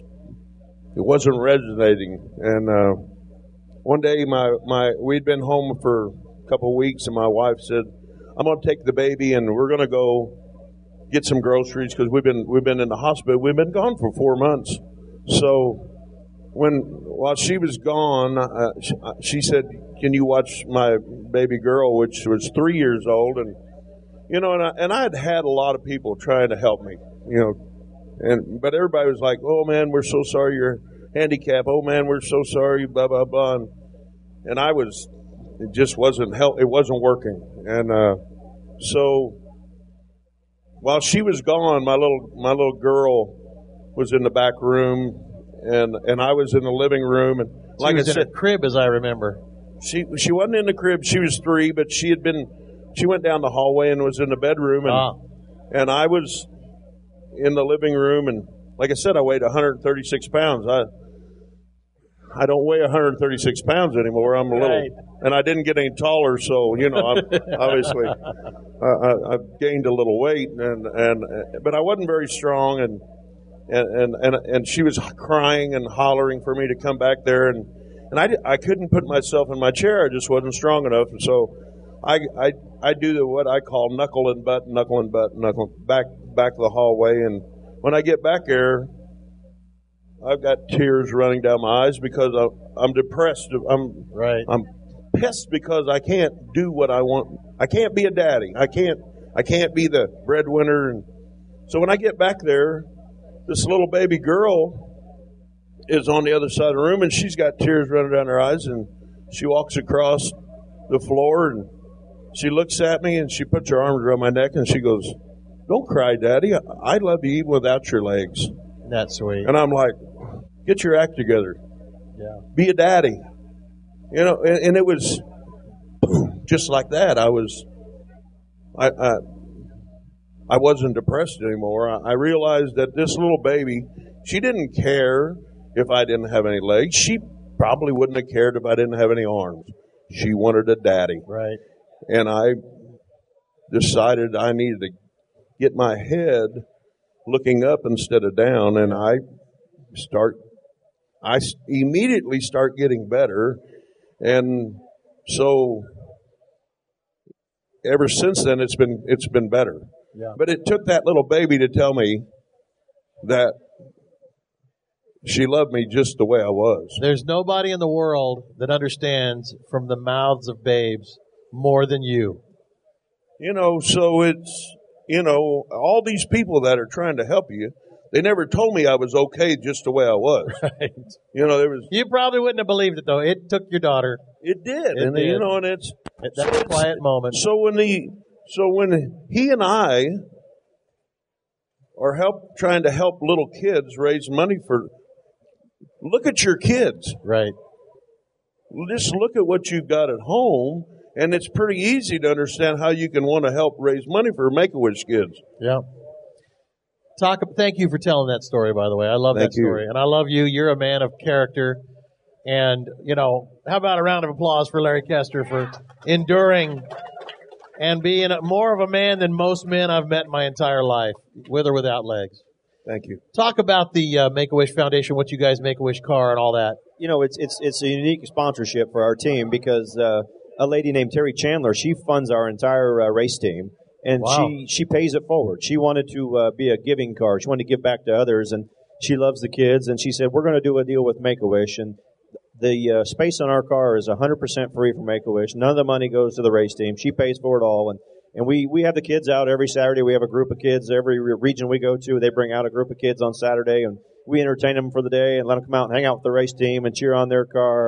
wasn't resonating. And one day, we'd been home for a couple of weeks, and my wife said, "I'm going to take the baby, and we're going to go get some groceries because we've been in the hospital. We've been gone for 4 months." So while she was gone, she said, "Can you watch my baby girl," which was 3 years old, and you know, and I had a lot of people trying to help me, you know, but everybody was like, "Oh man, we're so sorry you're handicapped. Oh man, we're so sorry, blah blah blah," and it just wasn't it wasn't working, and so while she was gone, my little girl was in the back room, and I was in the living room, and like she was I said, in a crib, as I remember. She wasn't in the crib. She was 3, but she went down the hallway and was in the bedroom, and I was in the living room, and like I said, I weighed 136 pounds. I don't weigh 136 pounds anymore. I'm a little, and I didn't get any taller, so you know, obviously I've gained a little weight, but I wasn't very strong, and she was crying and hollering for me to come back there, and I couldn't put myself in my chair. I just wasn't strong enough, and so I do what I call knuckle and butt, back the hallway, and when I get back there, I've got tears running down my eyes because I'm depressed. I'm pissed because I can't do what I want. I can't be a daddy. I can't be the breadwinner. And so when I get back there, this little baby girl is on the other side of the room, and she's got tears running down her eyes, and she walks across the floor, and she looks at me, and she puts her arms around my neck, and she goes, "Don't cry, Daddy. I love you even without your legs." That's sweet. And I'm like, "Get your act together. Yeah. Be a daddy." You know, and it was just like that. I wasn't depressed anymore. I realized that this little baby, she didn't care if I didn't have any legs. She probably wouldn't have cared if I didn't have any arms. She wanted a daddy. Right. And I decided I needed to get my head looking up instead of down, and I immediately start getting better, and so ever since then it's been better. Yeah. But it took that little baby to tell me that she loved me just the way I was. There's nobody in the world that understands from the mouths of babes more than you. You know, so it's, you know, all these people that are trying to help you, they never told me I was okay just the way I was. Right. You know, there was. You probably wouldn't have believed it, though. It took your daughter. It did. It did. You know, and it's. That's a quiet moment. So when he and I are trying to help little kids raise money for, look at your kids. Right. Just look at what you've got at home, and it's pretty easy to understand how you can want to help raise money for Make-A-Wish kids. Yeah. Thank you for telling that story, by the way. I love that story. And I love you. You're a man of character. And, you know, how about a round of applause for Larry Kester for enduring and being more of a man than most men I've met in my entire life, with or without legs. Thank you. Talk about the Make-A-Wish Foundation, what you guys Make-A-Wish car and all that. You know, it's a unique sponsorship for our team because a lady named Terry Chandler, she funds our entire race team, and Wow. she pays it forward. She wanted to be a giving car. She wanted to give back to others, and she loves the kids, and she said, we're going to do a deal with Make-A-Wish, and the space on our car is 100% free for Make-A-Wish. None of the money goes to the race team. She pays for it all, and we have the kids out every Saturday. We have a group of kids. Every region we go to, they bring out a group of kids on Saturday, and we entertain them for the day and let them come out and hang out with the race team and cheer on their car. And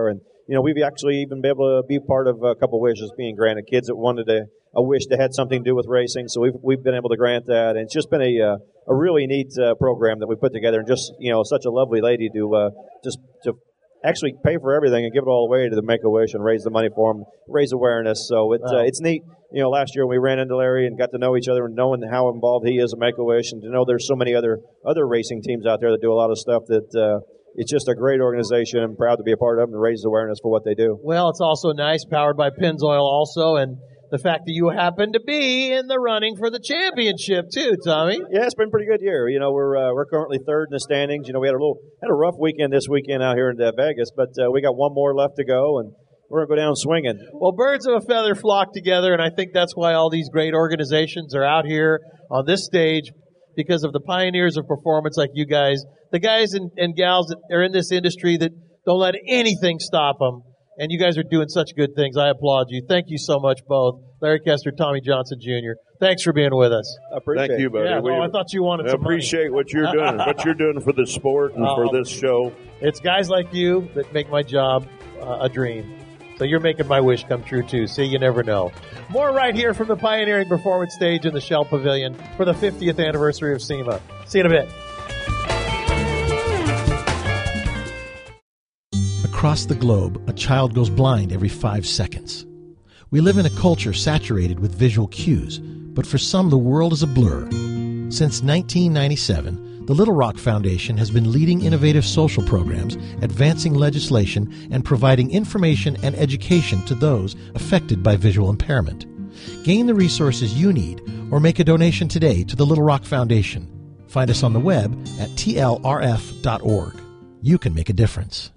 we've actually even been able to be part of a couple wishes being granted. Kids that wanted a wish that had something to do with racing, so we've been able to grant that. And it's just been a really neat program that we put together, and just such a lovely lady to actually pay for everything and give it all away to the Make-A-Wish and raise the money for them, raise awareness. So it's neat. Last year we ran into Larry and got to know each other, and knowing how involved he is in Make-A-Wish, and to know there's so many other racing teams out there that do a lot of stuff that it's just a great organization. I'm proud to be a part of them and raise awareness for what they do. Well, it's also nice, powered by Pennzoil also, and the fact that you happen to be in the running for the championship too, Tommy. Yeah, it's been a pretty good year. We're currently third in the standings. We had a rough weekend this weekend out here in Vegas, but we got one more left to go, and we're going to go down swinging. Well, birds of a feather flock together, and I think that's why all these great organizations are out here on this stage, because of the pioneers of performance like you guys, the guys and gals that are in this industry that don't let anything stop them. And you guys are doing such good things. I applaud you. Thank you so much, both. Larry Kester, Tommy Johnson Jr. Thanks for being with us. I appreciate it. Thank you, buddy. Yeah, I thought you wanted some money. I appreciate what you're doing, what you're doing for the sport and for this show. It's guys like you that make my job a dream. So you're making my wish come true, too. See, you never know. More right here from the Pioneering Performance Stage in the Shell Pavilion for the 50th anniversary of SEMA. See you in a bit. Across the globe, a child goes blind every 5 seconds. We live in a culture saturated with visual cues, but for some, the world is a blur. Since 1997, the Little Rock Foundation has been leading innovative social programs, advancing legislation, and providing information and education to those affected by visual impairment. Gain the resources you need or make a donation today to the Little Rock Foundation. Find us on the web at tlrf.org. You can make a difference.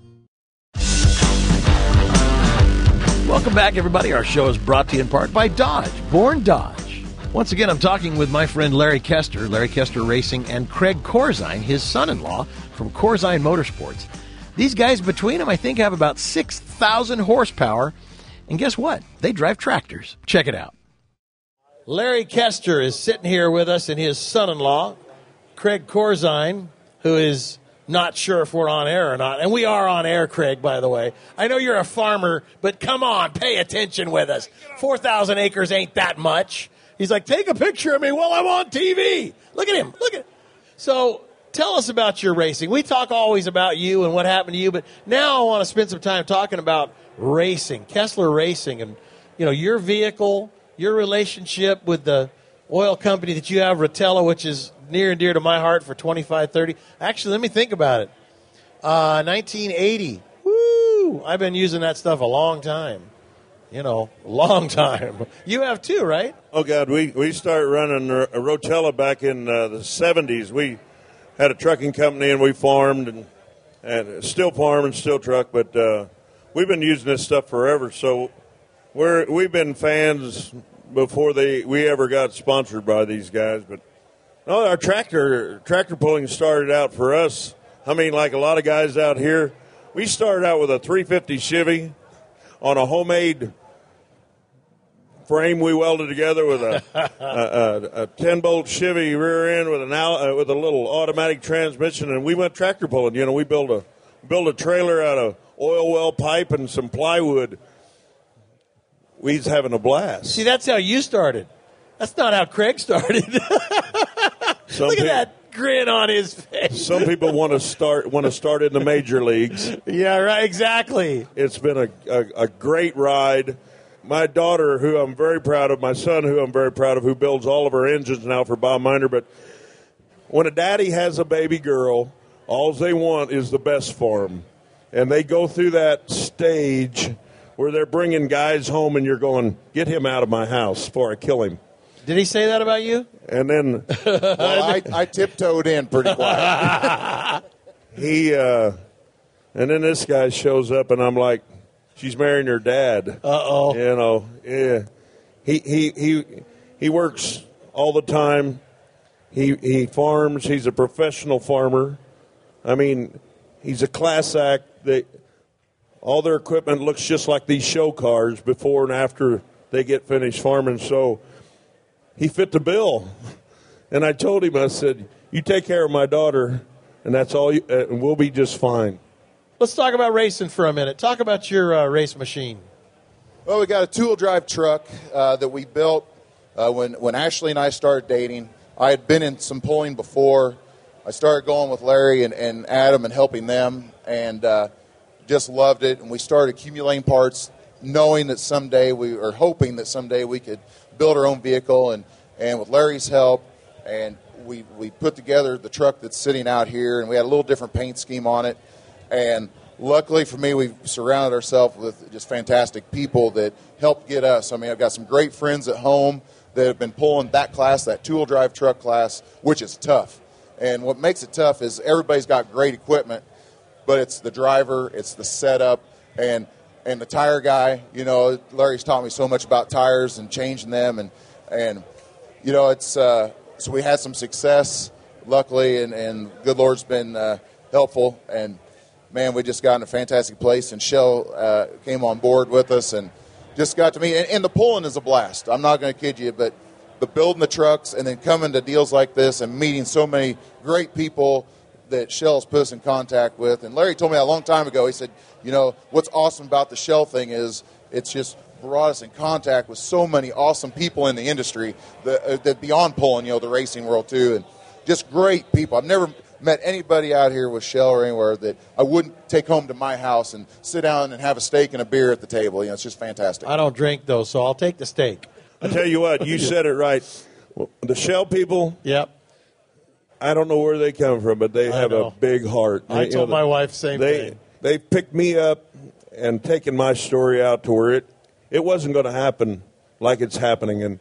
Welcome back, everybody. Our show is brought to you in part by Dodge, Born Dodge. Once again, I'm talking with my friend Larry Kester Racing, and Craig Corzine, his son-in-law from Corzine Motorsports. These guys between them, I think, have about 6,000 horsepower. And guess what? They drive tractors. Check it out. Larry Kester is sitting here with us, and his son-in-law, Craig Corzine, who is not sure if we're on air or not. And we are on air, Craig, by the way. I know you're a farmer, but come on, pay attention with us. 4,000 acres ain't that much. He's like, take a picture of me while I'm on TV. Look at him. Look at him. So tell us about your racing. We talk always about you and what happened to you, but now I want to spend some time talking about racing, Kessler Racing, and your vehicle, your relationship with the oil company that you have, Rotella, which is near and dear to my heart for 25, 30. Actually, let me think about it. 1980. Woo! I've been using that stuff a long time. Long time. You have too, right? Oh, God. We started running a Rotella back in the 70s. We had a trucking company, and we farmed and still farm and still truck, but we've been using this stuff forever. So we've been fans before we ever got sponsored by these guys. But no, our tractor pulling started out for us. I mean, like a lot of guys out here, we started out with a 350 Chevy on a homemade frame we welded together with a 10-bolt Chevy rear end with with a little automatic transmission, and we went tractor pulling. We built a trailer out of oil well pipe and some plywood. We was having a blast. See, that's how you started. That's not how Craig started. Look at that grin on his face. Some people want to start in the major leagues. Yeah, right. Exactly. It's been a great ride. My daughter, who I'm very proud of, my son, who I'm very proud of, who builds all of our engines now for Bob Miner. But when a daddy has a baby girl, all they want is the best for them, and they go through that stage where they're bringing guys home, and you're going, get him out of my house before I kill him. Did he say that about you? And then well, I tiptoed in pretty quiet. And then this guy shows up, and I'm like, she's marrying her dad. Uh-oh. Yeah. He works all the time. He farms. He's a professional farmer. I mean, he's a class act. All their equipment looks just like these show cars before and after they get finished farming. So he fit the bill. And I told him, I said, you take care of my daughter, and that's all, and we'll be just fine. Let's talk about racing for a minute. Talk about your race machine. Well, we got a two-wheel drive truck that we built when Ashley and I started dating. I had been in some pulling before. I started going with Larry and Adam and helping them, and just loved it. And we started accumulating parts, knowing that someday hoping that someday we could build our own vehicle. And with Larry's help, and we put together the truck that's sitting out here, and we had a little different paint scheme on it. And luckily for me, we've surrounded ourselves with just fantastic people that helped get us. I mean, I've got some great friends at home that have been pulling that class, that two-wheel drive truck class, which is tough. And what makes it tough is everybody's got great equipment, but it's the driver, it's the setup, and the tire guy. You know, Larry's taught me so much about tires and changing them, and you know, it's so we had some success, luckily, and good Lord's been helpful. And man, we just got in a fantastic place, and Shell came on board with us and just got to meet. And the pulling is a blast. I'm not going to kid you, but the building the trucks and then coming to deals like this and meeting so many great people that Shell's put us in contact with. And Larry told me a long time ago, he said, you know, what's awesome about the Shell thing is it's just brought us in contact with so many awesome people in the industry that beyond pulling, you know, the racing world too, and just great people. I've never met anybody out here with Shell or anywhere that I wouldn't take home to my house and sit down and have a steak and a beer at the table. You know, it's just fantastic. I don't drink, though, so I'll take the steak. I tell you what, you said it right. The Shell people, yep. I don't know where they come from, but they have a big heart. I told my wife same thing. They picked me up and taken my story out to where it wasn't going to happen like it's happening, and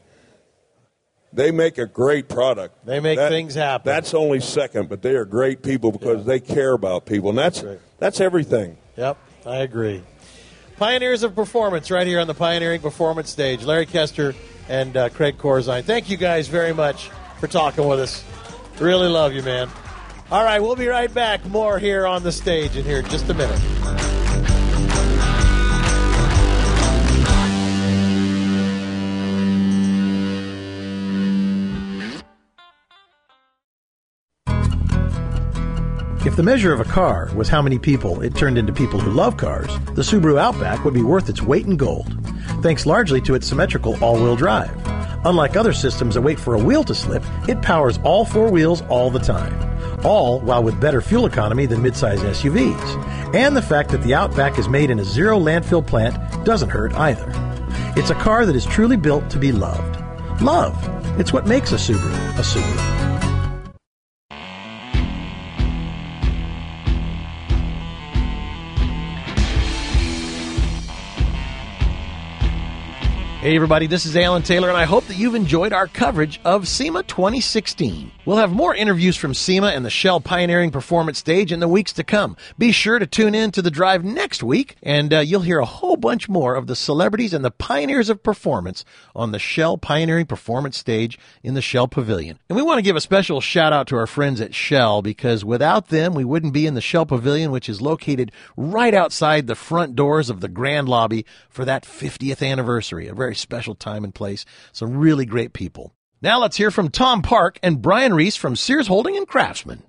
they make a great product. They make things happen. That's only second, but they are great people because they care about people, and that's everything. Yep, I agree. Pioneers of Performance right here on the Pioneering Performance stage. Larry Kester and Craig Corzine. Thank you guys very much for talking with us. Really love you, man. All right, we'll be right back. More here on the stage in here in just a minute. If the measure of a car was how many people it turned into people who love cars, the Subaru Outback would be worth its weight in gold, thanks largely to its symmetrical all-wheel drive. Unlike other systems that wait for a wheel to slip, it powers all four wheels all the time, all while with better fuel economy than midsize SUVs. And the fact that the Outback is made in a zero landfill plant doesn't hurt either. It's a car that is truly built to be loved. Love. It's what makes a Subaru a Subaru. Hey everybody, this is Alan Taylor, and I hope that you've enjoyed our coverage of SEMA 2016. We'll have more interviews from SEMA and the Shell Pioneering Performance stage in the weeks to come. Be sure to tune in to The Drive next week, and you'll hear a whole bunch more of the celebrities and the pioneers of performance on the Shell Pioneering Performance stage in the Shell Pavilion. And we want to give a special shout out to our friends at Shell, because without them, we wouldn't be in the Shell Pavilion, which is located right outside the front doors of the Grand Lobby for that 50th anniversary, a very special time and place. Some really great people. Now let's hear from Tom Park and Brian Reese from Sears Holding and Craftsman.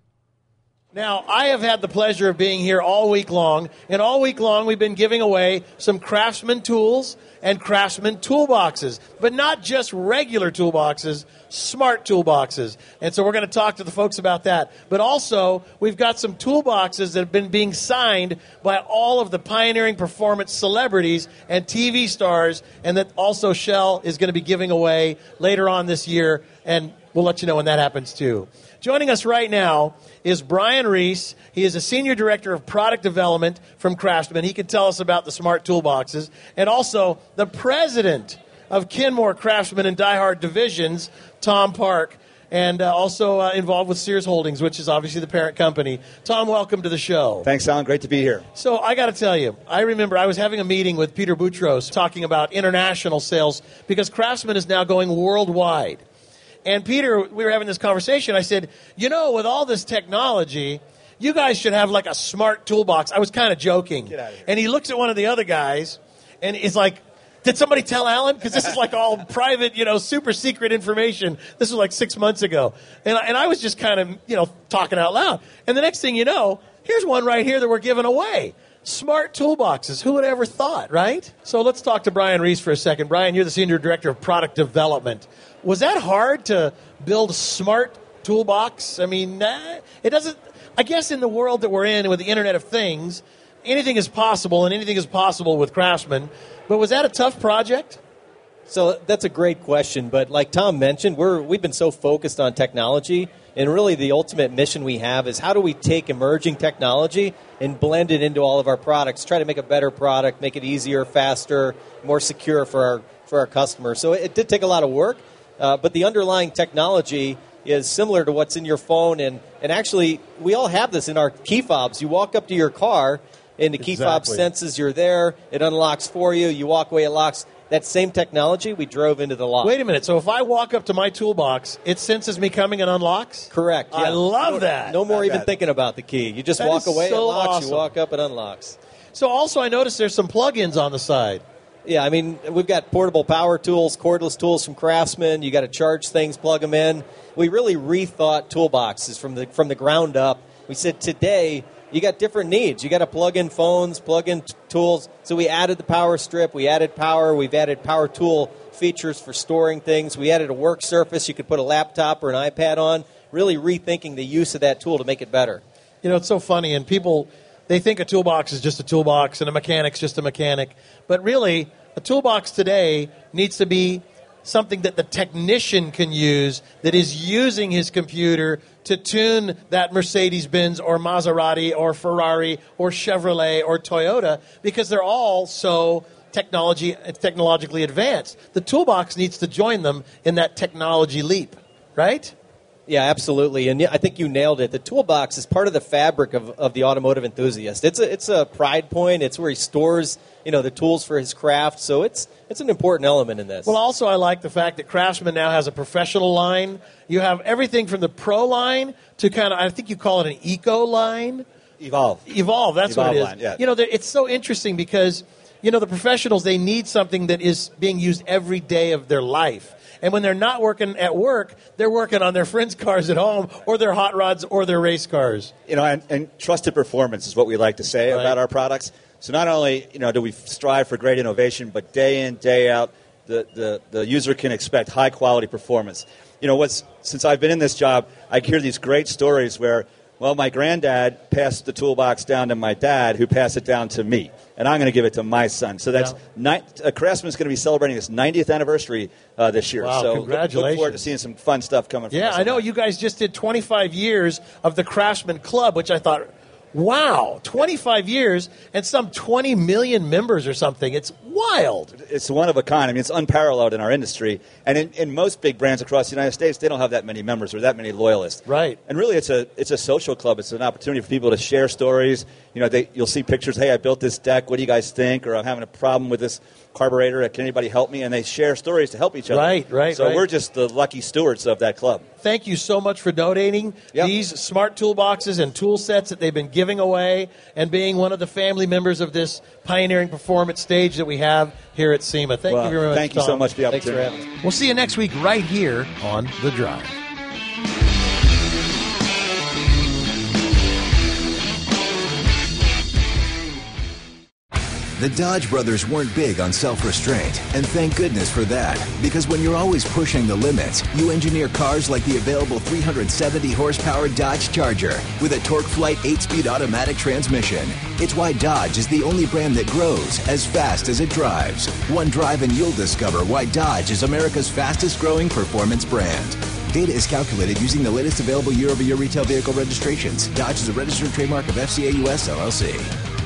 Now, I have had the pleasure of being here all week long, and all week long we've been giving away some Craftsman tools and Craftsman toolboxes, but not just regular toolboxes, smart toolboxes. And so we're going to talk to the folks about that. But also, we've got some toolboxes that have been being signed by all of the Pioneering Performance celebrities and TV stars, and that also Shell is going to be giving away later on this year, and we'll let you know when that happens too. Joining us right now is Brian Reese. He is a Senior Director of Product Development from Craftsman. He can tell us about the smart toolboxes. And also the President of Kenmore Craftsman and Die Hard Divisions, Tom Park, and also involved with Sears Holdings, which is obviously the parent company. Tom, welcome to the show. Thanks, Alan. Great to be here. So I got to tell you, I remember I was having a meeting with Peter Boutros talking about international sales, because Craftsman is now going worldwide. And Peter, we were having this conversation. I said, you know, with all this technology, you guys should have like a smart toolbox. I was kind of joking. Get out of here. And he looks at one of the other guys, and he's like, did somebody tell Alan? Because this is like all private, you know, super secret information. This was like 6 months ago. And I was just kind of, you know, talking out loud. And the next thing you know, Here's one right here that we're giving away. Smart toolboxes. Who would have ever thought, right? So let's talk to Brian Reese for a second. Brian, you're the Senior Director of Product Development. Was that hard to build a smart toolbox? I mean, it doesn't... I guess in the world that we're in with the Internet of Things, anything is possible, and anything is possible with Craftsman. But was that a tough project? So that's a great question, but like Tom mentioned, we've been so focused on technology, and really the ultimate mission we have is how do we take emerging technology and blend it into all of our products, try to make a better product, make it easier, faster, more secure for our customers. So it did take a lot of work, but the underlying technology is similar to what's in your phone, and actually we all have this in our key fobs. You walk up to your car, and the key fob senses you're there, it unlocks for you, you walk away, it locks. That same technology we drove into the lock. Wait a minute. So if I walk up to my toolbox, it senses me coming and unlocks? Correct. Yeah. I love that. No more even thinking about the key. You just walk away, it locks. Awesome. You walk up, it unlocks. So also I noticed there's some plugins on the side. Yeah, I mean, we've got portable power tools, cordless tools from Craftsman. You got to charge things, plug them in. We really rethought toolboxes from the ground up. We said today, you got different needs. You got to plug in phones, plug in tools. So we added the power strip. We added power. We've added power tool features for storing things. We added a work surface you could put a laptop or an iPad on, really rethinking the use of that tool to make it better. You know, it's so funny, and people, they think a toolbox is just a toolbox and a mechanic's just a mechanic. But really, a toolbox today needs to be something that the technician can use that is using his computer to tune that Mercedes-Benz or Maserati or Ferrari or Chevrolet or Toyota, because they're all so technologically advanced. The toolbox needs to join them in that technology leap, right? Yeah, absolutely. And I think you nailed it. The toolbox is part of the fabric of the automotive enthusiast. It's a pride point. It's where he stores, the tools for his craft. So it's an important element in this. Well, also I like the fact that Craftsman now has a professional line. You have everything from the pro line to kind of, I think you call it an eco line. Evolve. That's what it is. Line, yeah. It's so interesting because, the professionals, they need something that is being used every day of their life. And when they're not working at work, they're working on their friends' cars at home or their hot rods or their race cars. And trusted performance is what we like to say about our products. So not only, do we strive for great innovation, but day in, day out, the user can expect high-quality performance. Since I've been in this job, I hear these great stories where, my granddad passed the toolbox down to my dad, who passed it down to me, and I'm going to give it to my son. So that's Craftsman's going to be celebrating its 90th anniversary this year. Wow, so congratulations. look forward to seeing some fun stuff coming from us. Yeah, I know you guys just did 25 years of the Craftsman Club, which I thought, wow, 25 years and some 20 million members or something. It's wild. It's one of a kind. I mean, it's unparalleled in our industry. And in most big brands across the United States, they don't have that many members or that many loyalists. Right. And really, it's a social club. It's an opportunity for people to share stories. You'll see pictures, hey, I built this deck. What do you guys think? Or I'm having a problem with this carburetor. Can anybody help me? And they share stories to help each other. Right. So we're just the lucky stewards of that club. Thank you so much for donating these smart toolboxes and tool sets that they've been giving away and being one of the family members of this pioneering performance stage that we have here at SEMA. Thank you very much, Thank you so much for the opportunity. Thanks for having us. We'll see you next week right here on The Drive. The Dodge brothers weren't big on self-restraint, and thank goodness for that, because when you're always pushing the limits, you engineer cars like the available 370 horsepower Dodge Charger with a Torque Flight 8-speed automatic transmission. It's why Dodge is the only brand that grows as fast as it drives. One drive and you'll discover why Dodge is America's fastest growing performance brand. Data is calculated using the latest available year-over-year retail vehicle registrations. Dodge is a registered trademark of FCA US LLC.